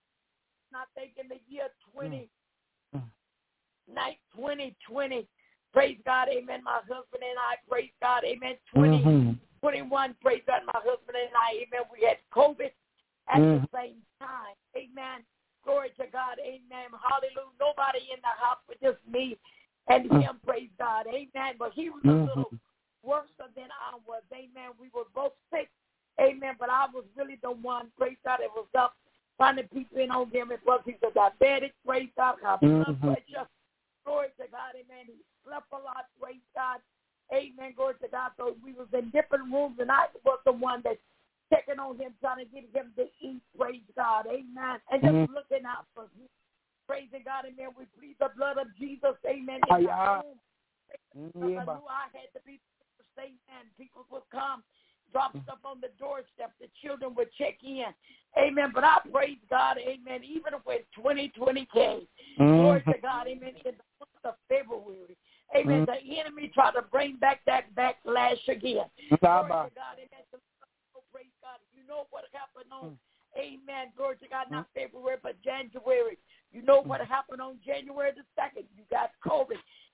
I think in the year twenty, mm-hmm. night twenty twenty, praise God, amen, my husband and I, praise God, amen, twenty twenty-one, mm-hmm. praise God, my husband and I, amen, we had COVID at mm-hmm. the same time, amen, glory to God, amen, hallelujah, nobody in the house but just me and mm-hmm. him, praise God, amen, but he was mm-hmm. a little worse than I was, amen, we were both sick, amen, but I was really the one, praise God, it was up, finding people in on him, it was, he's a diabetic, praise God, high blood mm-hmm. pressure, glory to God, amen. He slept a lot, praise God. Amen, glory to God. So we was in different rooms, and I was the one that's checking on him, trying to get him to eat, praise God, amen. And just mm-hmm. looking out for him. Praising God, amen. We plead the blood of Jesus, amen, in the home. Yeah. I knew I had to be the same man. People would come, drop stuff on the doorstep. The children would check in. Amen. But I praise God, amen, even when twenty twenty came. Mm-hmm. Glory to God, amen, in the month of February. Amen. Mm-hmm. The enemy tried to bring back that backlash again. Glory to God, amen. So, praise God. You know what happened on, mm-hmm. amen, glory to God, not February, but January. You know what happened on January the second. You got COVID.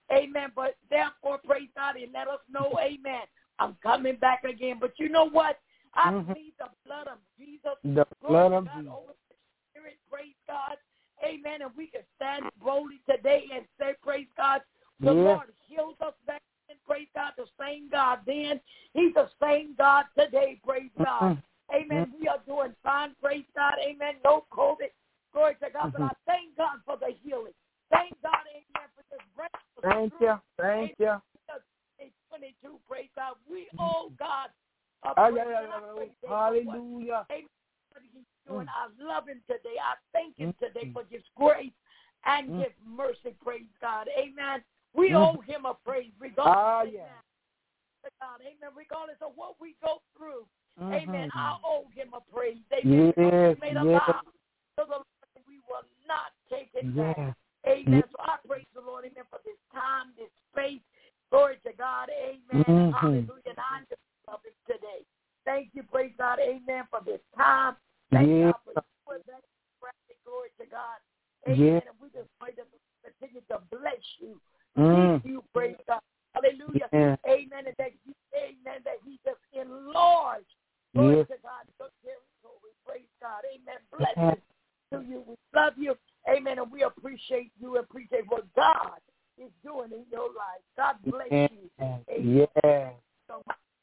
Amen. But therefore, praise God, and let us know, amen, I'm coming back again. But you know what? I mm-hmm. plead the blood of Jesus. The blood of God, Jesus. Over the Spirit, praise God. Amen. And we can stand boldly today and say, praise God, the yes. Lord heals us back then. Praise God, the same God then. He's the same God today, praise God. Mm-hmm. Amen. Mm-hmm. We are doing fine, praise God. Amen. No COVID. Glory to God. Mm-hmm. But I thank God for the healing. Thank God, amen, for this break. Thank you. Thank you. twenty-two, praise God. We owe God a oh, praise. yeah, yeah, yeah. Hallelujah. What he's doing. I love him today. I thank him today for his grace and his mercy, praise God. Amen. We owe him a praise regardless. Oh, yeah. God, amen. Regardless of what we go through. Mm-hmm. Amen. I owe him a praise. Yes, Amen. Because we made a yes. vow to the Lord and we will not take it yes. back. Amen. So I praise the Lord, amen, for this time, this space. Glory to God. Amen. Mm-hmm. Hallelujah. And I just love it today. Thank you, praise God. Amen, for this time. Thank yes. God for that. Glory to God. Amen. Yes. And we just pray that we continue to bless you. Mm. Keep you, praise God. Hallelujah. Yes. Amen. And that you, amen, that he just enlarged. Glory yes. to God. Your territory. Praise God. Amen. Blessings yes. to you. We love you. Amen. And we appreciate you and appreciate what God is doing in your life. God bless yes. you. Amen. Yes. So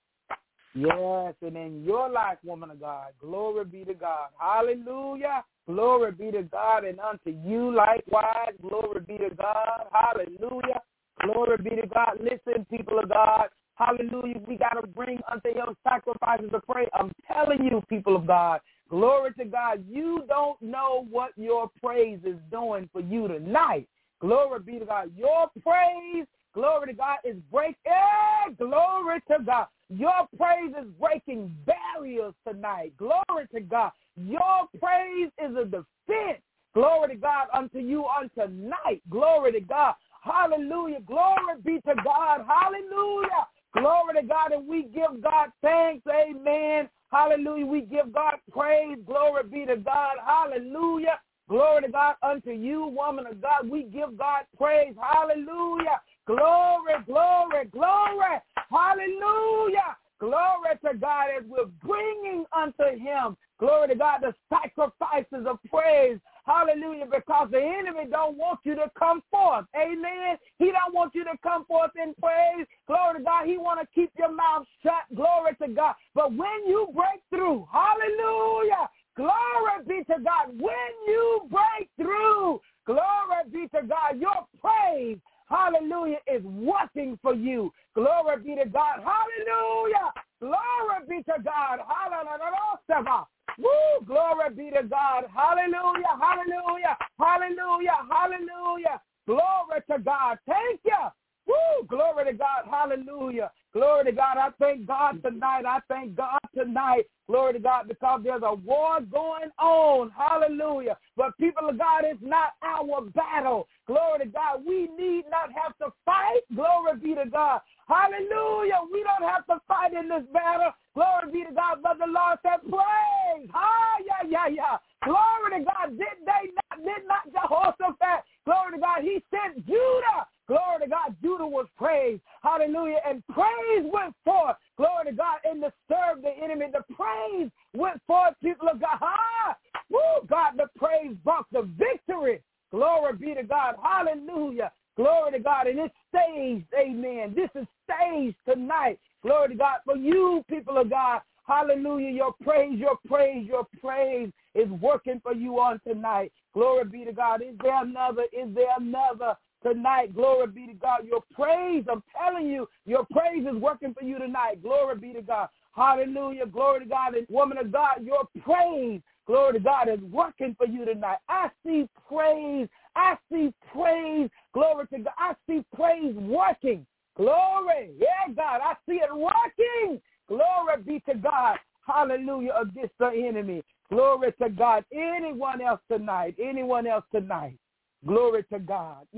yes. And in your life, woman of God, glory be to God. Hallelujah. Glory be to God. And unto you likewise, glory be to God. Hallelujah. Glory be to God. Listen, people of God. Hallelujah. We got to bring unto him sacrifices of praise. I'm telling you, people of God. Glory to God. You don't know what your praise is doing for you tonight. Glory be to God. Your praise, glory to God, is breaking. Eh, glory to God. Your praise is breaking barriers tonight. Glory to God. Your praise is a defense. Glory to God unto you on tonight. Glory to God. Hallelujah. Glory be to God. Hallelujah. Glory to God. And we give God thanks. Amen. Hallelujah. We give God praise. Glory be to God. Hallelujah. Glory to God unto you, woman of God. We give God praise. Hallelujah. Glory, glory, glory. Hallelujah. Glory to God as we're bringing unto him, glory to God, the sacrifices of praise. Hallelujah, because the enemy don't want you to come forth. Amen. He don't want you to come forth in praise. Glory to God. He want to keep your mouth shut. Glory to God. But when you break through, hallelujah, glory be to God. When you break through, glory be to God, your praise, hallelujah, is working for you. Glory be to God. Hallelujah. Glory be to God. Hallelujah. Woo, glory be to God. Hallelujah, hallelujah, hallelujah, hallelujah. Glory to God. Thank you. Woo, glory to God. Hallelujah. Glory to God. I thank God tonight. I thank God tonight. Glory to God, because there's a war going on. Hallelujah. But people of God, it's not our battle. Glory to God. We need not have to fight. Glory be to God. Hallelujah. We don't have to fight in this battle. Glory be to God. But the Lord said, praise. Ah, yeah, yeah, yeah. Glory to God. Did they not, did not Jehoshaphat? Glory to God. He sent Judah. Glory to God. Judah was praised. Hallelujah. And praise went forth. Glory to God. And to serve the enemy. The praise went forth, people of God. Ah, woo, God, the praise brought the victory. Glory be to God. Hallelujah. Glory to God. And it's staged. Amen. This is staged tonight. Glory to God. For you, people of God. Hallelujah. Your praise, your praise, your praise is working for you on tonight. Glory be to God. Is there another? Is there another? Tonight, glory be to God. Your praise, I'm telling you, your praise is working for you tonight. Glory be to God. Hallelujah. Glory to God. And woman of God, your praise, glory to God, is working for you tonight. I see praise. I see praise. Glory to God. I see praise working. Glory. Yeah, God. I see it working. Glory be to God. Hallelujah. Against the enemy. Glory to God. Anyone else tonight? Anyone else tonight? Glory to God.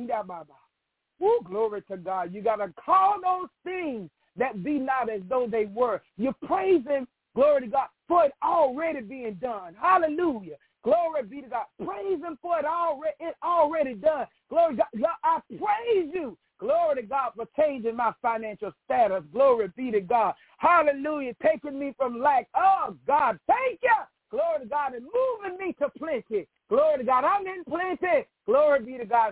Woo, glory to God. You got to call those things that be not as though they were. You praise him, glory to God, for it already being done. Hallelujah. Glory be to God. Praise him for it already, it already done. Glory to God. I praise you. Glory to God for changing my financial status. Glory be to God. Hallelujah. Taking me from lack. Oh, God, thank you. Glory to God, and moving me to plenty. Glory to God, I'm in plenty. Glory be to God.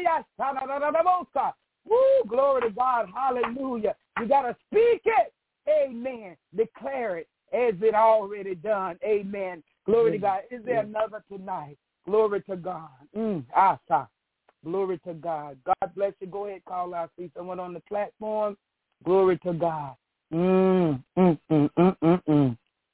Woo, glory to God. Hallelujah. You got to speak it. Amen. Declare it as it already done. Amen. Glory to God. Is there another tonight? Glory to God. Mm, asa. Glory to God. God bless you. Go ahead, call out. See someone on the platform. Glory to God. Mm, mm, mm, mm, mm, mm.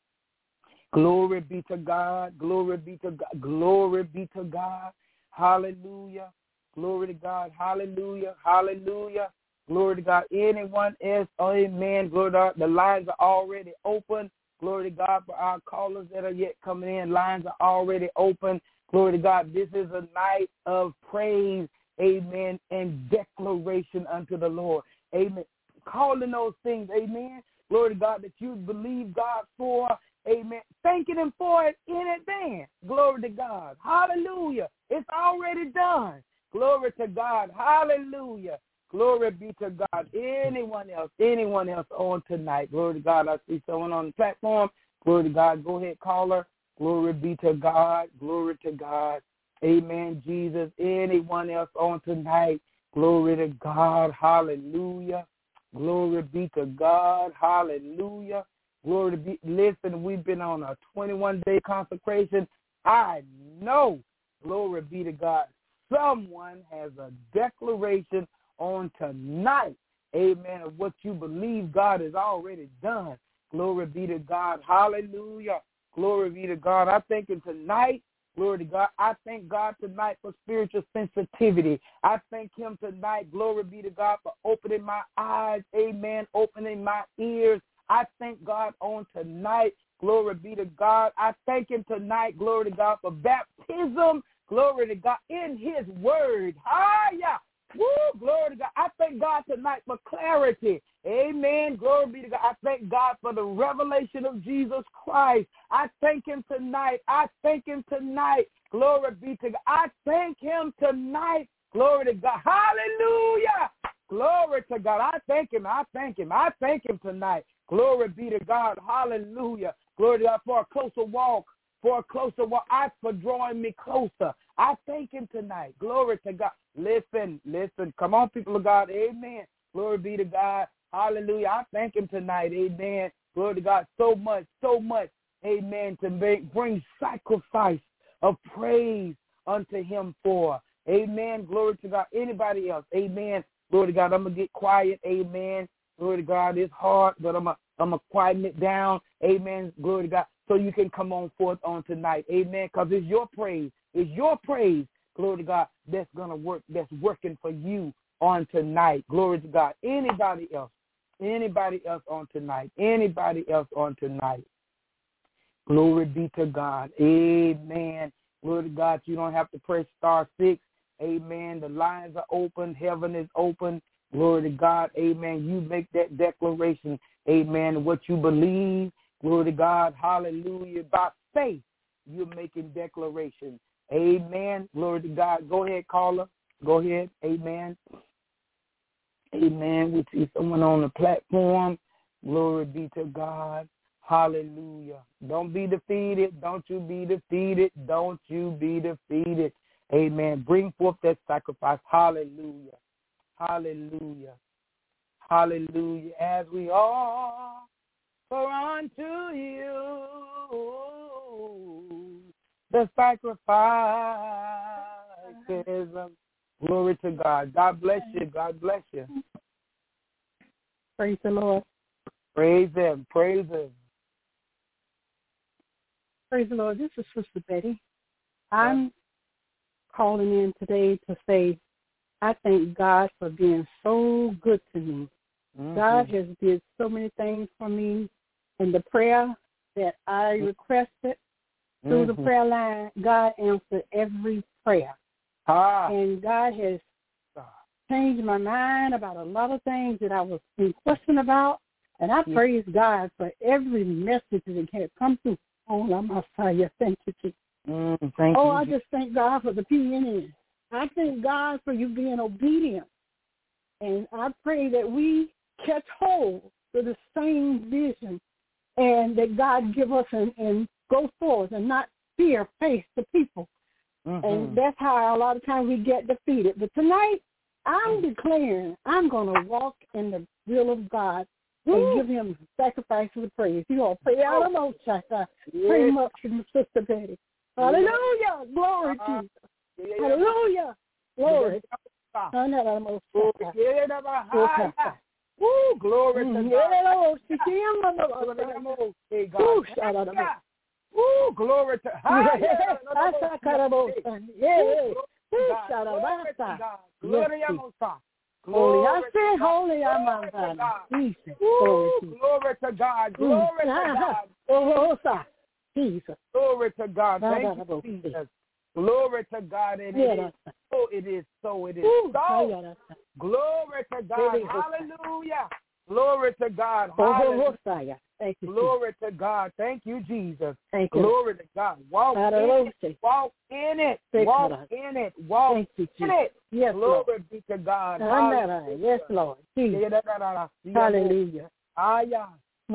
Glory be to God. Glory be to God. Glory be to God. Hallelujah. Glory to God. Hallelujah. Hallelujah. Glory to God. Anyone else? Amen. Glory to God. The lines are already open. Glory to God for our callers that are yet coming in. Lines are already open. Glory to God. This is a night of praise. Amen. And declaration unto the Lord. Amen. Calling those things. Amen. Glory to God that you believe God for. Amen. Thanking him for it in advance. Glory to God. Hallelujah. It's already done. Glory to God. Hallelujah. Glory be to God. Anyone else, anyone else on tonight. Glory to God. I see someone on the platform. Glory to God. Go ahead, caller. Glory be to God. Glory to God. Amen, Jesus. Anyone else on tonight. Glory to God. Hallelujah. Glory be to God. Hallelujah. Glory to be. Listen, we've been on a twenty-one day consecration. I know, glory be to God, someone has a declaration on tonight, amen, of what you believe God has already done. Glory be to God. Hallelujah. Glory be to God. I thank him tonight. Glory to God. I thank God tonight for spiritual sensitivity. I thank him tonight. Glory be to God for opening my eyes. Amen. Opening my ears. I thank God on tonight. Glory be to God. I thank him tonight. Glory to God for baptism. Glory to God in his word. Hiya. Woo, glory to God. I thank God tonight for clarity. Amen. Glory be to God. I thank God for the revelation of Jesus Christ. I thank him tonight. I thank him tonight. Glory be to God. I thank him tonight. Glory to God. Hallelujah. Glory to God. I thank him. I thank him. I thank him tonight. Glory be to God. Hallelujah. Glory to God for a closer walk. For a closer walk. I for drawing me closer. I thank him tonight. Glory to God. Listen, listen. Come on, people of God. Amen. Glory be to God. Hallelujah. I thank him tonight. Amen. Glory to God. So much, so much. Amen. To make, bring sacrifice of praise unto him for. Amen. Glory to God. Anybody else? Amen. Glory to God. I'm going to get quiet. Amen. Glory to God. It's hard, but I'm going I'm to quieten it down. Amen. Glory to God. So you can come on forth on tonight. Amen. Because it's your praise. It's your praise. Glory to God. That's going to work. That's working for you on tonight. Glory to God. Anybody else? Anybody else on tonight? Anybody else on tonight? Glory be to God. Amen. Glory to God. You don't have to press star six. Amen. The lines are open. Heaven is open. Glory to God. Amen. You make that declaration. Amen. What you believe. Glory to God. Hallelujah. By faith, you're making declaration. Amen. Glory to God. Go ahead, caller. Go ahead. Amen. Amen. We see someone on the platform. Glory be to God. Hallelujah. Don't be defeated. Don't you be defeated. Don't you be defeated. Amen. Bring forth that sacrifice. Hallelujah. Hallelujah. Hallelujah. As we offer unto you the sacrifice. Glory to God. God bless you. God bless you. Praise the Lord. Praise him. Praise him. Praise the Lord. This is Sister Betty. I'm calling in today to say I thank God for being so good to me. Mm-hmm. God has did so many things for me. And the prayer that I requested mm-hmm. through the prayer line, God answered every prayer. Ah. And God has changed my mind about a lot of things that I was in question about. And I yeah. praise God for every message that had come through. Oh, Messiah, thank you, Jesus. Mm, thank oh, you. I just thank God for the P N N. I thank God for you being obedient And I pray that we catch hold to the same vision and that God give us and, and go forward and not fear face the people. Mm-hmm. And that's how a lot of times we get defeated. But tonight, I'm declaring I'm going to walk in the will of God and Woo. give him sacrifice of praise. You all pray out of those chakras. Pray much for Sister Betty. Hallelujah. Glory to you. Hallelujah. Glory. Woo, glory to God. Woo, glory to God. Glory to God. Holy, I say holy, I'm on God. Glory to God. Glory to God. Jesus. Glory to God. Thank you, Jesus. Glory to God. And it is so, it is so, it is so. Glory to God. Hallelujah. Glory to God. Hallelujah. Thank you. Glory to God. Thank you, Jesus. Thank you. Glory to God. Walk in it. Walk in it. Walk in it. Walk in it. Yes, Glory Lord. be to God. Hallelujah. Yes, Lord. Jesus. Hallelujah. Aya.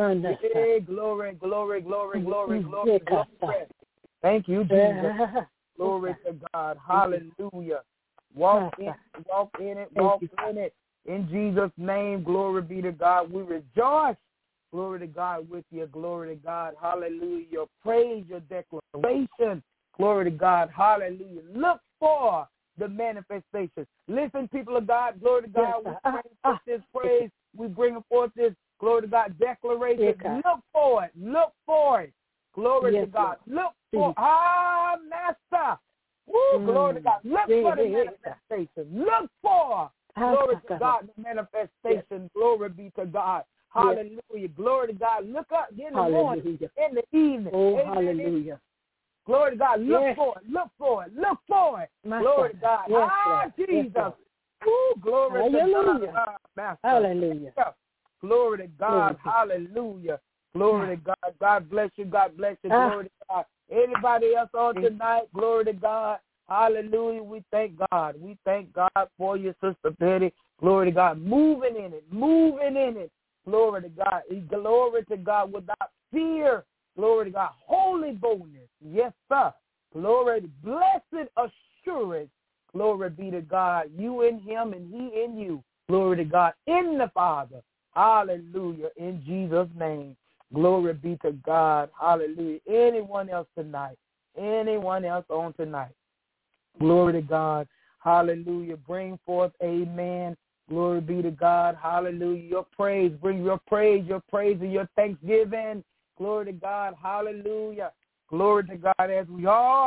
Hey, glory, glory, glory, glory, glory, glory. Thank you, Jesus. Glory to God. Hallelujah. Walk in it. Walk in it. Walk in it. In Jesus' name, glory be to God. We rejoice. Glory to God with you. Glory to God. Hallelujah. Your praise, your declaration. Glory to God. Hallelujah. Look for the manifestation. Listen, people of God. Glory to God. We bring forth this praise. We bring forth this, glory to God, declaration. Look for it. Look for it. Glory to God. Look for Ah, Master. Woo, glory to God. Look for the manifestation. Look for, glory to God, the manifestation. Glory be to God. Hallelujah. Yes. Glory to God. Look up in the hallelujah. morning, in the evening. Oh, Amen. hallelujah. Glory to God. Look yes. for it. Look for it. Look for it. Master. Glory to God. Yes, ah, Lord. Jesus. Yes, Ooh, glory hallelujah. to God. Master. Hallelujah. Glory to God. Glory. Hallelujah. Glory to God. God bless you. God bless you. Ah. Glory to God. Anybody else on tonight? Glory to God. Hallelujah. We thank God. We thank God for you, Sister Betty. Glory to God. Moving in it. Moving in it. Glory to God. Glory to God without fear. Glory to God. Holy boldness. Yes, sir. Glory. Blessed assurance. Glory be to God. You in him and he in you. Glory to God. In the Father. Hallelujah. In Jesus' name. Glory be to God. Hallelujah. Anyone else tonight? Anyone else on tonight? Glory to God. Hallelujah. Bring forth amen. Glory be to God. Hallelujah. Your praise. Bring your praise, your praise and your thanksgiving. Glory to God. Hallelujah. Glory to God as we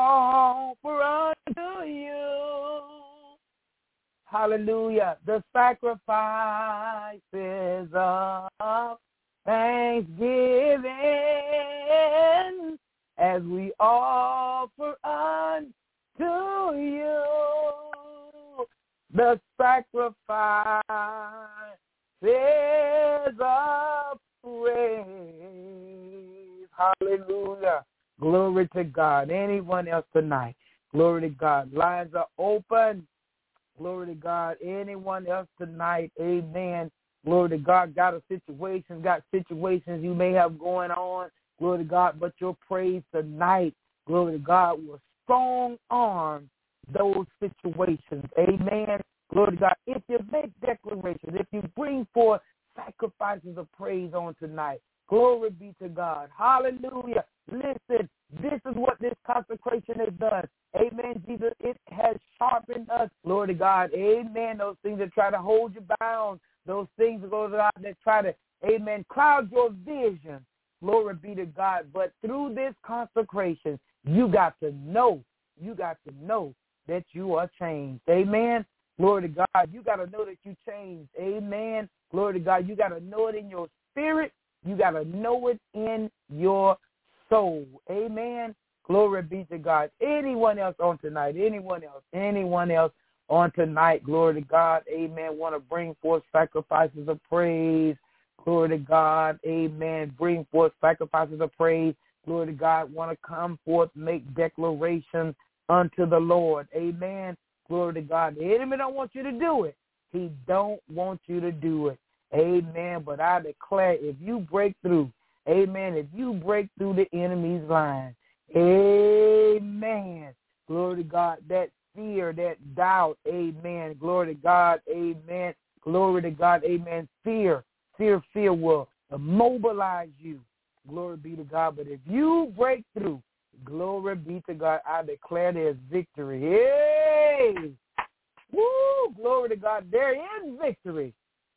offer unto you. Hallelujah. The sacrifices of thanksgiving as we offer unto you. The sacrifice is of praise. Hallelujah. Glory to God. Anyone else tonight? Glory to God. Lines are open. Glory to God. Anyone else tonight? Amen. Glory to God. Got a situation, got situations you may have going on. Glory to God. But your praise tonight, glory to God, will strong arm those situations. Amen. Glory to God. If you make declarations, if you bring forth sacrifices of praise on tonight, glory be to God. Hallelujah. Listen, this is what this consecration has done. Amen, Jesus. It has sharpened us. Glory to God. Amen. Those things that try to hold you bound, those things, glory to God, that try to, amen, cloud your vision. Glory be to God. But through this consecration, you got to know, you got to know that you are changed. Amen. Glory to God. You got to know that you changed. Amen. Glory to God. You got to know it in your spirit. You got to know it in your soul. Amen. Glory be to God. Anyone else on tonight? Anyone else? Anyone else on tonight? Glory to God. Amen. Want to bring forth sacrifices of praise. Glory to God. Amen. Bring forth sacrifices of praise. Glory to God. Want to come forth, make declarations unto the Lord. Amen. Glory to God. The enemy don't want you to do it. He don't want you to do it. Amen. But I declare, if you break through, amen, if you break through the enemy's line, amen, glory to God, that fear, that doubt, amen, glory to God, amen, glory to God, amen, fear, fear, fear will immobilize you, glory be to God. But if you break through, glory be to God, I declare there's victory. Hey! Woo! Glory to God, there is victory.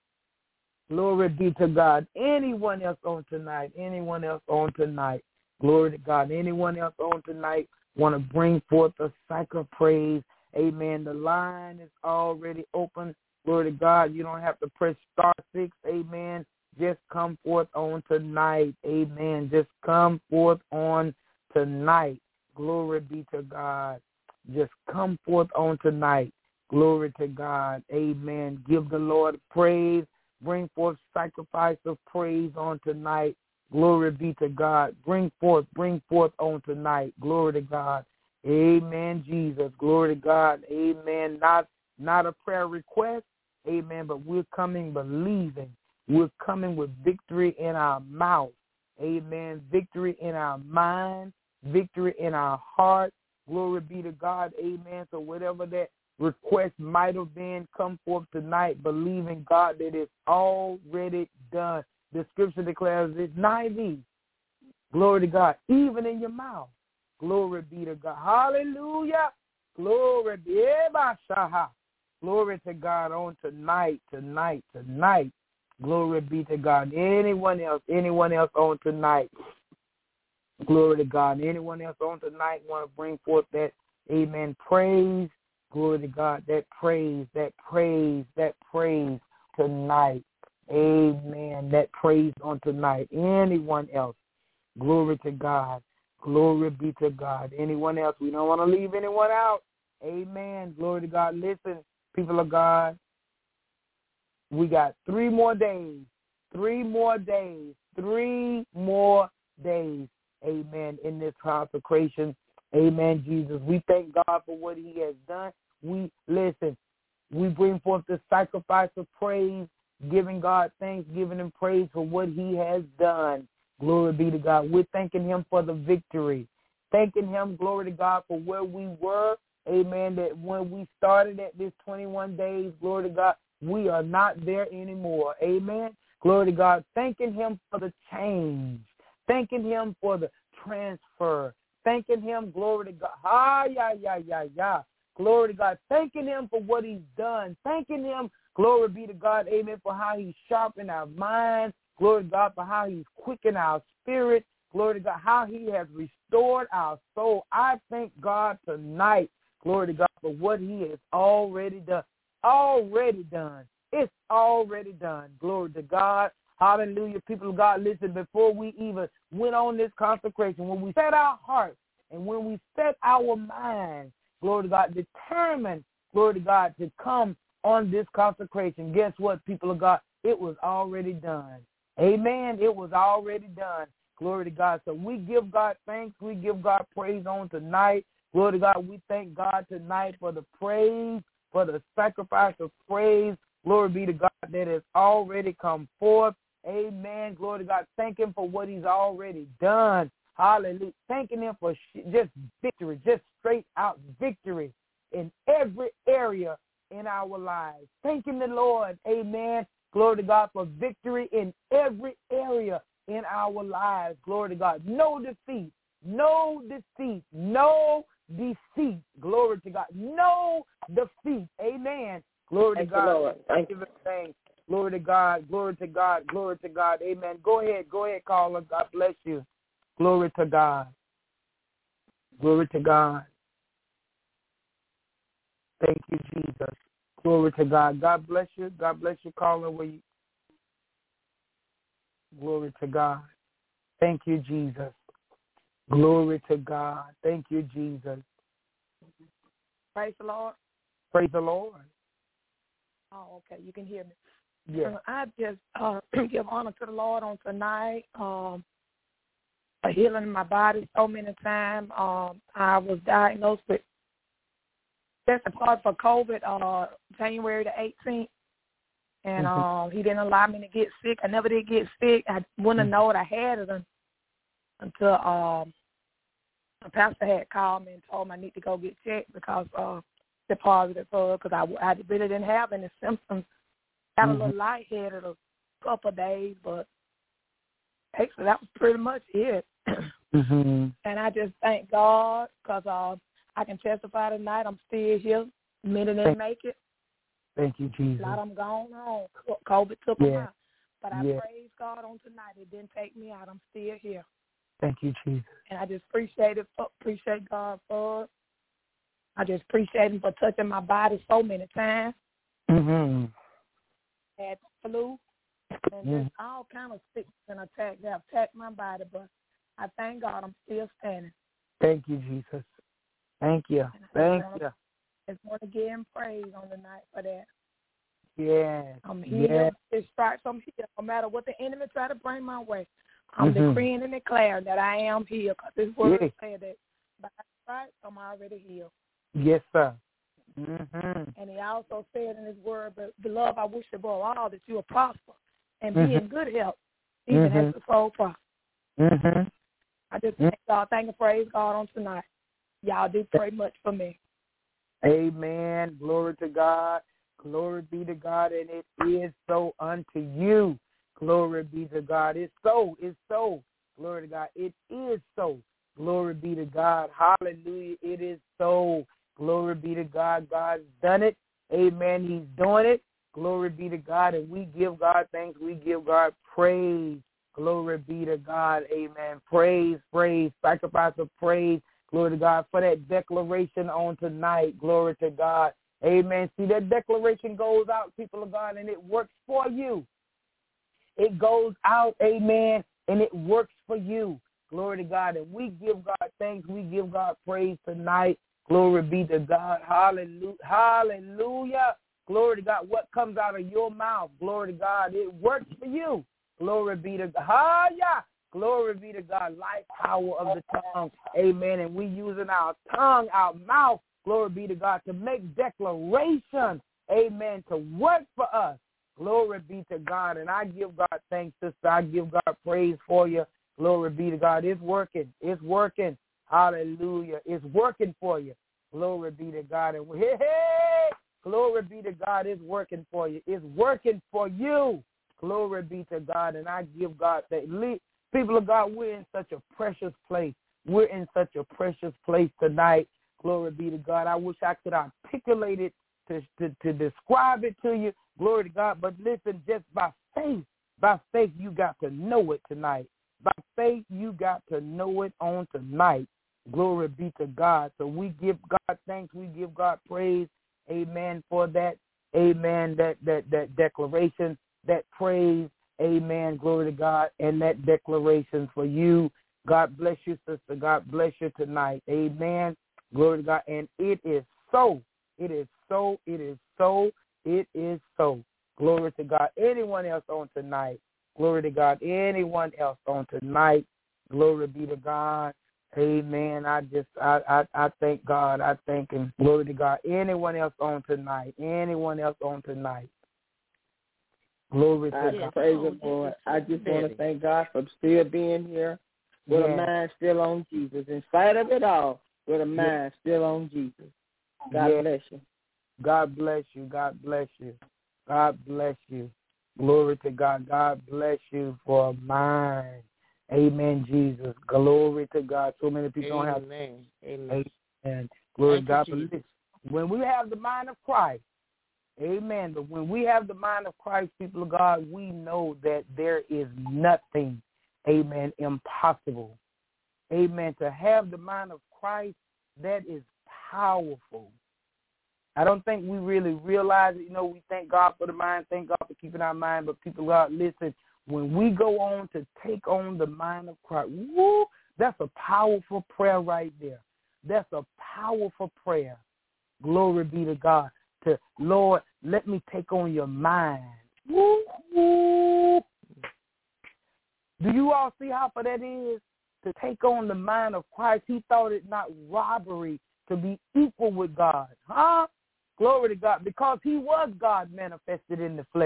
Glory be to God. Anyone else on tonight? Anyone else on tonight? Glory to God. Anyone else on tonight want to bring forth a cycle of praise? Amen. The line is already open. Glory to God. You don't have to press star six. Amen. Just come forth on tonight. Amen. Just come forth on tonight. Glory be to God. Just come forth on tonight. Glory to God. Amen. Give the Lord praise. Bring forth sacrifice of praise on tonight. Glory be to God. Bring forth, bring forth on tonight. Glory to God. Amen, Jesus. Glory to God. Amen. Not, not a prayer request. Amen. But we're coming believing. We're coming with victory in our mouth. Amen. Victory in our mind. Victory in our heart. Glory be to God. Amen. So whatever that request might have been, come forth tonight, believing God that it's already done. The scripture declares it's nigh thee. Glory to God. Even in your mouth. Glory be to God. Hallelujah. Glory be to Glory to God on tonight, tonight, tonight. Glory be to God. Anyone else, anyone else on tonight? Glory to God. Anyone else on tonight want to bring forth that, amen, praise? Glory to God, that praise, that praise, that praise tonight. Amen. That praise on tonight. Anyone else? Glory to God. Glory be to God. Anyone else? We don't want to leave anyone out. Amen. Glory to God. Listen, people of God, we got three more days. Three more days. Three more days. Amen. In this consecration. Amen, Jesus. We thank God for what he has done. We, listen, we bring forth the sacrifice of praise, giving God thanks, giving him praise for what he has done. Glory be to God. We're thanking him for the victory. Thanking him, glory to God, for where we were. Amen, that when we started at this twenty-one days, glory to God, we are not there anymore. Amen. Glory to God. Thanking him for the change. Thanking him for the transfer. Thanking him, glory to God. Ah, yeah, yeah, yeah, yeah. Glory to God. Thanking him for what he's done. Thanking him, glory be to God, amen, for how he's sharpened our minds. Glory to God for how he's quickened our spirit. Glory to God, how he has restored our soul. I thank God tonight, glory to God, for what he has already done. Already done. It's already done. Glory to God. Hallelujah. People of God, listen, before we even went on this consecration, when we set our hearts and when we set our minds, glory to God, determined, glory to God, to come on this consecration, guess what, people of God? It was already done. Amen. It was already done. Glory to God. So we give God thanks. We give God praise on tonight. Glory to God. We thank God tonight for the praise, for the sacrifice of praise. Glory be to God that has already come forth. Amen. Glory to God. Thank him for what he's already done. Hallelujah. Thanking him for just victory, just straight out victory in every area in our lives. Thanking the Lord. Amen. Glory to God for victory in every area in our lives. Glory to God. No defeat. No defeat. No defeat. Glory to God. No defeat. Amen. Glory Thank to God. Lord. Thank you. Thanks. Glory to God. Glory to God. Glory to God. Amen. Go ahead. Go ahead, caller. God bless you. Glory to God. Glory to God. Thank you, Jesus. Glory to God. God bless you. God bless you, caller. Will you? Glory to God. Thank you, Jesus. Glory to God. Thank you, Jesus. Praise the Lord. Praise the Lord. Oh, okay. You can hear me. Yes. Uh, I just uh, give honor to the Lord on tonight. Um, a healing in my body so many times. Um, I was diagnosed with test part for COVID uh, January the eighteenth. And mm-hmm. um, he didn't allow me to get sick. I never did get sick. I wouldn't have known I had it until um, the pastor had called me and told me I need to go get checked because uh, the positive for because I, I really didn't have any symptoms. Got mm-hmm. a little lightheaded a couple of days, but actually that was pretty much it. mm-hmm. And I just thank God because uh, I can testify tonight. I'm still here. Many didn't make it. Thank you, Jesus. A lot of them gone on. COVID took them yeah. out. But I yeah. praise God on tonight. It didn't take me out. I'm still here. Thank you, Jesus. And I just appreciate it. Appreciate God for it. I just appreciate Him for touching my body so many times. Mm-hmm. Had the flu and mm-hmm. just all kind of sickness and attacks that have attacked my body. But I thank God I'm still standing. Thank you, Jesus. Thank you. Thank wanna, you. I just want to give Him praise on the night for that. Yes. I'm healed. Yes. It starts from here. No matter what the enemy try to bring my way, I'm mm-hmm. decreeing and declaring that I am healed. Because this word yes. said that by stripes I'm already healed. Yes, sir. Mm-hmm. And He also said in His word, but beloved, I wish above all that you will prosper and be mm-hmm. in good health, even mm-hmm. as the soul prosper. Mm-hmm. I just thank God, thank and praise God on tonight. Y'all do pray much for me. Amen. Glory to God. Glory be to God, and it is so unto you. Glory be to God. It's so. It's so. Glory to God. It is so. Glory be to God. Hallelujah. It is so. Glory be to God. God's done it. Amen. He's doing it. Glory be to God. And we give God thanks. We give God praise. Glory be to God. Amen. Praise, praise, sacrifice of praise. Glory to God for that declaration on tonight. Glory to God. Amen. See, that declaration goes out, people of God, and it works for you. It goes out, amen, and it works for you. Glory to God. And we give God thanks. We give God praise tonight. Glory be to God. Hallelujah. Hallelujah. Glory to God. What comes out of your mouth, glory to God, it works for you. Glory be to God. Hallelujah. Glory be to God. Life power of the tongue. Amen. And we using our tongue, our mouth, glory be to God, to make declaration. Amen. To work for us. Glory be to God. And I give God thanks, sister. I give God praise for you. Glory be to God. It's working. It's working. Hallelujah. It's working for you. Glory be to God. And hey, hey, glory be to God. It's working for you. It's working for you. Glory be to God. And I give God that. People of God, we're in such a precious place. We're in such a precious place tonight. Glory be to God. I wish I could articulate it to, to, to describe it to you. Glory to God. But listen, just by faith, by faith, you got to know it tonight. By faith, you got to know it on tonight. Glory be to God. So we give God thanks. We give God praise. Amen for that. Amen. That that that declaration, that praise. Amen. Glory to God. And that declaration for you. God bless you, sister. God bless you tonight. Amen. Glory to God. And it is so. It is so. It is so. It is so. Glory to God. Anyone else on tonight? Glory to God. Anyone else on tonight? Glory be to God. Amen. I just, I, I, I thank God. I thank Him. Glory to God. Anyone else on tonight? Anyone else on tonight? Glory to I God. Praise the Lord. I just want to thank God for still being here with yes. a mind still on Jesus. In spite of it all, with a mind yes. still on Jesus. God yes. bless you. God bless you. God bless you. God bless you. Glory to God. God bless you for a mind. Amen, Jesus. Glory to God. So many people Amen. don't have. Amen. Amen. Glory Thank to God. you, When we have the mind of Christ, amen. But when we have the mind of Christ, people of God, we know that there is nothing, amen, impossible. Amen. To have the mind of Christ, that is powerful. I don't think we really realize it. You know, we thank God for the mind, thank God for keeping our mind. But people of God, listen, when we go on to take on the mind of Christ, woo, that's a powerful prayer right there. That's a powerful prayer. Glory be to God. To Lord, let me take on your mind. Woo, woo. Do you all see how for that is? To take on the mind of Christ. He thought it not robbery to be equal with God. Huh? Glory to God. Because he was God manifested in the flesh.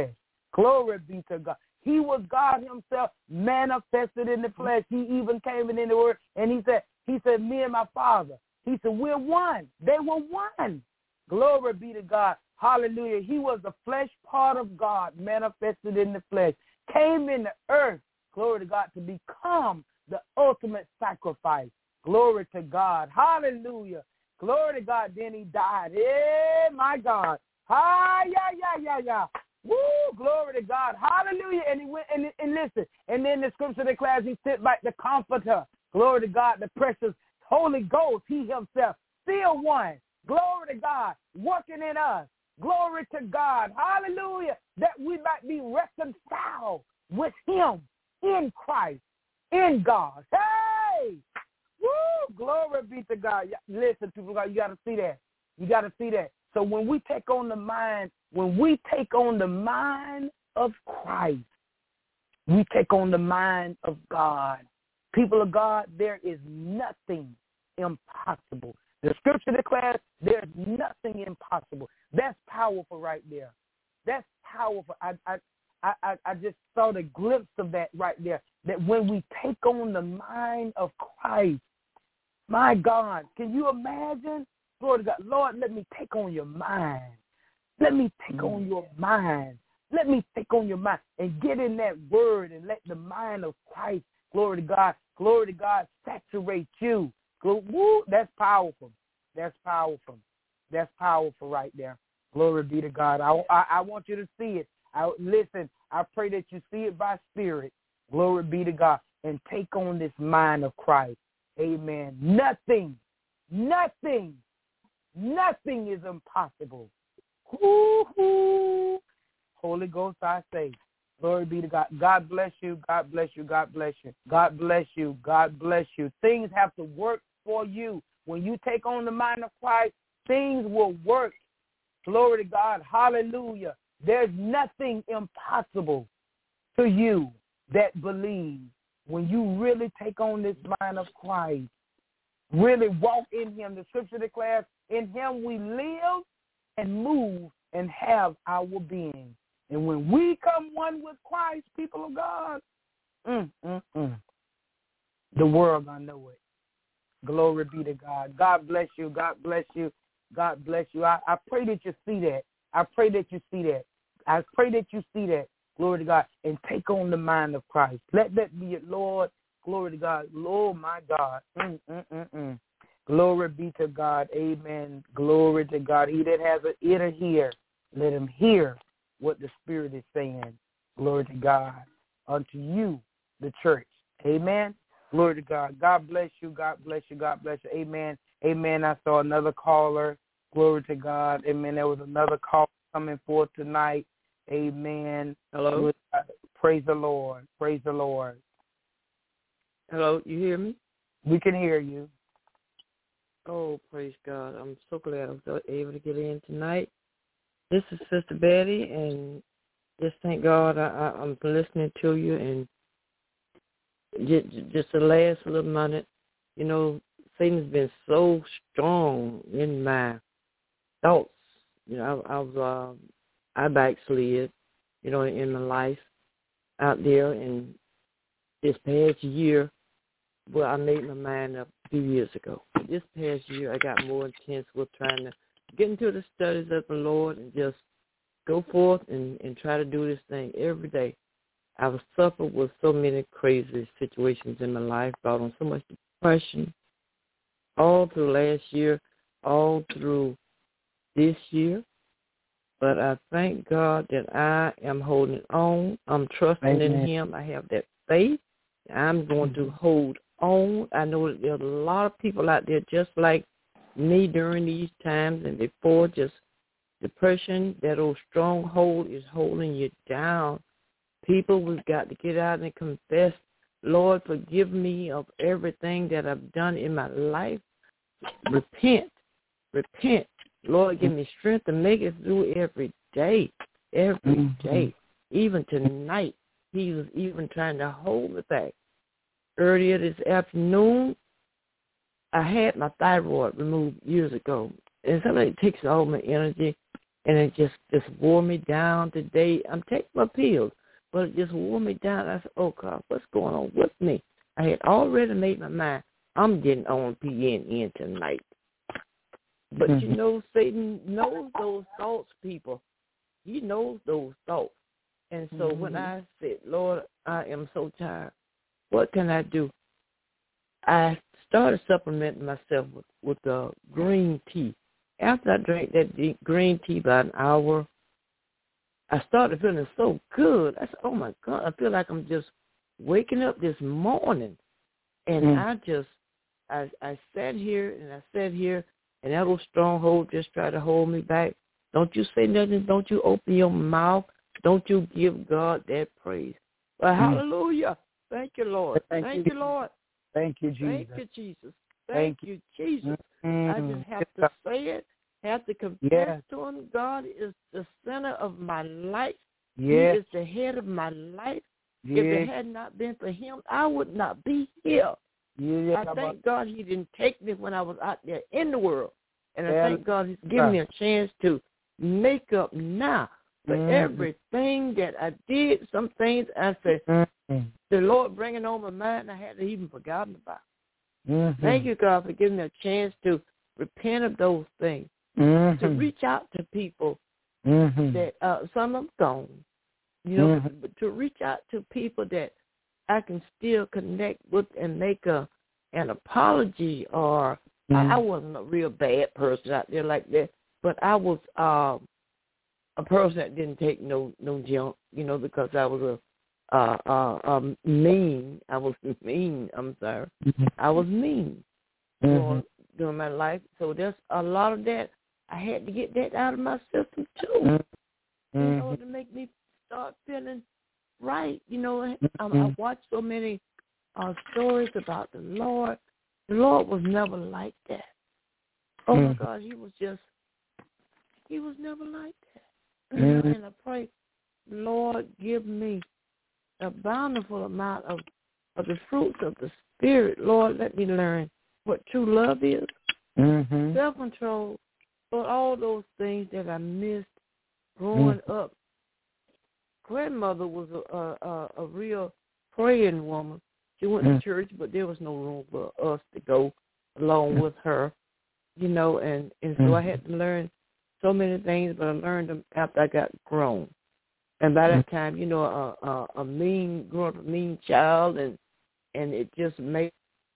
Glory be to God. He was God himself manifested in the flesh. He even came in the word, and he said, he said, me and my Father. He said, we're one. They were one. Glory be to God. Hallelujah. He was the flesh part of God manifested in the flesh. Came in the earth, glory to God, to become the ultimate sacrifice. Glory to God. Hallelujah. Glory to God. Then he died. Hey, my God. Ah, yeah, yeah, yeah, yeah. Woo, glory to God. Hallelujah. And he went and, and listen. And then the scripture declares he sent back the comforter. Glory to God, the precious Holy Ghost, he himself, still one. Glory to God, working in us. Glory to God. Hallelujah. That we might be reconciled with him in Christ, in God. Hey! Woo! Glory be to God. Listen, people, you got to see that. You got to see that. So when we take on the mind, when we take on the mind of Christ, we take on the mind of God. People of God, there is nothing impossible. The scripture declares there's nothing impossible. That's powerful right there. That's powerful. I, I, I, I just saw the glimpse of that right there, that when we take on the mind of Christ, my God, can you imagine? Glory to God. Lord, let me take on your mind. Let me take mm. on your mind. Let me take on your mind and get in that word and let the mind of Christ, glory to God, glory to God, saturate you. Woo, that's powerful. That's powerful. That's powerful right there. Glory be to God. I, I, I want you to see it. I, listen, I pray that you see it by spirit. Glory be to God. And take on this mind of Christ. Amen. Nothing, nothing, nothing is impossible. Woo-hoo. Holy Ghost, I say. Glory be to God. God bless you. God bless you. God bless you. God bless you. God bless you. Things have to work for you. When you take on the mind of Christ, things will work. Glory to God. Hallelujah. There's nothing impossible to you that believe. When you really take on this mind of Christ, really walk in him. The scripture declares, in him we live and move and have our being. And when we come one with Christ, people of God, mm, mm, mm, the world gonna know it. Glory be to God. God bless you. God bless you. God bless you. I, I pray that you see that. I pray that you see that. I pray that you see that. Glory to God. And take on the mind of Christ. Let that be it, Lord. Glory to God. Lord, my God. Mm, mm, mm, mm. Glory be to God. Amen. Glory to God. He that has an ear to hear, let him hear what the Spirit is saying. Glory to God. Unto you, the church. Amen. Glory to God. God bless you. God bless you. God bless you. Amen. Amen. I saw another caller. Glory to God. Amen. There was another call coming forth tonight. Amen. Hello. Praise the Lord. Praise the Lord. Hello. You hear me? We can hear you. Oh, praise God. I'm so glad I was able to get in tonight. This is Sister Betty, and just thank God I, I, I'm listening to you. And just, just the last little minute, you know, Satan's been so strong in my thoughts. You know, I, I was, uh, I backslid, you know, in my life out there. And this past year, well, I made my mind up a few years ago. This past year, I got more intense with trying to get into the studies of the Lord and just go forth and, and try to do this thing every day. I was suffered with so many crazy situations in my life, brought on so much depression all through last year, all through this year. But I thank God that I am holding on. I'm trusting Amen. in him. I have that faith. I'm going to hold on. I know that there's a lot of people out there just like me during these times and before, just depression. That old stronghold is holding you down. People, we've got to get out and confess, Lord, forgive me of everything that I've done in my life. Repent. Repent. Lord, give me strength to make it through every day, every day. Even tonight, he was even trying to hold me back. Earlier this afternoon, I had my thyroid removed years ago. And something takes all my energy. and it just, just wore me down today. I'm taking my pills, but it just wore me down. I said, oh, God, what's going on with me? I had already made my mind, I'm getting on P N N tonight. But, mm-hmm. you know, Satan knows those thoughts, people. He knows those thoughts. And so mm-hmm. when I said, Lord, I am so tired, what can I do? I started supplementing myself with, with uh, green tea. After I drank that deep green tea about an hour, I started feeling so good. I said, oh, my God, I feel like I'm just waking up this morning. And mm. I just, I, I sat here and I sat here, and that old stronghold just tried to hold me back. Don't you say nothing. Don't you open your mouth. Don't you give God that praise. Well, mm. hallelujah. Thank you, Lord. Thank, Thank you, Lord. Thank you, Jesus. Thank you, Jesus. Thank, Thank you, Jesus. Mm. I just have to say it, have to confess yes. to him. God is the center of my life. Yes. He is the head of my life. Yes. If it had not been for him, I would not be here. Yeah, I thank God he didn't take me when I was out there in the world. And I yeah. thank God he's given me a chance to make up now for mm-hmm. everything that I did. Some things I said, mm-hmm. the Lord bringing on my mind, I had even forgotten about. Mm-hmm. Thank you, God, for giving me a chance to repent of those things, mm-hmm. to reach out to people mm-hmm. that uh, some of them gone, you know, mm-hmm. but to reach out to people that I can still connect with and make a an apology. Or mm-hmm. I, I wasn't a real bad person out there like that, but I was uh, a person that didn't take no no junk, you know, because I was a uh, uh, um, mean. I was mean. I'm sorry, mm-hmm. I was mean mm-hmm. during, during my life. So there's a lot of that. I had to get that out of my system too, mm-hmm. in order to make me start feeling right. You know, mm-hmm. I, I watched so many uh, stories about the Lord. The Lord was never like that. Oh, mm-hmm. my God, he was just, he was never like that. Mm-hmm. And I pray, Lord, give me a bountiful amount of, of the fruits of the Spirit. Lord, let me learn what true love is, mm-hmm. self-control, but all those things that I missed growing mm-hmm. up. Grandmother was a, a, a real praying woman. She went mm-hmm. to church, but there was no room for us to go along with her, you know, and, and so mm-hmm. I had to learn so many things, but I learned them after I got grown. And by that time, you know, a, a, a mean, growing up a mean child, and and it just made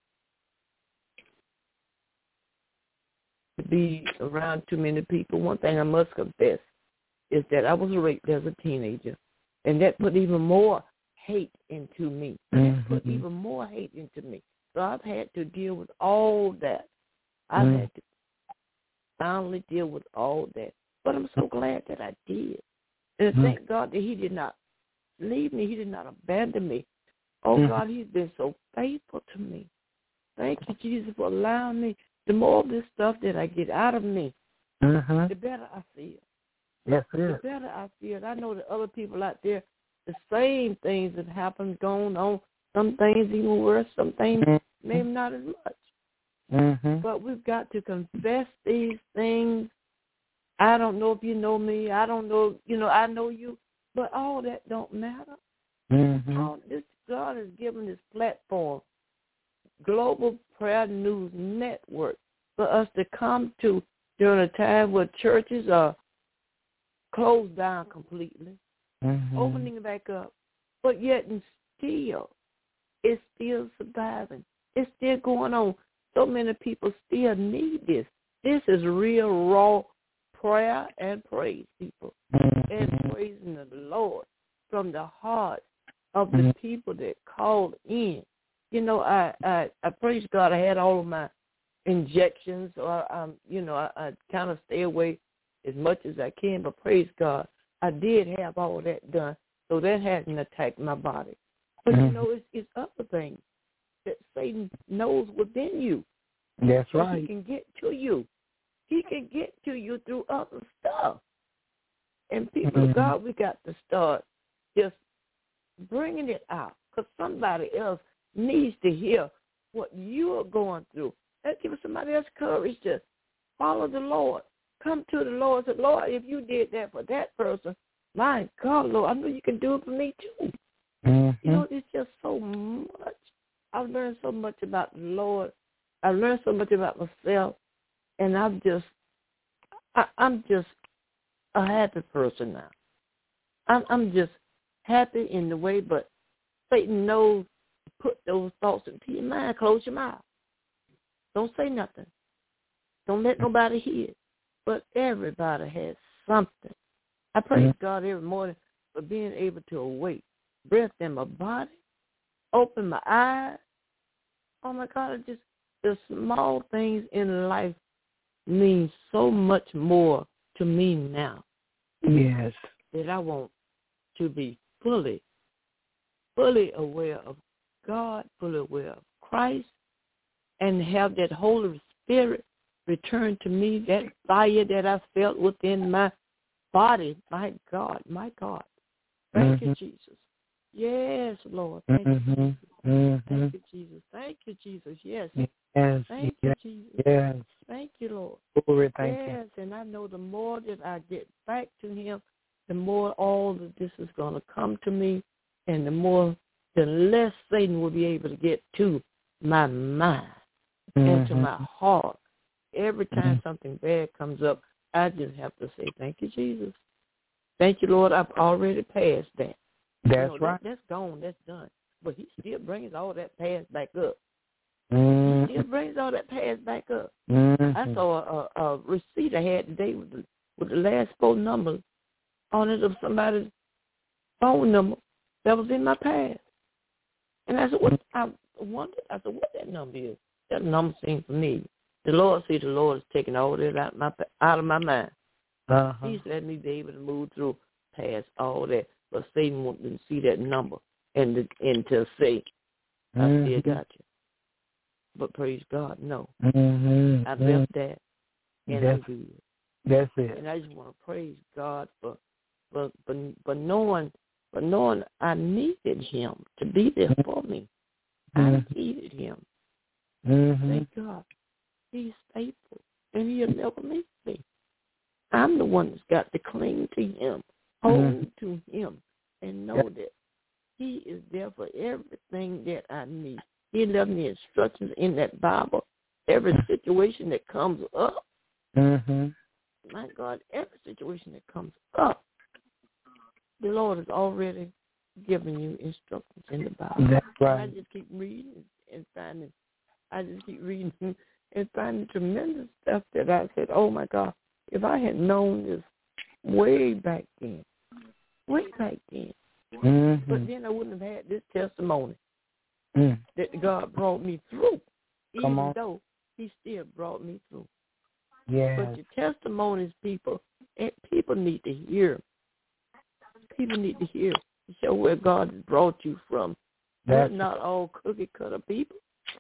to be around too many people. One thing I must confess is that I was raped as a teenager, and that put even more hate into me. Mm-hmm. That put even more hate into me. So I've had to deal with all that. I've mm-hmm. had to finally deal with all that. But I'm so glad that I did. And mm-hmm. thank God that he did not leave me. He did not abandon me. Oh, mm-hmm. God, he's been so faithful to me. Thank you, Jesus, for allowing me. The more of this stuff that I get out of me, mm-hmm. the better I feel. Yes, it the is. better I feel. I know that other people out there, the same things that happen going on, some things even worse, some things mm-hmm. maybe not as much. Mm-hmm. But we've got to confess these things. I don't know if you know me. I don't know, you know, I know you. But all that don't matter. Mm-hmm. All this, God has given this platform, Global Prayer News Network, for us to come to during a time where churches are closed down completely, mm-hmm. opening back up, but yet and still, it's still surviving. It's still going on. So many people still need this. This is real, raw prayer and praise, people, mm-hmm. and praising the Lord from the heart of the mm-hmm. people that called in. You know, I, I, I praise God. I had all of my injections, or um, you know, I, I kind of stay away as much as I can. But praise God, I did have all that done, so that hadn't attacked my body. But mm-hmm. you know, it's, it's other things that Satan knows within you. That's so right. He can get to you. He can get to you through other stuff. And people mm-hmm. of God, we got to start just bringing it out, because somebody else needs to hear what you are going through. Let's give somebody else courage to follow the Lord. come to the Lord and say, Lord, if you did that for that person, my God, Lord, I know you can do it for me too. Mm-hmm. You know, it's just so much. I've learned so much about the Lord. I've learned so much about myself, and I'm just, I, I'm just a happy person now. I'm, I'm just happy in the way, but Satan knows to put those thoughts into your mind. Close your mouth. Don't say nothing. Don't let nobody hear it. But everybody has something. I praise mm-hmm. God every morning for being able to awake, breath in my body, open my eyes. Oh, my God, it just the small things in life mean so much more to me now. Yes. That I want to be fully, fully aware of God, fully aware of Christ, and have that Holy Spirit return to me, that fire that I felt within my body. My God, my God. Thank mm-hmm. you, Jesus. Yes, Lord. Thank mm-hmm. you, Jesus. Mm-hmm. Thank you, Jesus. Thank you, Jesus. Yes. Yes. Thank yes. you, Jesus. Yes. Thank you, Lord. Glory, thank yes, you. and I know the more that I get back to him, the more all of this is going to come to me, and the more, the less Satan will be able to get to my mind mm-hmm. and to my heart. Every time mm-hmm. something bad comes up, I just have to say, thank you, Jesus. Thank you, Lord. I've already passed that. That's you know, right. That, that's gone. That's done. But he still brings all that past back up. Mm-hmm. He still brings all that past back up. Mm-hmm. I saw a, a receipt I had today with the, with the last four numbers on it of somebody's phone number that was in my past. And I said, what? I wondered, I said, what that number is? That number seemed familiar. The Lord, see, the Lord is taking all that out of my, out of my mind. Uh-huh. He's letting me be able to move through past all that. But Satan wants me to see that number and, the, and to say, I mm-hmm. still got you. But praise God, no. Mm-hmm. I left that, and that's, I'm good. That's it. And I just want to praise God for, for, for, for knowing, for knowing I needed him to be there for me. Mm-hmm. I needed him. Mm-hmm. Thank God. He's faithful, and he'll never leave me. I'm the one that's got to cling to him, hold mm-hmm. to him, and know yep. that he is there for everything that I need. He left me instructions in that Bible. Every situation that comes up, mm-hmm. my God, every situation that comes up, the Lord has already given you instructions in the Bible. That's right. And I just keep reading and finding, I just keep reading and finding tremendous stuff that I said, oh, my God, if I had known this way back then, way back then, mm-hmm. but then I wouldn't have had this testimony mm. that God brought me through, Come even on. though he still brought me through. Yeah. But your testimonies, people, and people need to hear. People need to hear to show where God has brought you from. That's We're not all cookie-cutter people.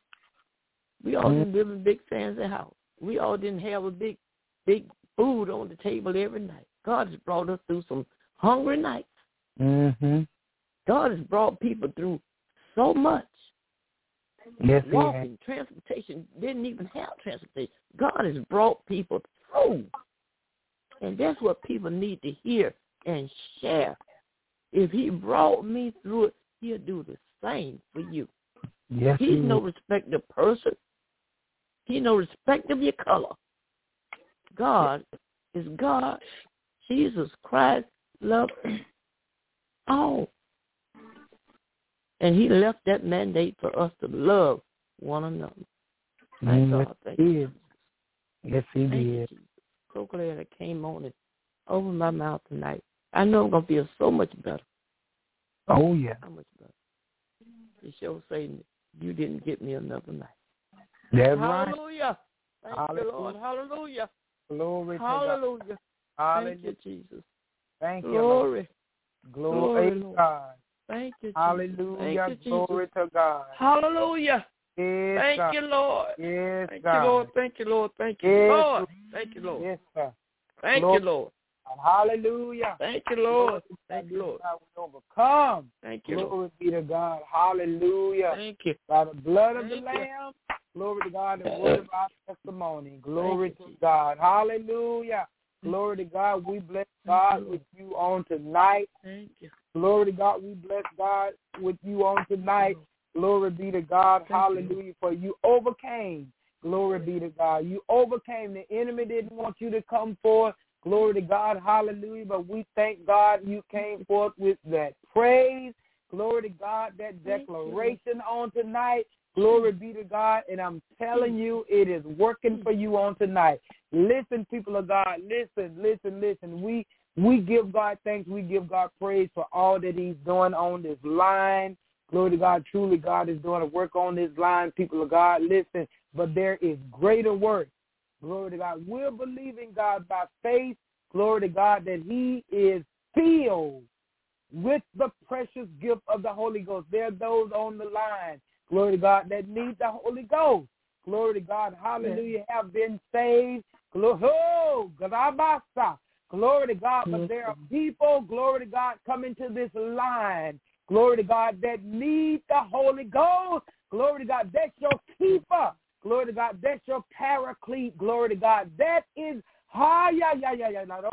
We all mm-hmm. didn't live in big fancy house. We all didn't have a big, big food on the table every night. God has brought us through some hungry nights. Mm-hmm. God has brought people through so much. Yes, Walking, transportation, didn't even have transportation. God has brought people through. And that's what people need to hear and share. If he brought me through it, he'll do the same for you. Yes, He's he no will. respect of person. He's no respect of your color. God is God. Jesus Christ loved all. And he left that mandate for us to love one another. Thank mm, God. Thank you. Yes, he Thank did. You, so glad I came on and opened my mouth tonight. I know I'm going to feel so much better. Oh, yeah. How much better? The show saying you didn't get me another night. That's Hallelujah. Right. Thank Hallelujah. you, Lord. Hallelujah. Glory Hallelujah. to God. Thank you, Jesus. Thank you, Glory. Glory. Glory to God. Thank you, Jesus. Hallelujah. Thank you, Glory to God. Hallelujah. Yes, Thank God. you, Lord. Yes, Thank God. you, Lord. Thank you, Lord. Thank you, yes, Lord. Thank you, Lord. Yes, sir. Thank Lord. you, Lord. Hallelujah. Thank you, Lord. Thank you, Lord. We overcome. Thank you, Glory Lord. be to God. Hallelujah. Thank you. By the blood of Thank the you. Lamb Glory to God, the word of our testimony. Glory to God. Hallelujah. Glory to God. We bless God with you on tonight. Thank you. Glory to God. We bless God with you on tonight. Glory be to God. Hallelujah. For you overcame. Glory be to God. You overcame. The enemy didn't want you to come forth. Glory to God. Hallelujah. But we thank God you came forth with that praise. Glory to God. That declaration on tonight. Glory be to God. And I'm telling you, it is working for you on tonight. Listen, people of God. Listen, listen, listen. We we give God thanks. We give God praise for all that he's doing on this line. Glory to God. Truly, God is doing a work on this line, people of God. Listen, but there is greater work. Glory to God. We're believing God by faith. Glory to God that he is filled with the precious gift of the Holy Ghost. There are those on the line, glory to God, that need the Holy Ghost. Glory to God. Hallelujah. Yes. Have been saved. Glory, oh, glory to God. But there are people, glory to God, coming to this line. Glory to God, that need the Holy Ghost. Glory to God, that's your keeper. Glory to God, that's your paraclete. Glory to God, that is haya ya ya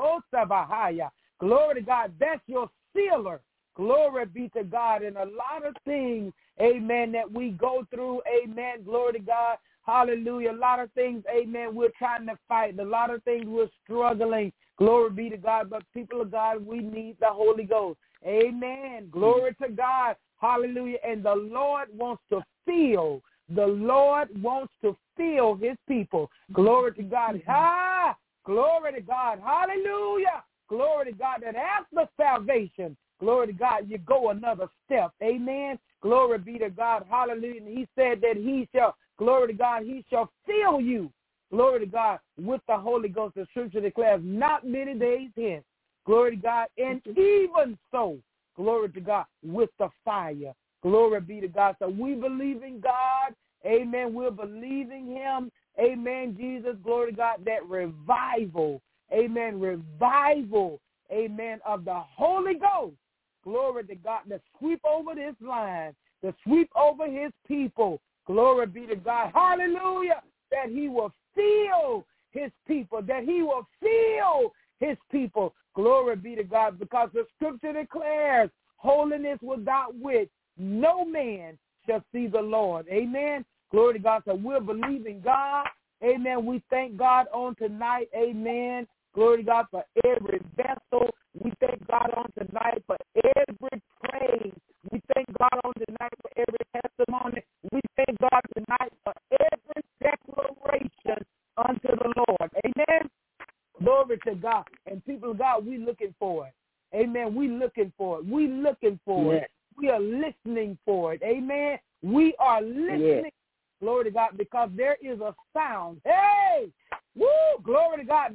ya. Glory to God, that's your sealer. Glory be to God. And a lot of things, amen, that we go through, amen, glory to God, hallelujah. A lot of things, amen, we're trying to fight. A lot of things we're struggling. Glory be to God. But people of God, we need the Holy Ghost. Amen. Glory to God. Hallelujah. And the Lord wants to fill. The Lord wants to fill his people. Glory to God. Ah, glory to God. Hallelujah. Glory to God. That after salvation, glory to God, you go another step. Amen. Glory be to God. Hallelujah. And he said that he shall, glory to God, he shall fill you. Glory to God, with the Holy Ghost. The scripture declares not many days hence. Glory to God. And even so, glory to God, with the fire. Glory be to God. So we believe in God. Amen. We're believing him. Amen. Jesus, glory to God, that revival. Amen. Revival. Amen. Of the Holy Ghost. Glory to God. To sweep over this line. To sweep over his people. Glory be to God. Hallelujah. That he will fill his people. That he will fill his people. Glory be to God, because the scripture declares holiness without which no man shall see the Lord. Amen. Glory to God. So we're believing God. Amen. We thank God on tonight. Amen. Glory to God for every vessel. We thank God on tonight for every praise. We thank God on tonight for every testimony. We thank God tonight for every declaration unto the Lord. Amen. Glory to God. And people of God, we looking for it. Amen. We looking for it. We looking for yes. it. We are listening for it. Amen. We are listening. Yes. Glory to God, because there is a sound. Hey! Woo! Glory to God.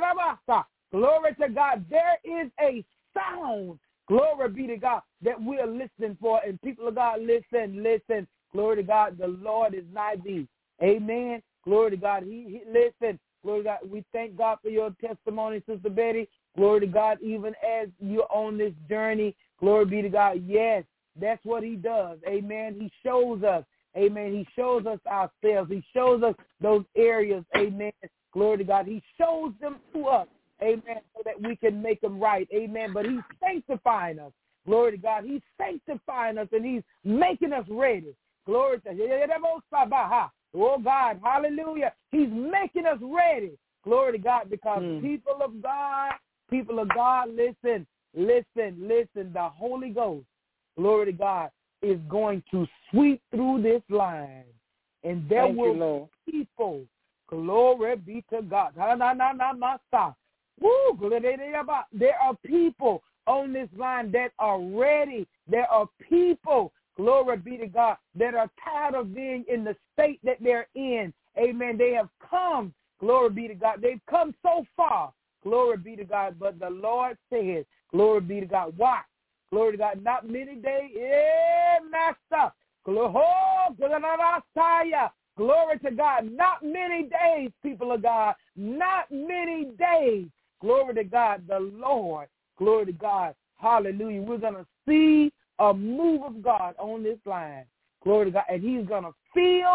Glory to God. There is a sound. Glory be to God that we are listening for. And people of God, listen, listen. Glory to God. The Lord is nigh thee. Amen. Glory to God. He, he listen. Glory to God. We thank God for your testimony, Sister Betty. Glory to God, even as you're on this journey. Glory be to God. Yes, that's what he does. Amen. He shows us. Amen. He shows us ourselves. He shows us those areas. Amen. Glory to God. He shows them to us. Amen. So that we can make them right. Amen. But he's sanctifying us. Glory to God. He's sanctifying us and he's making us ready. Glory to God. Oh, God, hallelujah. He's making us ready. Glory to God, because mm. people of God, people of God, listen, listen, listen. The Holy Ghost, glory to God, is going to sweep through this line. And there Thank will you, be people, glory be to God. Woo, there are people on this line that are ready. There are people, glory be to God, that are tired of being in the state that they're in. Amen. They have come, glory be to God. They've come so far, glory be to God. But the Lord says, glory be to God. Why? Glory to God. Not many days. Yeah, Master. Glory to God. Not many days, people of God. Not many days. Glory to God. The Lord. Glory to God. Hallelujah. We're going to see a move of God on this line. Glory to God. And he's going to fill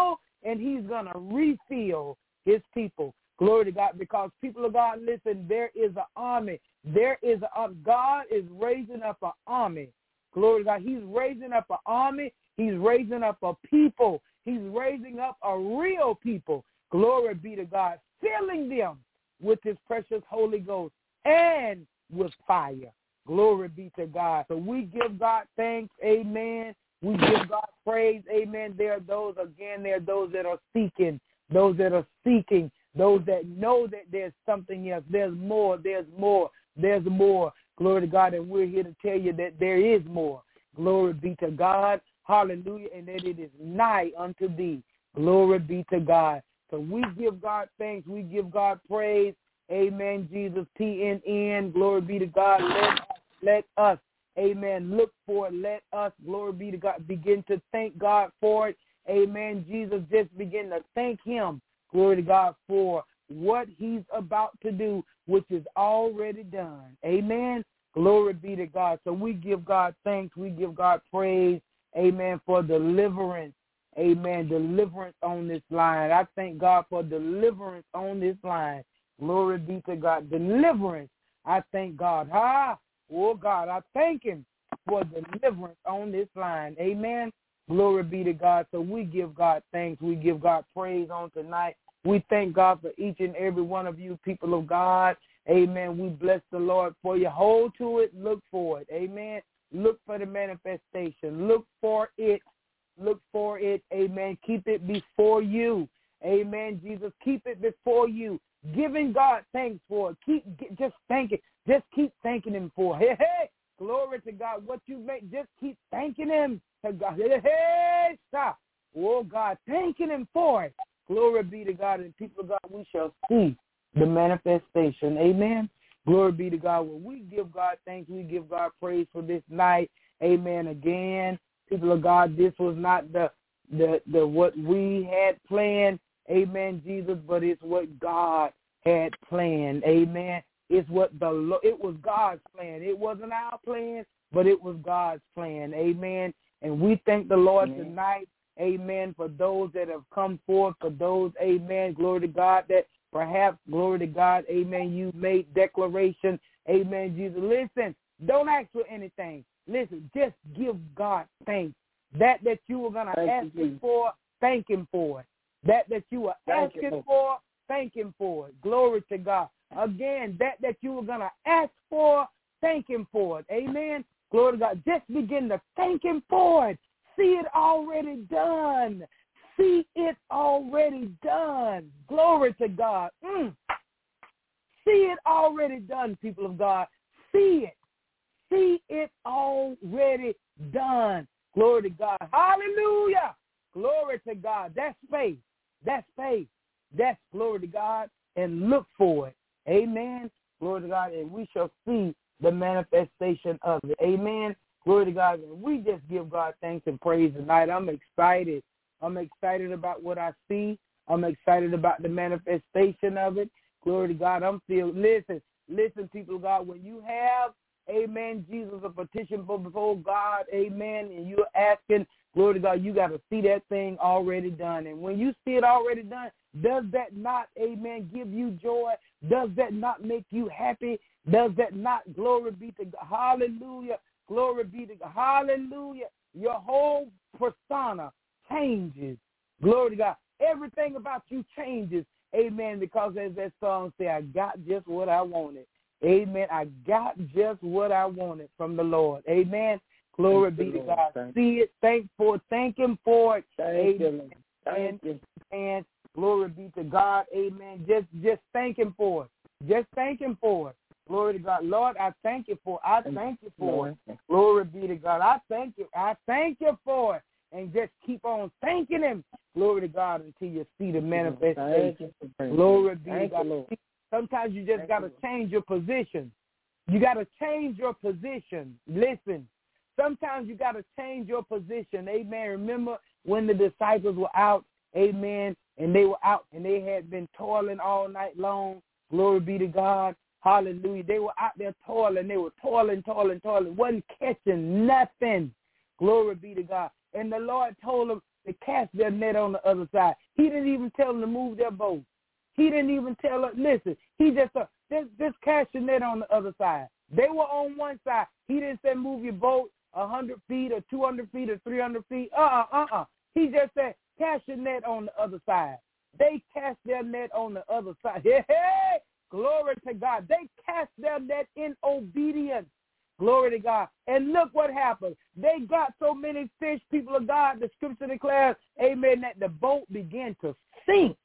and he's going to refill his people. Glory to God, because people of God, listen, there is an army. There is a, God is raising up an army. Glory to God. He's raising up an army. He's raising up a people. He's raising up a real people. Glory be to God, filling them with his precious Holy Ghost and with fire. Glory be to God. So we give God thanks, amen. We give God praise, amen. There are those, again, there are those that are seeking, those that are seeking, those that know that there's something else. There's more, there's more, there's more. Glory to God, and we're here to tell you that there is more. Glory be to God. Hallelujah, and that it is nigh unto thee. Glory be to God. So we give God thanks. We give God praise. Amen, Jesus, T N N. Glory be to God. Let us, let us, amen, look for it. Let us, glory be to God, begin to thank God for it. Amen, Jesus, just begin to thank him, glory to God, for what he's about to do, which is already done. Amen. Glory be to God. So we give God thanks. We give God praise. Amen, for deliverance. Amen, deliverance on this line. I thank God for deliverance on this line. Glory be to God. Deliverance. I thank God. Ah, oh, God, I thank him for deliverance on this line. Amen. Glory be to God. So we give God thanks. We give God praise on tonight. We thank God for each and every one of you, people of God. Amen. We bless the Lord for you. Hold to it. Look for it. Amen. Look for the manifestation. Look for it. Look for it. Amen. Keep it before you. Amen. Jesus, keep it before you. Giving God thanks for it. Keep just thanking. Just keep thanking him for it. Hey, hey. Glory to God. What you make, just keep thanking him to God. Hey, hey, stop. Oh, God, thanking him for it. Glory be to God. And people of God, we shall see the manifestation. Amen. Glory be to God. When we give God thanks, we give God praise for this night. Amen. Again, people of God, this was not the the the what we had planned. Amen, Jesus, but it's what God had planned. Amen. It's what the it was God's plan. It wasn't our plan, but it was God's plan. Amen. And we thank the Lord Amen. Tonight. Amen. For those that have come forth, for those, amen, glory to God, that perhaps, glory to God, amen, you made declaration, amen, Jesus. Listen, don't ask for anything. Listen, just give God thanks. That that you were going to ask him for, thank him for it. That that you were thank asking for, thank him for it. Glory to God. Again, that that you were going to ask for, thank him for it. Amen. Glory to God. Just begin to thank him for it. See it already done. See it already done. Glory to God. Mm. See it already done, people of God. See it. See it already done. Glory to God. Hallelujah. Glory to God. That's faith. That's faith. That's glory to God. And look for it. Amen. Glory to God. And we shall see the manifestation of it. Amen. Glory to God. And we just give God thanks and praise tonight. I'm excited. I'm excited about what I see. I'm excited about the manifestation of it. Glory to God. I'm still, listen, listen, people of God, when you have, amen, Jesus, a petition before God, amen, and you're asking, glory to God, you got to see that thing already done. And when you see it already done, does that not, amen, give you joy? Does that not make you happy? Does that not, glory be to God, hallelujah, glory be to God, hallelujah, your whole persona changes. Glory to God. Everything about you changes. Amen. Because as that song says, I got just what I wanted. Amen. I got just what I wanted from the Lord. Amen. Glory Thank be to God. Thank See it. Thank for Thank him for it. Thank Amen. you. Thank you. And glory be to God. Amen. Just just thank him for it. Just thank him for it. Glory to God. Lord, I thank you for it. I thank you for it. Glory be to God. I thank you. I thank you for it. And just keep on thanking him. Glory to God until you see the manifestation. Glory be to God. Sometimes you just got to change your position. You got to change your position. Listen, sometimes you got to change your position. Amen. Remember when the disciples were out, amen, and they were out and they had been toiling all night long. Glory be to God. Hallelujah. They were out there toiling. They were toiling, toiling, toiling. Wasn't catching nothing. Glory be to God. And the Lord told them, to cast their net on the other side. He didn't even tell them to move their boat. He didn't even tell them, listen, he just said, just, just cast your net on the other side. They were on one side. He didn't say move your boat one hundred feet or two hundred feet or three hundred feet. Uh-uh, uh-uh. He just said cast your net on the other side. They cast their net on the other side. Hey, hey, glory to God. They cast their net in obedience. Glory to God. And look what happened. They got so many fish, people of God, the scripture declares, amen, that the boat began to sink.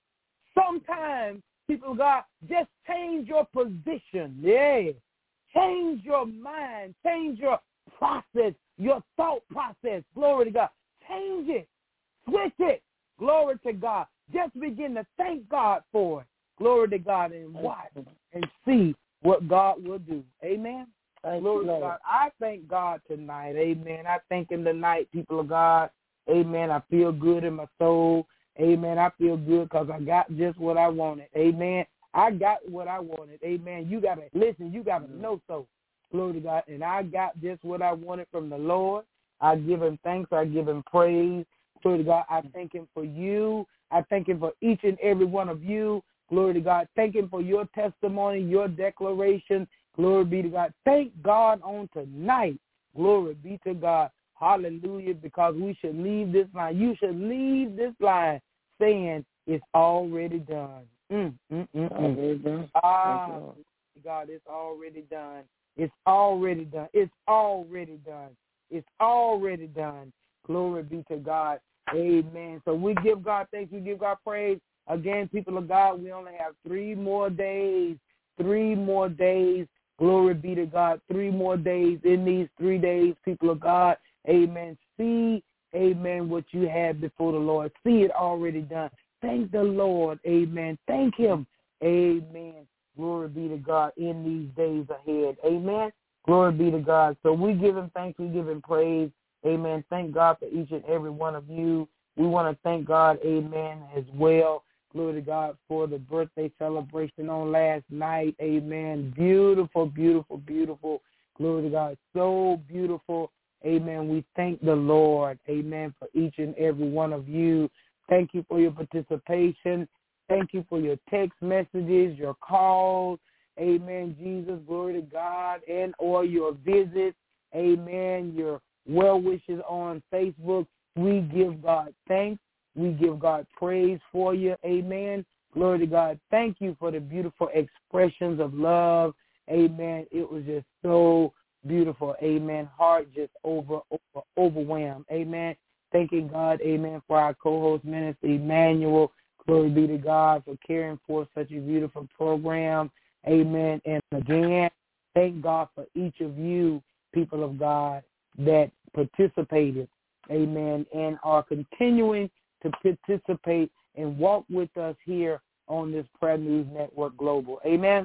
Sometimes, people of God, just change your position. Yeah. Change your mind. Change your process, your thought process. Glory to God. Change it. Switch it. Glory to God. Just begin to thank God for it. Glory to God, and watch and see what God will do. Amen. Thank Glory you, to God. I thank God tonight. Amen. I thank him tonight, people of God. Amen. I feel good in my soul. Amen. I feel good because I got just what I wanted. Amen. I got what I wanted. Amen. You got to listen. You got to know so. Glory to God. And I got just what I wanted from the Lord. I give him thanks. I give him praise. Glory to God. I thank him for you. I thank him for each and every one of you. Glory to God. Thank him for your testimony, your declaration. Glory be to God. Thank God on tonight. Glory be to God. Hallelujah. Because we should leave this line. You should leave this line saying it's already done. Mm, mm, mm, mm. done. Ah, God, it's already done. It's already done. It's already done. It's already done. Glory be to God. Amen. So we give God thanks. We give God praise. Again, people of God, we only have three more days. Three more days. Glory be to God. Three more days. In these three days, people of God, amen. See, amen, what you have before the Lord. See it already done. Thank the Lord. Amen. Thank him. Amen. Glory be to God in these days ahead. Amen. Glory be to God. So we give him thanks. We give him praise. Amen. Thank God for each and every one of you. We want to thank God, amen, as well. Glory to God for the birthday celebration on last night. Amen. Beautiful, beautiful, beautiful. Glory to God. So beautiful. Amen. We thank the Lord. Amen. For each and every one of you. Thank you for your participation. Thank you for your text messages, your calls. Amen. Jesus, glory to God. And or your visits. Amen. Your well wishes on Facebook. We give God thanks. We give God praise for you. Amen. Glory to God. Thank you for the beautiful expressions of love. Amen. It was just so beautiful. Amen. Heart just over, over overwhelmed. Amen. Thanking God. Amen. For our co-host minister, Emmanuel. Glory be to God for caring for such a beautiful program. Amen. And again, thank God for each of you, people of God, that participated. Amen. And are continuing to participate and walk with us here on this Prayer News Network Global. Amen.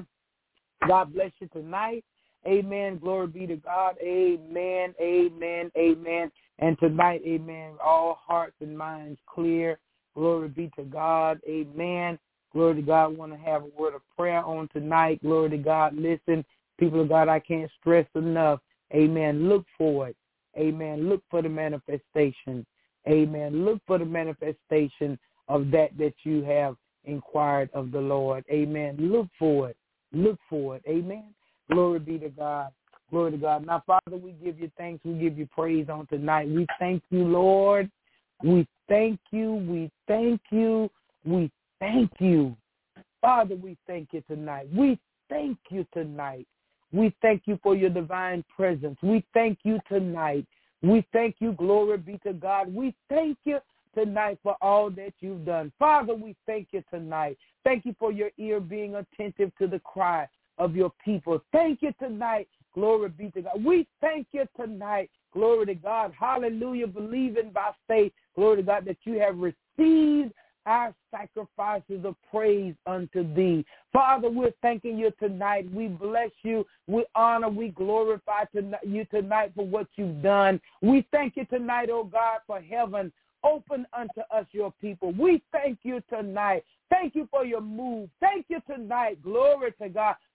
God bless you tonight. Amen. Glory be to God. Amen. Amen. Amen. And tonight, amen, all hearts and minds clear. Glory be to God. Amen. Glory to God. I want to have a word of prayer on tonight. Glory to God. Listen, people of God, I can't stress enough. Amen. Look for it. Amen. Look for the manifestation. Amen. Look for the manifestation of that that you have inquired of the Lord. Amen. Look for it. Look for it. Amen. Glory be to God. Glory to God. Now, Father, we give you thanks. We give you praise on tonight. We thank you, Lord. We thank you. We thank you. We thank you. Father, we thank you tonight. We thank you tonight. We thank you for your divine presence. We thank you tonight. We thank you. Glory be to God. We thank you tonight for all that you've done. Father, we thank you tonight. Thank you for your ear being attentive to the cry of your people. Thank you tonight. Glory be to God. We thank you tonight. Glory to God. Hallelujah. Believing by faith. Glory to God that you have received our sacrifices of praise unto thee. Father, we're thanking you tonight. We bless you. We honor, we glorify you tonight for what you've done. We thank you tonight, oh God, for heaven open unto us, your people. We thank you tonight. Thank you for your move. Thank you tonight. Glory to God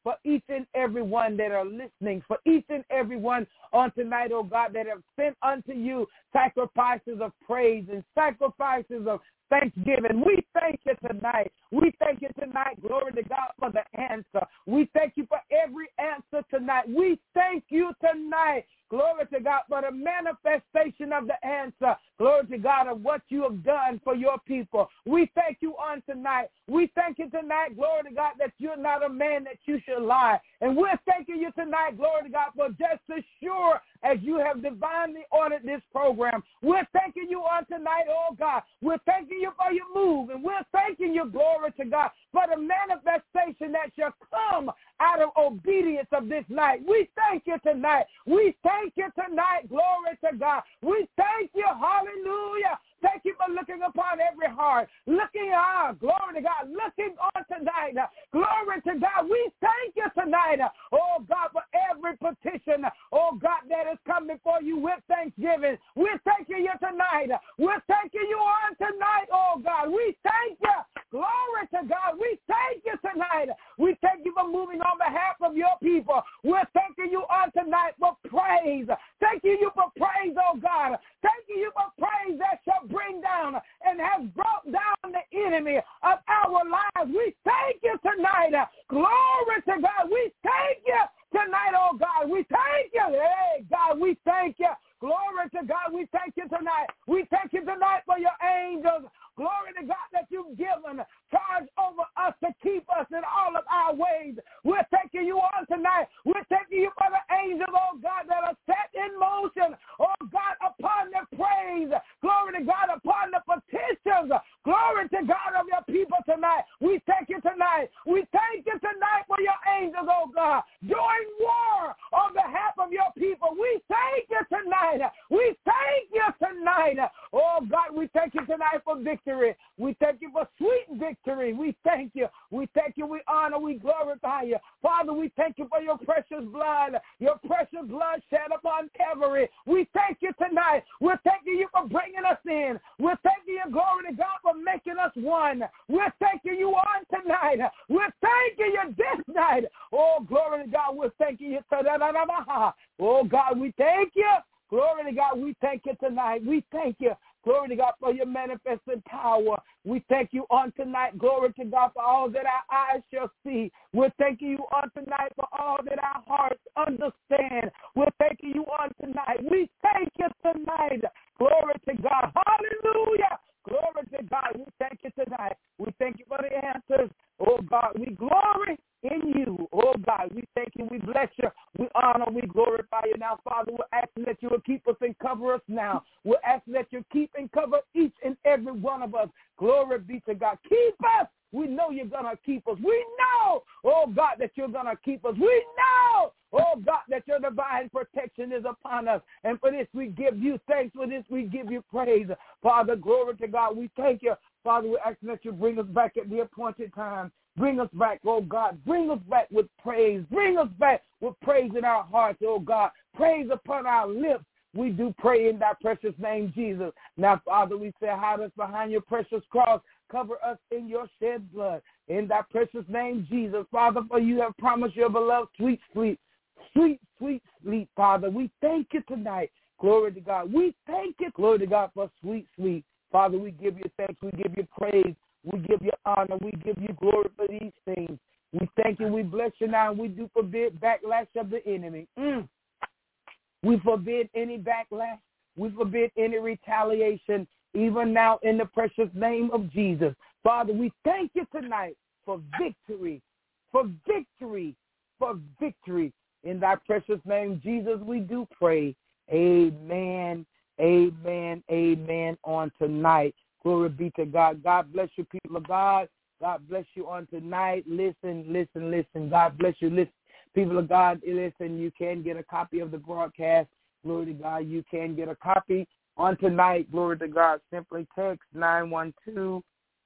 for each and every one that are listening, for each and every one on tonight, oh God, that have sent unto you sacrifices of praise and sacrifices of thanksgiving. We thank you tonight. We thank you tonight, glory to God, for the answer. We thank you for every answer tonight. We thank you tonight, glory to God, for the manifestation of the answer. Glory to God of what you have done for your people. We thank you on tonight. We thank you tonight, glory to God, that you're not a man that you should lie. And we're thanking you tonight, glory to God, for just as sure as you have divinely ordered this program. We're thanking you on tonight, oh God. We're thanking you for your move. And we're thanking you, glory to God, for the manifestation that shall come out of obedience of this night. We thank you tonight. We thank you tonight, glory to God. We thank you, hallelujah. Thank you for looking upon every heart. Looking out, glory to God. Looking on tonight. Glory to God. We thank you tonight. Oh, God, for every petition, oh, God, that is coming before you with thanksgiving. We're thanking you tonight. We're thanking you on tonight, oh, God. We thank you. Glory to God. We thank you tonight. We thank you for moving on behalf of your people. We're thanking you on tonight for praise. Thanking you for praise, oh, God. Thanking you for praise that shall bring down and has brought down the enemy of our lives. We thank you tonight. Glory to God. We thank you tonight, oh God. We thank you. Hey, God, we thank you. Glory to God. We thank you tonight. We thank you tonight for your angels. Glory to God that you've given charge over us to keep us in all of our ways. We're thanking you on tonight. We're thanking you for the angels, oh God, that are set in motion, oh God, upon the praise. Glory to God, upon the petitions. Glory to God of your people tonight. We thank you tonight. We thank you tonight for your angels, oh God, doing war on behalf of your people. We thank you tonight. We thank you tonight. Oh God, we thank you tonight for victory. We thank you for sweet victory. We thank you. We thank you. We honor. We glorify you. Father, we thank you for your precious blood, your precious blood shed upon Calvary. We thank you tonight. We're thanking you for bringing us in. We're thanking you, glory to God, for making us one. We're thanking you on tonight. We're thanking you this night. Oh, glory to God. We're thanking you. Oh, God, we thank you. Glory to God, we thank you tonight. We thank you. Glory to God for your manifested power. We thank you on tonight. Glory to God for all that our eyes shall see. We're thanking you on tonight for all that our hearts understand. We're thanking you on tonight. We thank you tonight. Glory to God. Hallelujah. Glory to God. We thank you tonight. We thank you for the answers. Oh, God, we glory in you. Oh, God, we thank you. We bless you. We honor. We glorify you. Now, Father, we're asking that you will keep us and cover us now. We're asking that you keep and cover each and every one of us. Glory be to God. Keep us. We know you're going to keep us. We know, oh, God, that you're going to keep us. We know, oh, God, that your divine protection is upon us. And for this, we give you thanks. For this, we give you praise. Father, glory to God. We thank you. Father, we're asking that you bring us back at the appointed time. Bring us back, oh, God. Bring us back with praise. Bring us back with praise in our hearts, oh, God. Praise upon our lips. We do pray in thy precious name, Jesus. Now, Father, we say, hide us behind your precious cross. Cover us in your shed blood. In thy precious name, Jesus. Father, for you have promised your beloved sweet sleep. Sweet, sweet sleep, Father. We thank you tonight. Glory to God. We thank you, glory to God, for sweet sleep. Father, we give you thanks. We give you praise. We give you honor. We give you glory for these things. We thank you. We bless you now. And we do forbid backlash of the enemy. Mm. We forbid any backlash. We forbid any retaliation, even now in the precious name of Jesus. Father, we thank you tonight for victory, for victory, for victory. In thy precious name, Jesus, we do pray. Amen, amen, amen on tonight. Glory be to God. God bless you, people of God. God bless you on tonight. Listen, listen, listen. God bless you. Listen, people of God, listen, you can get a copy of the broadcast. Glory to God. You can get a copy on tonight. Glory to God. Simply text nine one two,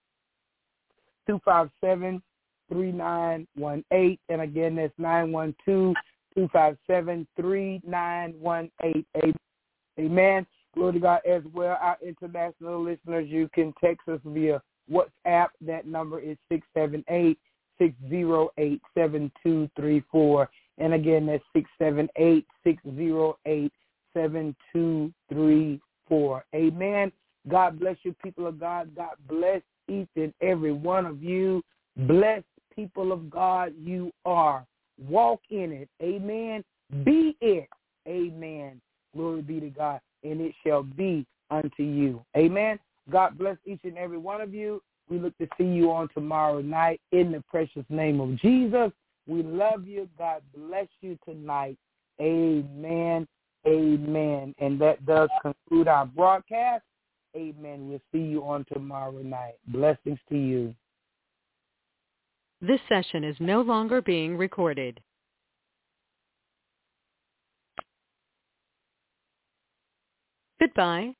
two five seven, three nine one eight. And again, that's nine one two, two five seven, three nine one eight. Amen. Glory to God. As well, our international listeners, you can text us via WhatsApp. That number is six seven eight, six zero eight, seven two three four. And again, that's six seven eight, six zero eight, seven two three four. Amen. God bless you, people of God. God bless each and every one of you. Blessed people of God you are. Walk in it. Amen. Be it. Amen. Glory be to God. And it shall be unto you. Amen. God bless each and every one of you. We look to see you on tomorrow night in the precious name of Jesus. We love you. God bless you tonight. Amen. Amen. And that does conclude our broadcast. Amen. We'll see you on tomorrow night. Blessings to you. This session is no longer being recorded. Goodbye.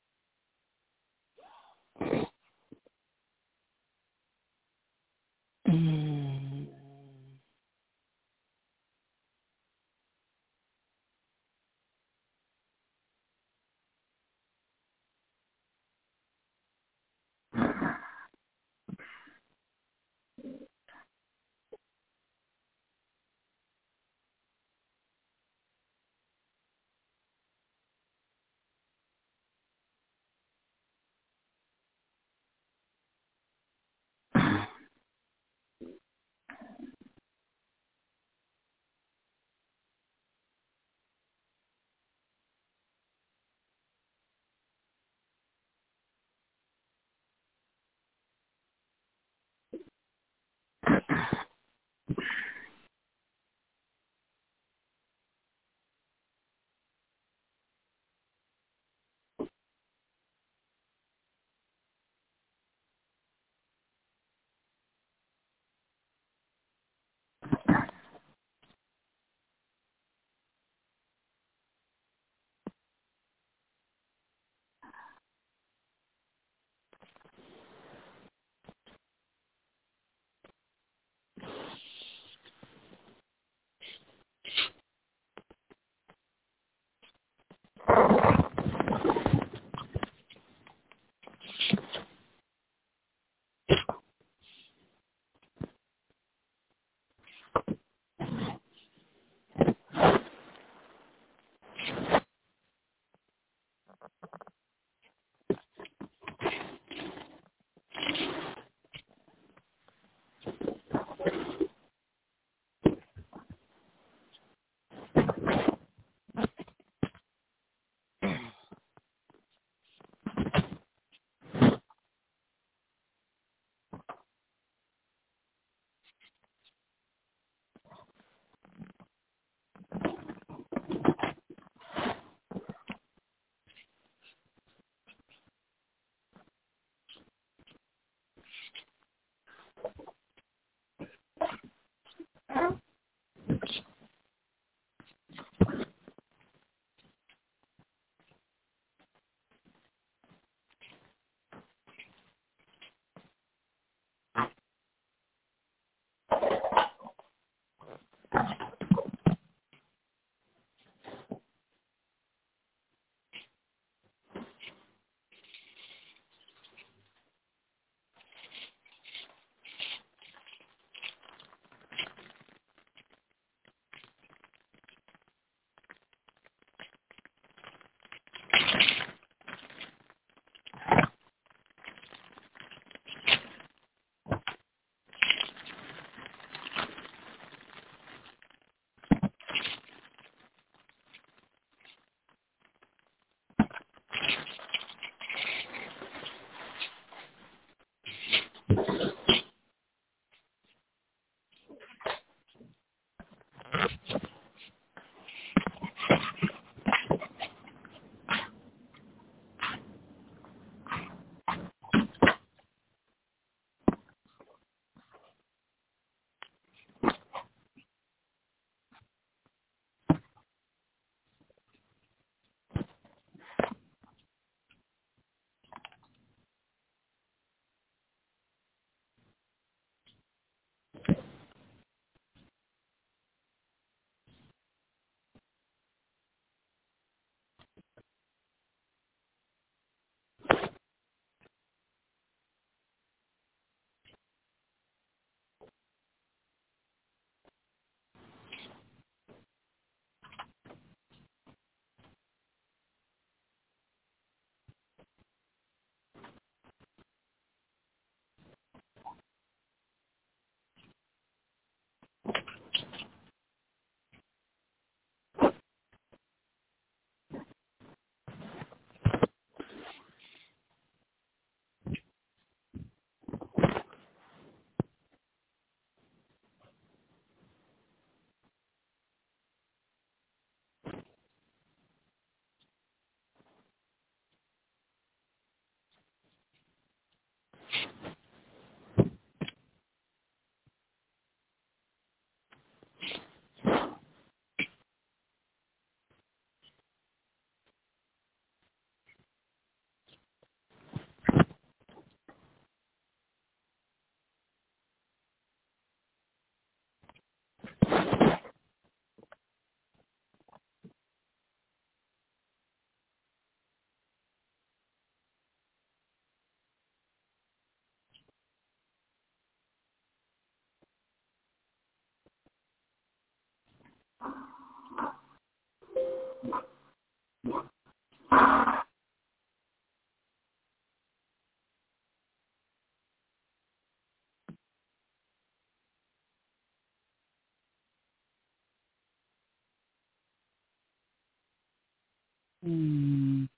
Mm.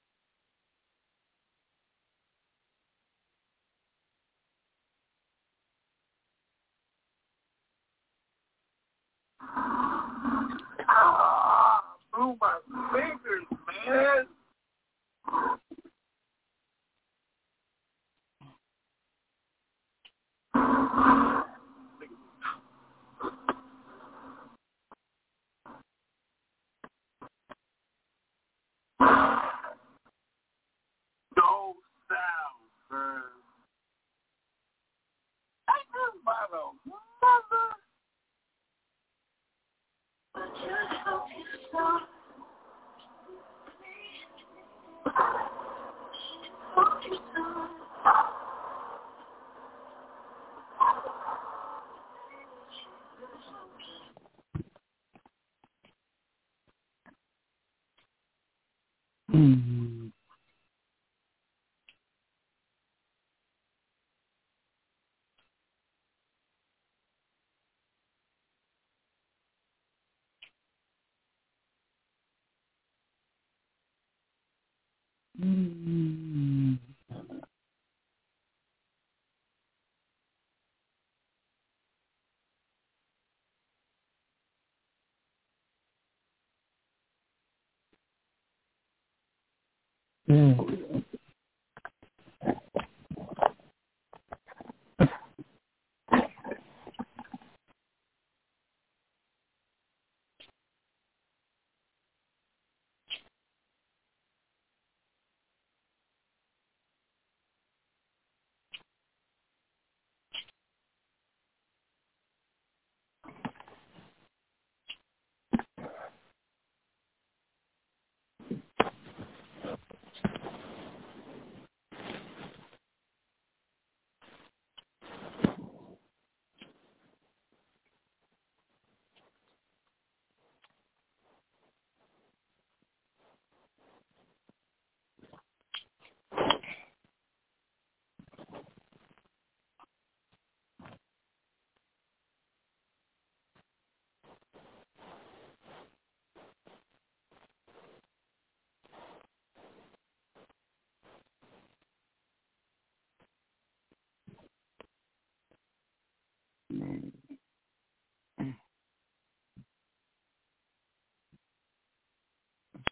Ah, blew my fingers, man. No sound, man. I just by the mother. Mm. Mm. Mm.